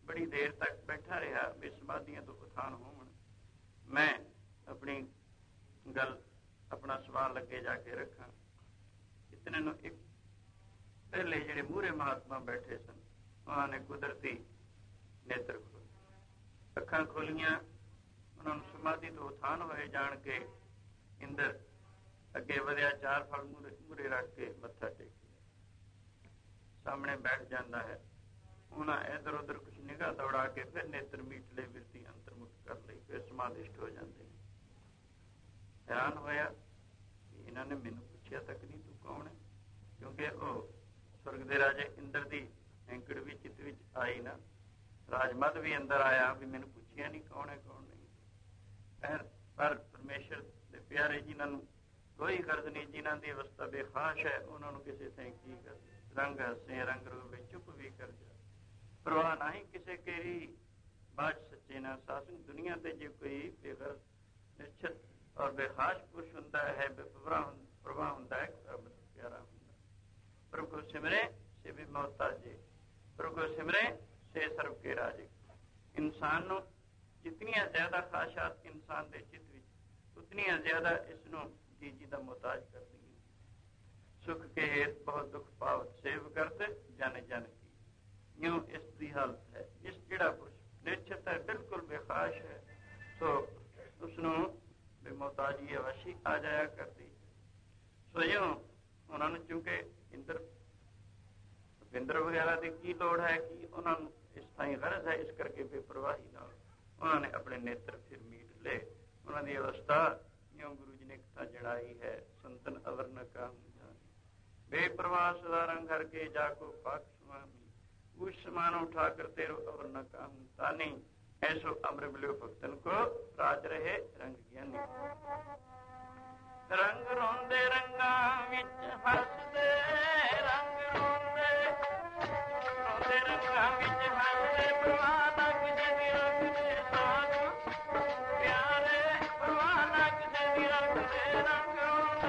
Speaker 1: ਬੜੀ ਦੇਰ ਤੱਕ ਬੈਠਾ ਰਿਹਾ ਵੀ ਸਮਾਧੀਆਂ ਤੋਂ ਉਥਾਨ ਹੋਣ। ਮੈਂ ਆਪਣੀ ਗੱਲ ਆਪਣਾ ਸਵਾਲ ਅੱਗੇ ਜਾ ਕੇ ਰੱਖਾਂ। ਇਤਨੇ ਨੂੰ ਇੱਕ ਪਹਿਲੇ ਜਿਹੜੇ ਮੂਹਰੇ ਮਹਾਤਮਾ ਬੈਠੇ ਸਨ, ਉਹਨਾਂ ਨੇ ਕੁਦਰਤੀ ਨੇਤਰ ਖੋਲ੍ਹੇ, ਅੱਖਾਂ ਖੋਲੀਆਂ। ਉਹਨਾਂ ਨੂੰ ਸਮਾਧੀ ਤੋਂ ਉਥਾਨ ਹੋਏ ਜਾਣ ਕੇ ਇੰਦਰ ਅੱਗੇ ਵਧਿਆ, 4 ਫਲ ਮੂਹਰੇ ਰੱਖ ਕੇ ਮੱਥਾ ਟੇਕਿਆ, ਸਾਹਮਣੇ ਬੈਠ ਜਾਂਦਾ ਹੈ। ਉਹਨਾਂ ਇੱਧਰ ਉੱਧਰ ਕੁਛ ਨਿਗਾਹ ਦੌੜਾ ਕੇ ਫਿਰ ਨੇਤਰ ਮੀਟ ਲਈ, ਬਿਰਤੀ ਅੰਤਰਮੁਖ ਕਰ ਲਈ, ਫਿਰ ਸਮਾਧਿਸ਼ਟ ਹੋ ਜਾਂਦੇ ਨੇ। ਹੈਰਾਨ ਹੋਇਆ ਕਿ ਇਹਨਾਂ ਨੇ ਮੈਨੂੰ ਪੁੱਛਿਆ ਤੱਕ ਨਹੀਂ ਤੂੰ ਕੌਣ ਹੈ, ਕਿਉਂਕਿ ਉਹ ਸਵਰਗ ਦੇ ਰਾਜੇ ਇੰਦਰ ਦੀ ਹੈਂਕੜ ਵੀ ਚਿੱਤ ਵਿੱਚ ਆਈ ਨਾ। ਰਾਜਮਦ ਵੀ ਅੰਦਰ ਆਇਆ ਵੀ ਮੈਨੂੰ ਪੁੱਛਿਆ ਨਹੀਂ ਕੌਣ ਹੈ ਕੌਣ ਨਹੀਂ। ਪਰ ਪਰਮੇਸ਼ਰ ਦੇ ਪਿਆਰੇ ਜਿਨ੍ਹਾਂ ਨੂੰ ਕੋਈ ਗਰਜ਼ ਨਹੀਂ, ਜਿਨ੍ਹਾਂ ਦੀ ਅਵਸਥਾ ਬੇਖਾਸ਼ ਹੈ, ਉਹਨਾਂ ਨੂੰ ਕਿਸੇ ਤੇ ਕੀ ਕਰ। ਰੰਗ ਹੱਸੇ ਰੰਗ ਰੂਪ ਚੁੱਪ ਵੀ ਕਰ ਜਾ, ਪ੍ਰਵਾਹ ਨਹੀਂ ਕਿਸੇ ਕੇਰੀ, ਬਾਜ ਸੱਚੇ ਨਾ ਸਾਸਨ। ਦੁਨੀਆ ਤੇ ਜੇ ਕੋਈ ਬੇਗਰਜ਼, ਨਿਸ਼ਚਿਤ ਔਰ ਬੇਖਾਸ਼ ਪੁਰਸ਼ ਹੁੰਦਾ ਹੈ, ਪ੍ਰਵਾਹ ਹੁੰਦਾ ਹੈ, ਪਿਆਰਾ ਹੁੰਦਾ। ਪ੍ਰਭੂ ਕੋ ਸਿਮਰੇ ਸੇ ਵੀ ਮੋਹਤਾਜੇ, ਪ੍ਰਭੂ ਕੋ ਸਿਮਰੇ ਸੇ ਸਰਬ ਕੇ ਰਾਜੇ। ਇਨਸਾਨ ਨੂੰ ਜਿਤਨੀਆਂ ਜ਼ਿਆਦਾ ਖਾਸ਼ਾਤ ਇਨਸਾਨ ਦੇ ਚਿੱਤ ਵਿੱਚ, ਉਤਨੀਆਂ ਜ਼ਿਆਦਾ ਇਸ ਨੂੰ ਜੀ ਦਾ ਮੁਹਤਾਜ ਕਰਦੀ ਹੈ। ਸੁਖ ਕੇ ਹੇਤ ਬਹੁਤ ਦੁੱਖ ਪਾਵਤ, ਸੇਵ ਕਰਤੇ ਜਨ ਜਨ ਕੀ। ਯੂੰ ਇਸ ਦੀ ਹਾਲਤ ਹੈ। ਇਸ ਜਿਹੜਾ ਪੁਰਸ਼ ਨਿਸ਼ਚਿਤ ਹੈ, ਬਿਲਕੁਲ ਬੇਖਾਸ਼ ਹੈ, ਸੋ ਉਸਨੂੰ ਬੇਮੋਹਤਾਜੀ ਅਵਸ਼ੀ ਆ ਜਾਇਆ ਕਰਦੀ। ਸੋ ਯੂੰ ਉਹਨਾਂ ਨੂੰ ਚੂੰਕਿ ਇੰਦਰ ਵਗੈਰਾ ਦੀ ਕੀ ਲੋੜ ਹੈ ਕਿ ਉਹਨਾਂ ਨੂੰ ਇਸ ਤਾਈਂ ਗਰਜ਼ ਹੈ, ਇਸ ਕਰਕੇ ਬੇਪਰਵਾਹੀ ਨਾਲ ਉਹਨਾਂ ਨੇ ਆਪਣੇ ਨੇਤਰ ਫਿਰ ਮੀਟ ਲਏ। ਉਹਨਾਂ ਦੀ ਅਵਸਥਾ ਜਿਉਂ ਗੁਰੂ ਜੀ ਨੇ ਕਥਾ ਜਣਾਈ ਹੈ, ਸੰਤਨ ਅਵਰ ਨ ਕਾਹੂ ਜਾਨੀ, ਬੇਪਰਵਾਹ ਸਦਾ ਰੰਗ ਹਰ ਕੇ ਜਾਕੋ ਪਾਕ ਸੁਆਮੀ, ਉਸ ਸਮਾਨ ਉਠਾ ਕਰ तेरो अवर न काहू तानी, ऐसो अमर मिलो भक्तन को राज रहे रंग ज्ञानी। रंग रोंदे रंगा विच हसदे, रंग रोंदे रंगा विच हसदे, परवाना किसे दी रखदे साधु प्यारे, परवाना किसे दी रखदे। रंग रोंदे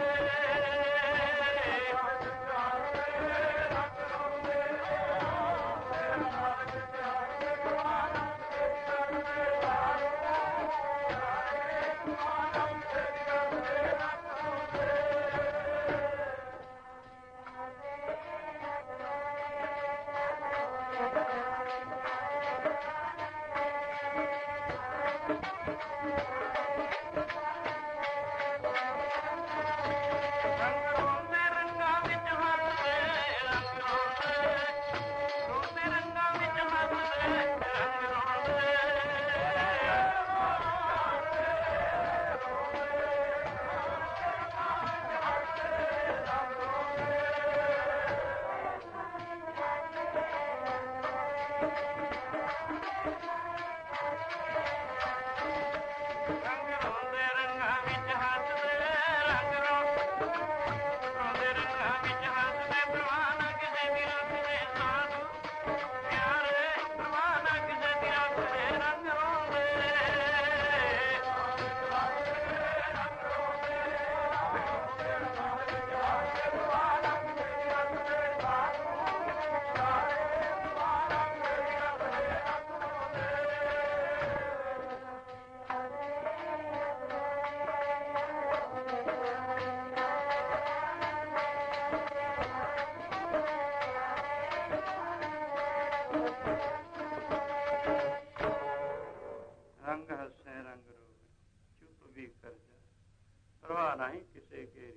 Speaker 1: नहीं किसे केरी,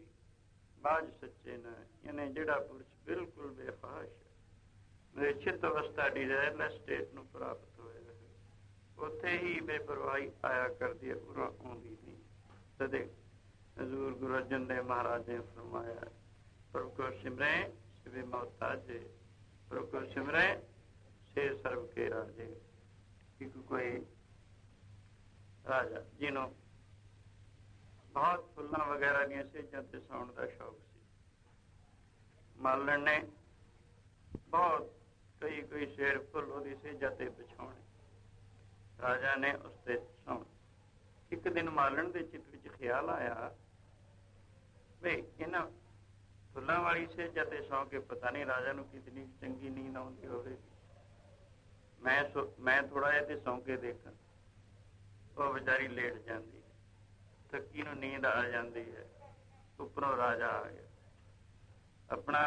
Speaker 1: बाज सच्चे न। यानी ਜਿਹੜਾ ਪੁਰਸ਼ ਬਿਲਕੁਲ ਬੇਖਾਸ਼ ਹੈ, ਨਿਸ਼ਚਿਤ ਅਵਸਥਾ ਡਿਜ਼ਾਇਰਲੈਸ ਸਟੇਟ ਨੂੰ ਪ੍ਰਾਪਤ ਹੋਇਆ ਹੈ, ਉੱਥੇ ਹੀ ਬੇਪਰਵਾਹੀ ਆਇਆ ਕਰਦੀ ਹੈ, ਉਰਾਂ ਆਉਂਦੀ ਨਹੀਂ। ਤਦੇ ਹਜ਼ੂਰ ਗੁਰੂ ਅਰਜਨ ਦੇਵ ਮਹਾਰਾਜ ਨੇ ਫਰਮਾਇਆ, ਪ੍ਰਭੂ ਕੋ ਸਿਮਰੇ ਸਿਵੇ ਮੋਹਤਾਜੇ, ਪ੍ਰਭੂ ਕੋ ਸਿਮਰੇ ਸੇ ਸਰਬ ਕੇ ਰਾਜੇ। ਇੱਕ ਕੋਈ ਰਾਜਾ ਜਿਹਨੂੰ ਬਹੁਤ ਫੁੱਲਾਂ ਵਗੈਰਾ ਦੀਆਂ ਸੇਜਾਂ ਤੇ ਸੌਣ ਦਾ ਸ਼ੌਕ ਸੀ, ਮਾਲਣ ਨੇ ਬਹੁਤ ਕਈ ਸ਼ੇਰ ਫੁੱਲ ਉਹਦੀ ਸੇਜਾਂ ਤੇ ਵਿਛਾਉਣੇ, ਰਾਜਾ ਨੇ ਉਸ ਤੇ ਸੌਣ। ਇੱਕ ਦਿਨ ਮਾਲਣ ਦੇ ਚਿੱਤ ਵਿੱਚ ਖਿਆਲ ਆਇਆ ਵੀ ਇਹਨਾਂ ਫੁੱਲਾਂ ਵਾਲੀ ਸੇਜਾਂ ਤੇ ਸੌਂ ਕੇ ਪਤਾ ਨਹੀਂ ਰਾਜਾ ਨੂੰ ਕਿਤਨੀ ਚੰਗੀ ਨੀਂਦ ਆਉਂਦੀ ਹੋਵੇਗੀ। मैं थोड़ा जिहा ते सौं के देखा, वो बेचारी लेट जाती है, थकी नूं नींद आ जाती है, उपरों राजा आ गया, अपना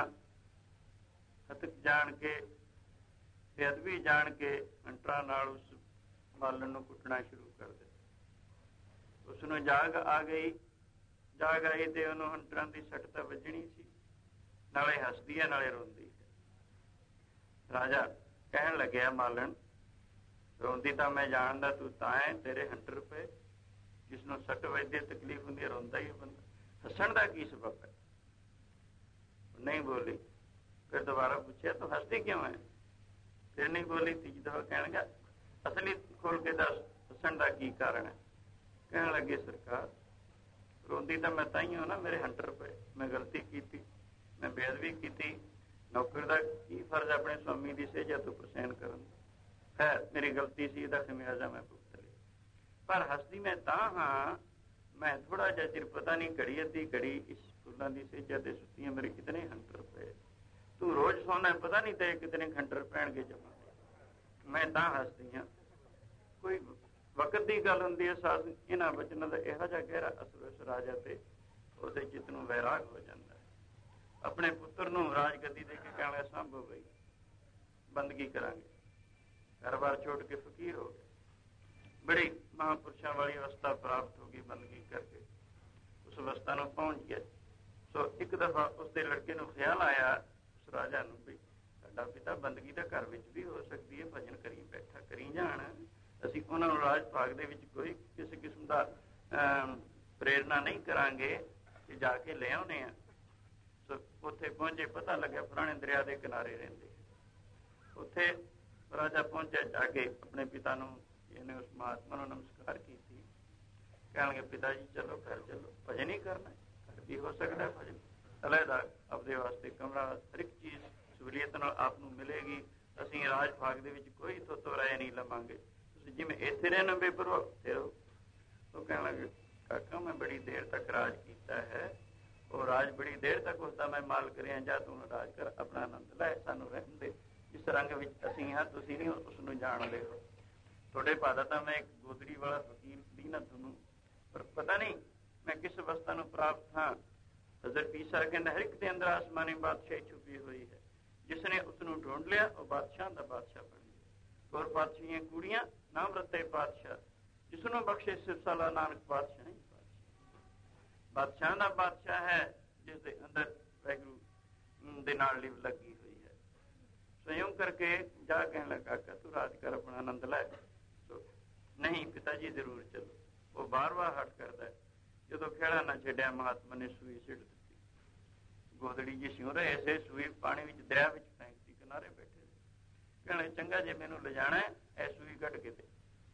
Speaker 1: हथक जान के बेअदबी जान के अंटरां नाल उस मालन नूं कुटना शुरू कर दिता। उसनूं जाग आ गई, जाग आई तो उन्होंने हंटरां की सट तो वजनी सी, नाले हसदी है नाले रोंदी है। राजा कहन लग्या मालन, रोंदी तो मैं जानदा तू तां है, तेरे हंटर पे जिसनों सट वजदी तकलीफ होंदी, रोंदा ही बंदा, हसण का की सबब है? नहीं बोली। फिर दोबारा पूछा तो हसदी क्यों है? फिर नहीं बोली। तीजी दफा कह लगा असली खोल के दस, हसण का की कारण है? कह लगे सरकार रोंदी तो मैं ताई हूं ना, मेरे हंटर पे मैं गलती की, मैं बेअदबी की, नौकर का की फर्ज अपने स्वामी की सेजा तो प्रसैन करन, है मेरी गलती सी, इसका खमियाजा मैं भुगत लिया। पर हसदी मैं तां हाँ, मैं थोड़ा जिहा चिर पता नहीं घड़ी अद्धी घड़ी इस फुलों की सेजा ते सुत्तियां मेरे कितने हंटर पे, तू रोज सोना पता नहीं तेरे कितने खंटर पैणगे जमा, मैं तां हसदी हाँ। कोई वक्त की गल होंदी है, साध इन्हां वचनों का इहो जिहा गहरा असर उस राजा ते उसदे चित्त नूं वैराग हो जाता है। अपने पुत्र नूं राजगद्दी दे के कहना संभव गई, बंदगी करांगे, घर बार छोड़ के फकीर हो गए, बड़ी महापुरुषों वाली अवस्था प्राप्त होगी बंदगी करके, उस अवस्था में पहुंच गया। सो एक दफा उसके लड़के को ख्याल आया उस राजा नूं भी साडा पिता बंदगी तो घर विच भी हो सकती है, भजन करी बैठा करी जाण, असीं उन्हां नूं राज भाग दे विच कोई किसी किस्म का प्रेरणा नहीं करांगे कि जाके ले आउने आ। सो उत्थे पहुंचे, पता लग्या पुराने दरिया के किनारे रहिंदे, उत्थे राजा पहुंचा, जाके अपने पिता नूं इन्हें उस महात्मा नूं नमस्कार की, कहण लगे पिता जी चलो घर चलो, भजन ही करना, घर भी हो सकता है भजन, अलहदा अपने वास्ते कमरा, हर एक चीज़ सहूलियत नाल आप नूं मिलेगी, असीं राज भाग दे विच कोई तो राय नहीं लवांगे, तुसीं जिवें इत्थे रहना बेपरवाह उत्थे रहो। तो कहण लगे काका मैं बड़ी देर तक राज कीता है, और राज बड़ी देर तक उसका मैं मालक रहा, जा तू राज कर, अपना आनंद लै, सानू रहन दे, जिस रंग विच असीं हां तुसीं नहीं उसनूं जाण दे हो, थोड़े भादा तो मैं एक गोदड़ी वाला फकीर दी ना तुहानूं, पर पता नहीं मैं किस अवस्था नूं प्राप्त हाँ। हज़रत ईसा कहंदा हर एक दे अंदर आसमानी बादशाही छुपी हुई है, जिसने उसनूं ढूंढ लिया और बादशाह दा बादशाह बन गया। और बादशाहियां कुड़ियां नाम रते बादशाह, जिसनों बख्शे सिरसाला नानक बादशाह ही बादशाह दा बादशाह है, जिसके अंदर वाहिगुरू दे नाल लिव लगी हुई है। स्वयं करके जा कहने लगा काका तू राज कर, अपना आनंद लै। तो नहीं पिताजी जरूर चलो, वो बार बार हट करता है। जो खेड़ा ना छड्या महात्मा ने सूई सिट दी, गोदड़ी जी सिਉ रहे से सूई पानी विच दरिया विच फेंकती, किनारे बैठे कहने चंगा जे मैनू ले जाना है, ऐ सूई कट के दे।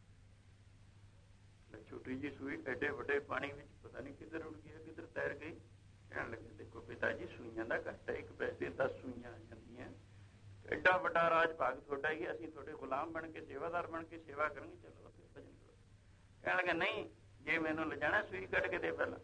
Speaker 1: छोटी जी सूई एडे वड्डे पानी विच पता नहीं किधर उड़ गई, किधर तैर गई। कहने लगे देखो पिताजी सूइयां दा घट है, एक पैसे 10 सूइयां आ जांदियां, एडा वड्डा राज भाग थोड़ा ही, असीं थोड़े गुलाम बन के सेवादार बन के सेवा करेंगे, चलो उत्थे भजन करो। कहने लगे नहीं जे मैनू ले जाना सूई कट के दे पहला,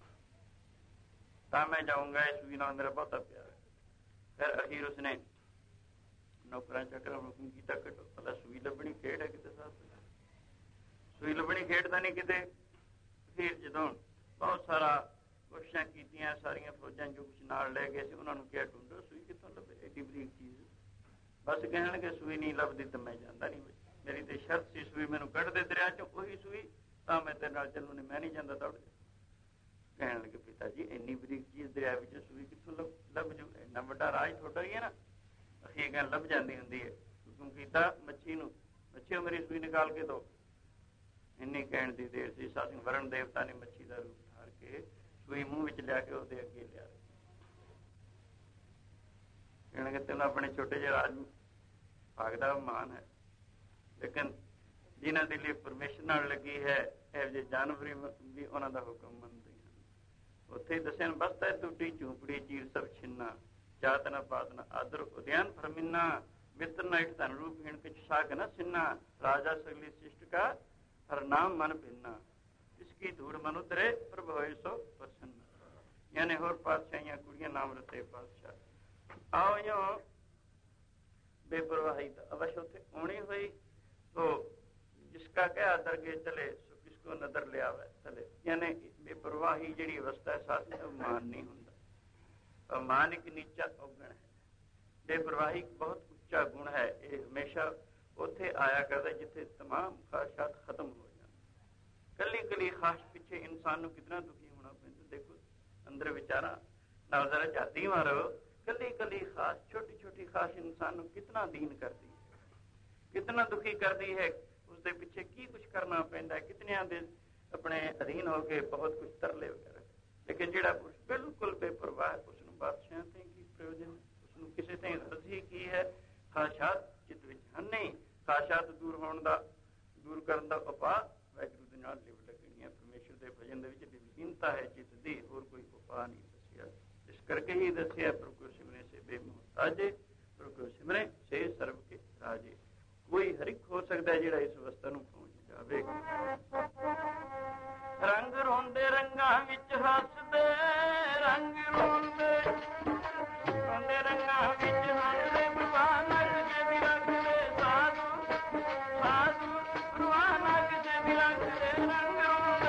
Speaker 1: तां मैं जाऊंगा, इस सूई नाल मेरा बहुता प्यार है। फिर अखीर उसने नौकरां चक्रां हुक्म कीता कटो, पहला सूई लभनी खेड़ है किते साथ, सूई लभनी खेड़ तां नहीं किते। फिर जदों बहुत सारा कोशिशां कीतियां, सारियां फौजां जो कुछ नाल ले गए सी उन्हां नूं किहा ढूंढो सूई कित्थों लभे, एडी बरीक चीज़। बस कहण लगे सूई नहीं लभदी तो मैं जांदा नहीं, मेरी तो शर्त सी सूई मैनू कढ दे दरिया चों, उही सूई तां मैं तेरे नाल चलूं, नहीं मैं नहीं जांदा दौड़ जा। कहण लगे पिता जी इन्नी बरीक चीज़ दरिया विच सूई कित्थों लभ जू, इन्ना वड्डा राज थोड़ा ही है ना। अखीर कहण लभ जांदी हुंदी है, हुक्म कीता मच्छी नूं, मच्छी मेरी सूई निकाल के दो। इन्नी कहण दी देर सी, सासिंह वरण देवता ने मच्छी का रूप धार के सूई मूँह विच लिया के उसदे अगे लिया। कहण लगे तैनूं अपने छोटे ਜਿਹੇ राज भाग दा मान है, लेकिन जिन्हां दे लिए परमेश्वर नाल लगी है, इहो ਜਿਹੇ जानवर भी उन्हां दा हुक्म मनदे हैं। उत्थे दस्सिया बसता टूटी झूंपड़ी चीर सब छिन्ना, जात न पात न आदर उद्यान फरमिन्ना, मित्र न इठ धन रूप हीण किछ साग न सिन्ना, राजा सगली शिष्ट का हर नाम मन भिन्ना, इसकी धूड़ मन उतरे प्रभ होए सो प्रसन्न। यानी होर पातशाहियां कुड़ियां नाम रते पातशाह। आओ यो बेपरवाही तो अवश्य उत्थे होनी हुई। तो जिसका क्या दरगे चले सो किसको नजर ले आवे चले, यानी बेपरवाही जी अवस्था है साथ मान नहीं होता। मान एक नीचा अवगुण है, बेपरवाही बहुत उच्चा गुण है। ये हमेशा उत्थे आया करता जिथे तमाम ख्वाहिशात खत्म हो जाए। कली कली ख्वाहिश पिछे इंसान को कितना दुखी होना पैंदा। देखो अंदर विचारा नाल जरा झाती मारो, कली कली ख्वाहिश, छोटी छोटी ख्वाहिश इंसान को कितना दीन करती है, कितना दुखी करती है। उसके पिछे की कुछ करना पैंदा, कितने दे अपने अधीन होके बहुत कुछ तरले वगैरह। लेकिन जिहड़ा पुरुष बिल्कुल बेपरवाह है, उसनूं बादशाह ते की प्रयोजन, उसनूं किसी ते रजी की है। ख्वाहिशात चित विच हन नहीं, ख्वाहिशात दूर होने का, दूर करने का उपाय वाहिगुरू दे नाल लिव लगनी है। परमेश्वर के भजन दे विच विहीनता है चित दी, होर कोई उपाय नहीं दसिया। इस करके ही दसिया प्रभु को सिमरे से बेमोहताजे, प्रभु को सिमरे से सर्व के राजे। कोई हरिक हो सकता है जिहड़ा इस अवस्था नूं पहुंच जावे। रंग रोंदे रंगां विच हसदे, रंग रोंदे रोंदे रंगां विच हसदे, भगवान अगे भी रखदे साधु साधु, भगवान अगे भी रखदे। रंग रोंदे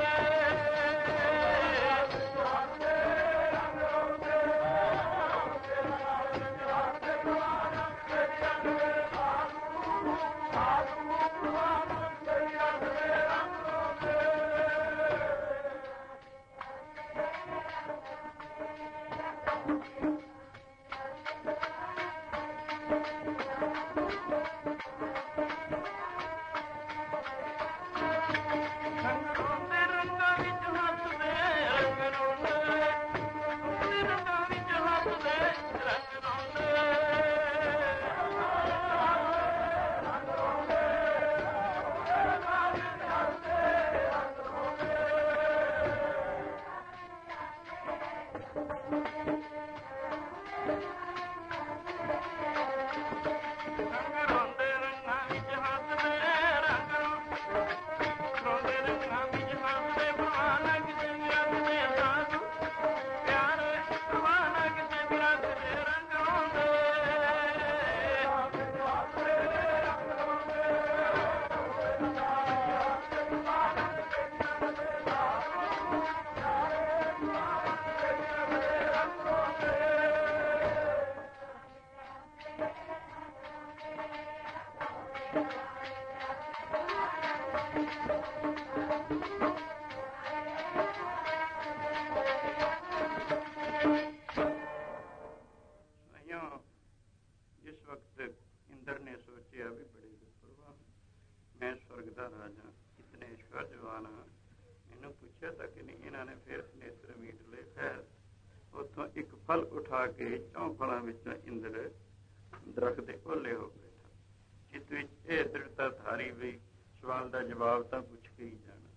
Speaker 1: उठा के चौं फलों विचों इंद्र दरख्त दे ओले हो बैठा। चित विच यह दृढ़ता धारी भी सवाल का जवाब तो पुछ के ही जाना।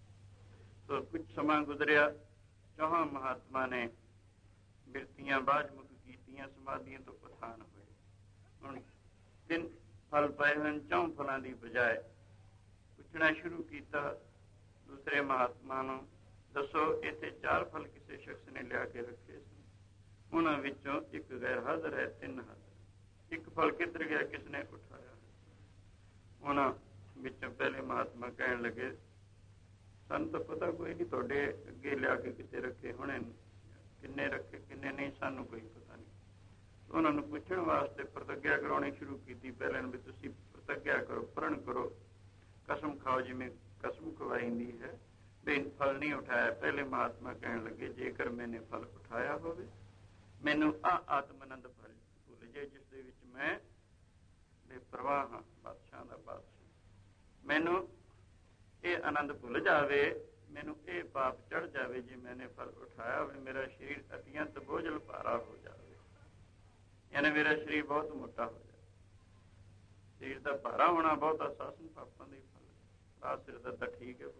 Speaker 1: तो कुछ समा गुजरिया, चौहां महात्मा ने बिरतियां बाजमुख कीतियां, समाधियां तो पठान होए। हुण 3 फल पए हैं, चौं फलों की बजाय पुछना शुरू किया दूसरे महात्मा नूं, दसो इत्थे 4 फल किसी शख्स ने लिया के रखे सन, उन्हां विचों एक गैर हाजिर है, 3 हाजिर। एक फल किधर गया, किसने उठाया? उन्हां विचों पहले महात्मा कहन लगे, सानूं तो पता कोई नहीं, तुहाडे अगे लिया के किते रखे होने, किन्ने रखे किन्ने नहीं, सानूं कोई पता नहीं। तो उन्होंने पुछण वास्ते प्रतिज्ञा कराउणी शुरू की। पहले भी तुसीं प्रतिज्ञा करो, प्रण करो, कसम खाओ, जिवें कसम खवाईंदी है भी फल नहीं उठाया। पहले महात्मा कहन लगे, जेकर मैंने फल उठाया होवे, मैनू आत्मानंद फल भुल जाए, जिसदे विच मैं बेपरवाह हाँ, बादशाह दा बादशाह। मैनू ये आनंद भुल जावे, मैनू ये पाप चढ़ जावे जे मैंने फल उठाया होवे, मेरा शरीर अत्यंत बोझल भारा हो जावे, यानी मेरा शरीर बहुत मोटा हो जाए। शरीर का भारा होना बहुत आसासन पापां दा फल है, आ सिर दा ठीक है।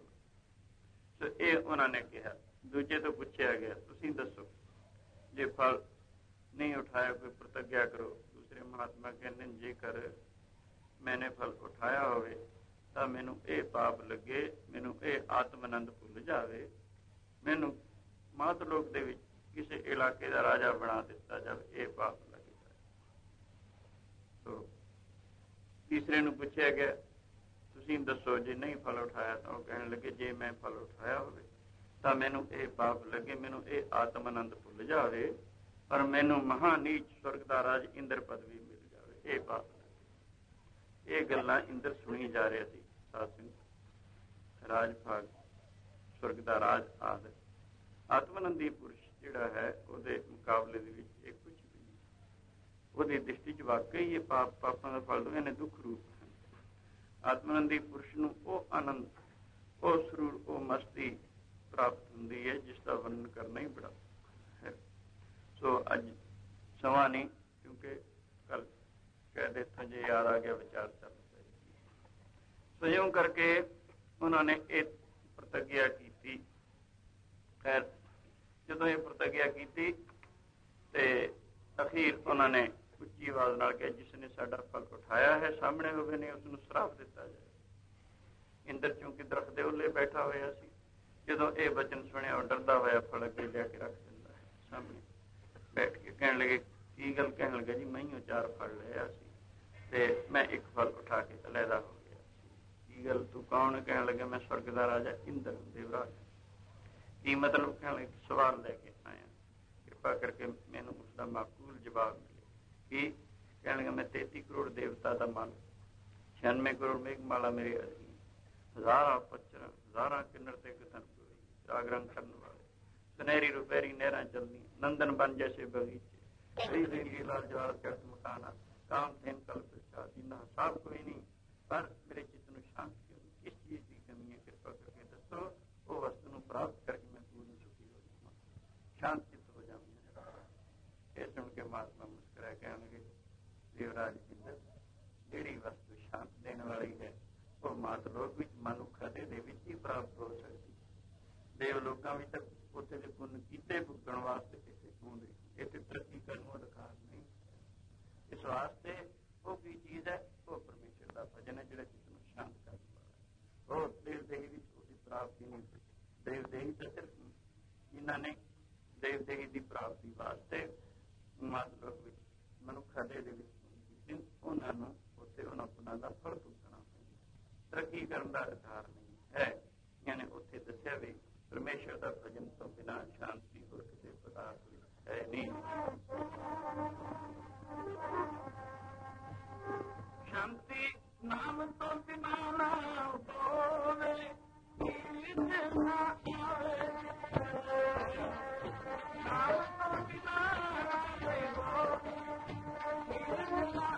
Speaker 1: तो ये उन्होंने कहा। दूजे तो पूछा गया, तुसीं दसो जे फल नहीं उठाया कोई प्रतिज्ञा करो। दूसरे महात्मा कहते जेकर मैंने फल उठाया होवे तो मैनू ये पाप लगे, मैनू ये आत्मानंद भुल जावे, मैनू मातलोक दे विच किसी इलाके का राजा बना दिता जाए, ये पाप लगे जाए। तो ਤੀਸਰੇ ਨੂੰ ਪੁੱਛਿਆ ਗਿਆ ਤੁਸੀਂ ਦੱਸੋ ਜੇ ਨਹੀਂ ਫਲ ਉਠਾਇਆ ਤਾਂ ਉਹ ਕਹਿਣ ਲੱਗੇ ਜੇ ਮੈਂ ਫਲ ਉਠਾਇਆ ਹੋਵੇ ਤਾਂ ਮੈਨੂੰ ਇਹ ਪਾਪ ਲੱਗੇ, ਮੈਨੂੰ ਇਹ ਆਤਮ ਆਨੰਦ ਭੁੱਲ ਜਾਵੇ, ਪਰ ਮੈਨੂੰ ਮਹਾਨੀਚ ਸਵਰਗ ਦਾ ਰਾਜ ਇੰਦਰ ਪਦਵੀ ਮਿਲ ਜਾਵੇ, ਇਹ ਪਾਪ ਲੱਗੇ। ਇਹ ਗੱਲਾਂ ਇੰਦਰ ਸੁਣੀ ਜਾ ਰਿਹਾ ਸੀ। ਸਾਧ ਸਿੰਘ ਰਾਜ ਭਾਗ ਸਵਰਗ ਦਾ ਰਾਜ ਆਦਿ ਆਤਮਾਨੰਦੀ ਪੁਰਸ਼ ਜਿਹੜਾ ਹੈ ਉਹਦੇ ਮੁਕਾਬਲੇ ਦੇ ਵਿੱਚ ਇਹ ਕੁਝ ਵੀ ਨਹੀਂ। ਉਹਦੀ ਦ੍ਰਿਸ਼ਟੀ 'ਚ ਵਾਕਈ ਇਹ ਪਾਪਾਂ ਦਾ ਫਲ ਇਹਨੇ ਦੁੱਖ ਰੂਪ ਹਨ। ਆਤਮਾਨੰਦੀ ਪੁਰਸ਼ ਨੂੰ ਉਹ ਆਨੰਦ, ਉਹ ਸਰੂਰ, ਉਹ ਮਸਤੀ ਪ੍ਰਾਪਤ ਹੁੰਦੀ ਹੈ ਜਿਸ ਦਾ ਵਰਣਨ ਕਰਨਾ ਹੀ ਬੜਾ ਹੈ। ਸੋ ਅੱਜ ਸਮਾਂ ਨਹੀਂ, ਕਿਉਂਕਿ ਕੱਲ ਕਹਿ ਦਿੱਤਾ ਜੇ ਯਾਦ ਆ ਗਿਆ ਵਿਚਾਰ ਚੱਲ ਪਏਗੀ। ਸੋ ਇਉਂ ਕਰਕੇ ਉਹਨਾਂ ਨੇ ਇਹ ਪ੍ਰਤਿਗਿਆ ਕੀਤੀ। ਖੈਰ ਜਦੋਂ ਇਹ ਪ੍ਰਤਿਗਿਆ ਕੀਤੀ ਤੇ ਅਖੀਰ ਉਹਨਾਂ ਨੇ ਉੱਚੀ ਆਵਾਜ਼ ਨਾਲ ਕਿਹਾ ਜਿਸ ਨੇ ਸਾਡਾ ਫਲ ਉਠਾਇਆ ਹੈ ਸਾਹਮਣੇ ਹੋਵੇ ਨੇ ਉਸ ਨੂੰ ਸ਼ਰਾਪ ਦਿੱਤਾ ਜਾਏ। ਇੰਦਰ ਚੂੰਕਿ ਦਰਖਤ ਦੇ ਉੱਲੇ ਬੈਠਾ ਹੋਇਆ ਸੀ, ਜਦੋਂ ਇਹ ਬਚਨ ਸੁਣਿਆ ਉਹ ਡਰਦਾ ਹੋਇਆ ਫਲ ਅੱਗੇ ਲਿਆ ਕੇ ਰੱਖ ਦਿੰਦਾ ਹੈ ਸਾਹਮਣੇ ਬੈਠ ਕੇ। ਕਹਿਣ ਲੱਗੇ ਕੀ ਗੱਲ? ਕਹਿਣ ਲੱਗਾ ਜੀ ਮੈਂ ਹੀ 4 ਫਲ ਲਿਆ ਸੀ ਤੇ ਮੈਂ ਇੱਕ ਫਲ ਉਠਾ ਕੇ ਅਲੱਗਾ ਹੋ ਗਿਆ। ਕੀ ਗੱਲ ਤੂੰ ਕੌਣ? ਕਹਿਣ ਲੱਗਾ ਮੈਂ ਸਵਰਗ ਦਾ ਰਾਜਾ ਇੰਦਰ ਦੇਵਰਾਜ। ਕੀ ਮਤਲਬ? ਕਹਿਣ ਲੱਗੇ ਸਵਾਲ ਲੈ ਕੇ ਆਇਆ, ਕਿਰਪਾ ਕਰਕੇ ਮੈਨੂੰ ਉਸਦਾ ਮਾਕੂਲ ਜਵਾਬ ਮਿਲੇ। ਕੀ? ਕਹਿਣ ਲੱਗਾ ਮੈਂ 33 ਕਰੋੜ ਦੇਵਤਾ ਦਾ ਮਾਲਕ, 96 ਕਰੋੜ ਮੇਘਮਾਲਾ ਮੇਰੇ ਅਧੀਨ, ਹਜ਼ਾਰਾਂ ਪੱਚਰਾਂ, ਹਜ਼ਾਰਾਂ ਕਿੰਨਰ ਤੇ ਕਤਨ ਜਾਗਰਣ ਕਰਨ ਵਾਲੇ, ਸੁਨਹਿਰੀ ਰੁਪਹਿਰੀ ਨਹਿਰਾਂ ਚਲਦੀਆਂ, ਨੰਦਨ ਬਨ ਜੈਸੇ ਬਗੀਚੇ, ਕਈ ਦੇਵੀ ਲਾਲ ਜਵਾਲ ਚੜਤ ਮਕਾਨਾ, ਕਾਮ ਥੇਨ ਕਲਪ ਸ਼ਾਦੀ ਨਾ ਸਾਬ ਕੋਈ ਨਹੀਂ, ਪਰ ਮੇਰੇ ਚਿੱਤ ਨੂੰ ਸ਼ਾਂਤ ਕਿਉਂ? ਕਿਸ ਚੀਜ਼ ਦੀ ਕਮੀ ਹੈ? ਕਿਰਪਾ ਕਰਕੇ ਦੱਸੋ, ਉਹ ਵਸਤੂ ਨੂੰ ਪ੍ਰਾਪਤ ਕਰਕੇ ਮੈਂ ਪੂਰਨ ਸੁਖੀ ਹੋ ਜਾਵਾਂ, ਸ਼ਾਂਤ ਚਿੱਤ ਹੋ ਜਾਵਾਂ। ਇਹ ਸੁਣ ਕੇ ਮਹਾਤਮਾ ਮੁਸਕਰਾਏ, ਕਹਿਣਗੇ ਦੇਵਰਾਜ ਇੰਦਰ, ਜਿਹੜੀ ਵਸਤੂ ਸ਼ਾਂਤ ਦੇਣ ਵਾਲੀ ਹੈ ਉਹ ਮਾਤ ਲੋਕ ਵਿੱਚ ਮਨੁੱਖਾ ਦੇ ਵਿੱਚ ਹੀ ਪ੍ਰਾਪਤ ਹੋ ਸਕਦੀ। ਦੇਵ ਲੋਕਾਂ ਵਿੱਚ ਤੱਕ ਉੱਥੇ ਦੇ ਪੁੰਨ ਕੀਤੇ ਭੁਗਤਣ ਵਾਸਤੇ ਇੱਥੇ ਹੁੰਦੇ, ਇੱਥੇ ਤਰੱਕੀ ਕਰਨ ਨੂੰ ਅਧਿਕਾਰ ਨਹੀਂ। ਇਸ ਵਾਸਤੇ ਉਹ ਕੀ ਚੀਜ਼ ਹੈ? ਉਹ ਪਰਮੇਸ਼ਰ ਦਾ ਭਜਨ ਹੈ ਜਿਹੜਾ ਚਿੱਤ ਨੂੰ ਸ਼ਾਂਤ ਕਰਨ ਵਾਲਾ। ਉਹ ਦੇਵ ਦੇਹੀ ਵਿੱਚ ਉਹਦੀ ਪ੍ਰਾਪਤੀ ਨਹੀਂ ਹੋਈ। ਦੇਵ ਦੇਹੀ ਤਾਂ ਸਿਰਫ ਜਿਨ੍ਹਾਂ ਨੇ ਦੇਵ ਦੇਹੀ ਦੀ ਪ੍ਰਾਪਤੀ ਵਾਸਤੇ ਮਾਤਲੋਕ ਵਿੱਚ ਮਨੁੱਖਾ ਦੇ ਵਿੱਚ ਕੀਤੀ, ਉਹਨਾਂ ਨੂੰ ਉੱਥੇ ਉਹਨਾਂ ਪੁੰਨਾਂ ਦਾ ਫਲ ਭੁਗਤਣਾ ਪੈਂਦਾ। ਤਰੱਕੀ ਕਰਨ ਦਾ ਅਧਿਕਾਰ ਨਹੀਂ ਹੈ। ਯਾਨੀ ਉੱਥੇ ਦੱਸਿਆ ਵੀ ਪਰਮੇਸ਼ਰ ਦਾ ਭਜਨ ਤੋਂ ਬਿਨਾਂ ਸ਼ਾਂਤੀ ਹੋਰ ਕਿਸੇ ਪਦਾਰਥ ਵਿੱਚ ਹੈ ਨਹੀਂ। ਸ਼ਾਂਤੀ ਨਾਮ ਤੋਂ ਬਿਨਾਂ ਨਾ ਹੋਵੇ, ਨੀਂਦ ਨਾ ਆਵੇ, ਨਾਮ ਤੋਂ ਬਿਨਾਂ ਨਾ ਹੋਵੇ, ਨੀਂਦ ਨਾ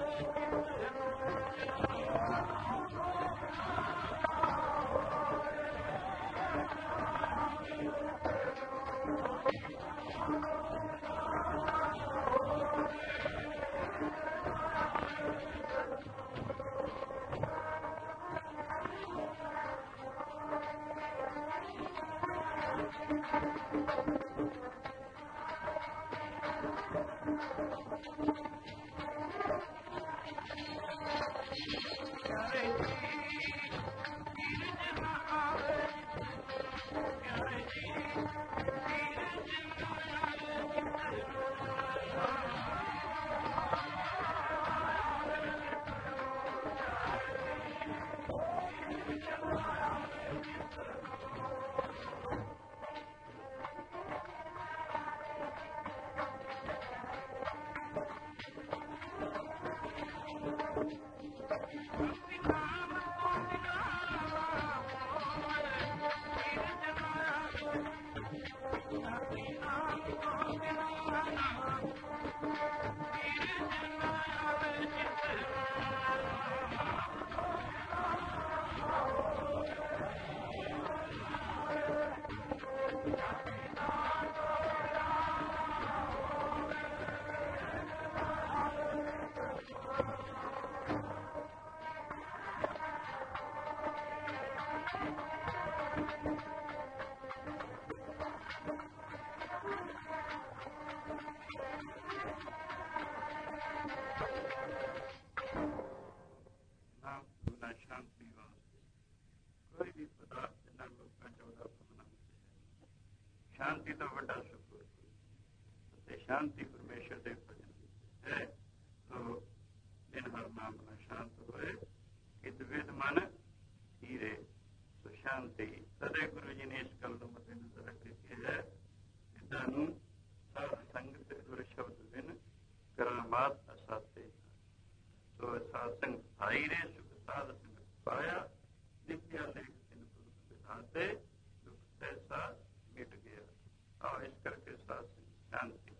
Speaker 1: ਸ਼ਾਂਤੀ ਤੋਂ ਵੱਡਾ ਸੁਖ ਅਤੇ ਸ਼ਾਂਤੀ ਪਰਮੇਸ਼ਰ ਦੇ ਭਜਨ ਹੈ। ਤੋ ਦਿਨ ਹਰ ਨਾਮ ਨਾਲ ਸ਼ਾਂਤ ਹੋਏ। ਸ਼ਾਂਤੀ। ਸਦੇ ਗੁਰੂ ਜੀ ਨੇ ਇਸ ਗੱਲ ਨੂੰ ਮੱਦੇ ਨਜ਼ਰ ਰੱਖ ਕੇ ਕਿਹਾ ਹੈ, ਪਿਤਾ ਨੂੰ ਸਾਧ ਸੰਗਤ ਗੁਰ ਸ਼ਬਦ ਬਿਨ ਕਰਾਮਾਤ ਅਸਾਤੇ। ਸੋ ਸਾਧ ਸੰਗਤ ਭਾਈ ਰੇ ਸੁਖ ਸਾਧ ਸੰਗਤ ਪਾਇਆ, ਨਿਤਿਆ ਲੇਖ ਤਿਨ ਪੁਰਖ ਵਿਧਾਤੇ, ਦੁਖ ਤੈਸਾ ਮਿਟ ਗਿਆ। ਆਹ ਇਸ ਕਰਕੇ ਸਾਧ ਸੰਗਤ ਸ਼ਾਂਤੀ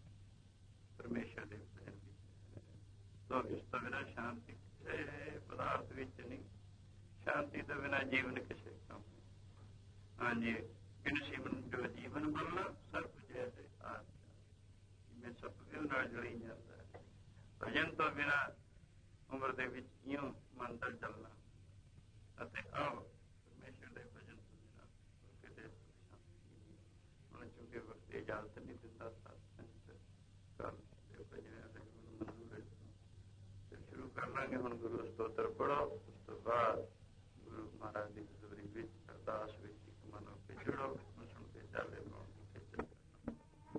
Speaker 1: ਪਰਮੇਸ਼ਰ ਦੇ ਭਜਨ ਵਿੱਚ। ਸੋ ਇਸ ਤੋਂ ਬਿਨਾਂ ਸ਼ਾਂਤੀ ਕਿਸੇ ਪਦਾਰਥ ਵਿੱਚ ਨਹੀਂ। ਸ਼ਾਂਤੀ ਤੋਂ ਬਿਨਾਂ ਜੀਵਨ ਕਿਸੇ ਕੰਮ। ਹਾਂਜੀ, ਬਿਨ ਜੀਵਨ ਜੋ ਜੀਵਨ ਬਣਨਾ ਸਰਪ ਜੈਸੇ ਆਸ, ਜਿਵੇਂ ਸੱਪ ਵੀ ਨਾਲ ਜੁੜੀ ਜਾਂਦਾ ਹੈ। ਭਜਨ ਤੋਂ ਬਿਨਾਂ ਉਮਰ ਦੇ ਵਿੱਚ ਇਉਂ ਮਨ ਦਾ ਚੱਲਣਾ ਅਤੇ ਆਹ ਪਰਮੇਸ਼ਰ ਦੇ ਭਜਨ ਤੋਂ ਬਿਨਾਂ ਕਿਤੇ ਸ਼ਾਂਤੀ। ਹੁਣ ਚੁੱਕੇ ਵਕਤ ਇਜਾਜ਼ਤ ਨਹੀਂ ਦਿੰਦਾ ਸਤਸੰਗ ਕਰ ਦੇ ਭਜਨ ਮਨਜ਼ੂਰ ਹੈ। ਫਿਰ ਸ਼ੁਰੂ ਕਰ ਲਾਂਗੇ ਹੁਣ ਗੁਰੂ ਸਤੋਤਰ ਪੜ੍ਹੋ। ਉਸ ਤੋਂ ਬਾਅਦ ਗੁਰੂ ਮਹਾਰਾਜ ਦੀ ਹਜ਼ੂਰੀ ਵਿੱਚ ਅਰਦਾਸ ਵਿੱਚ ਇੱਕ ਮਨ ਹੋ ਕੇ ਜੁੜੋ, ਸੁਣ ਕੇ ਚਾਲੇ ਪਾਉਣ ਦੀ ਖੇਚਲ ਕਰਨਾ।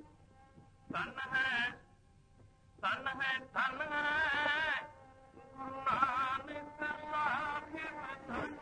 Speaker 1: ਧਨ ਹੈ ਧਨ ਹੈ ਧਨ ਹੈ ਗੁਰੂ ਨਾਨਕ ਸਾਹਿਬ ਧਨ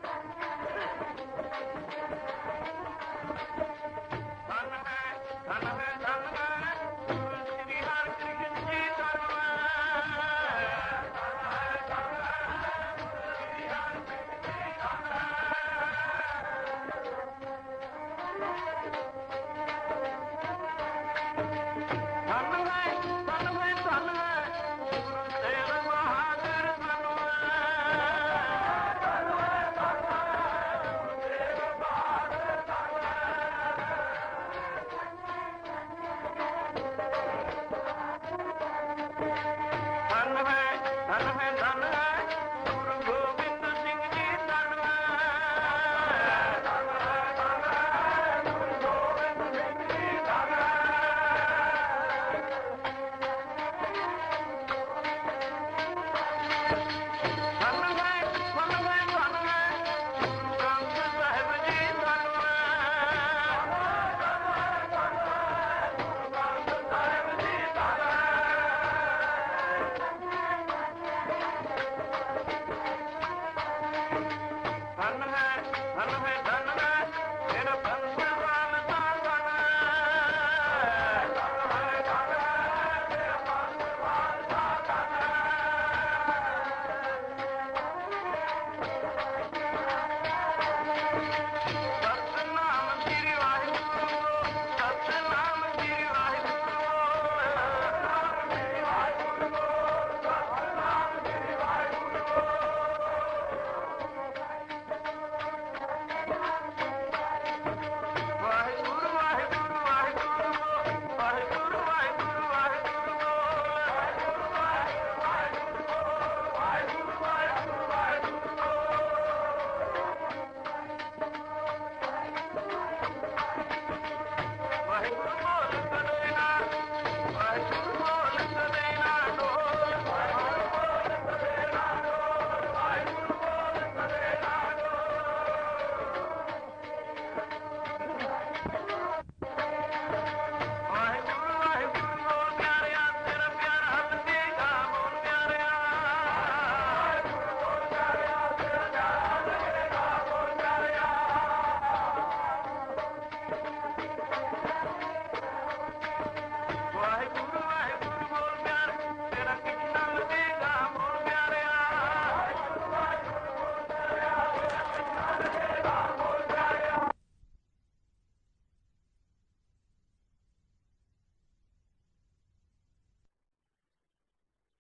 Speaker 1: ਧਨ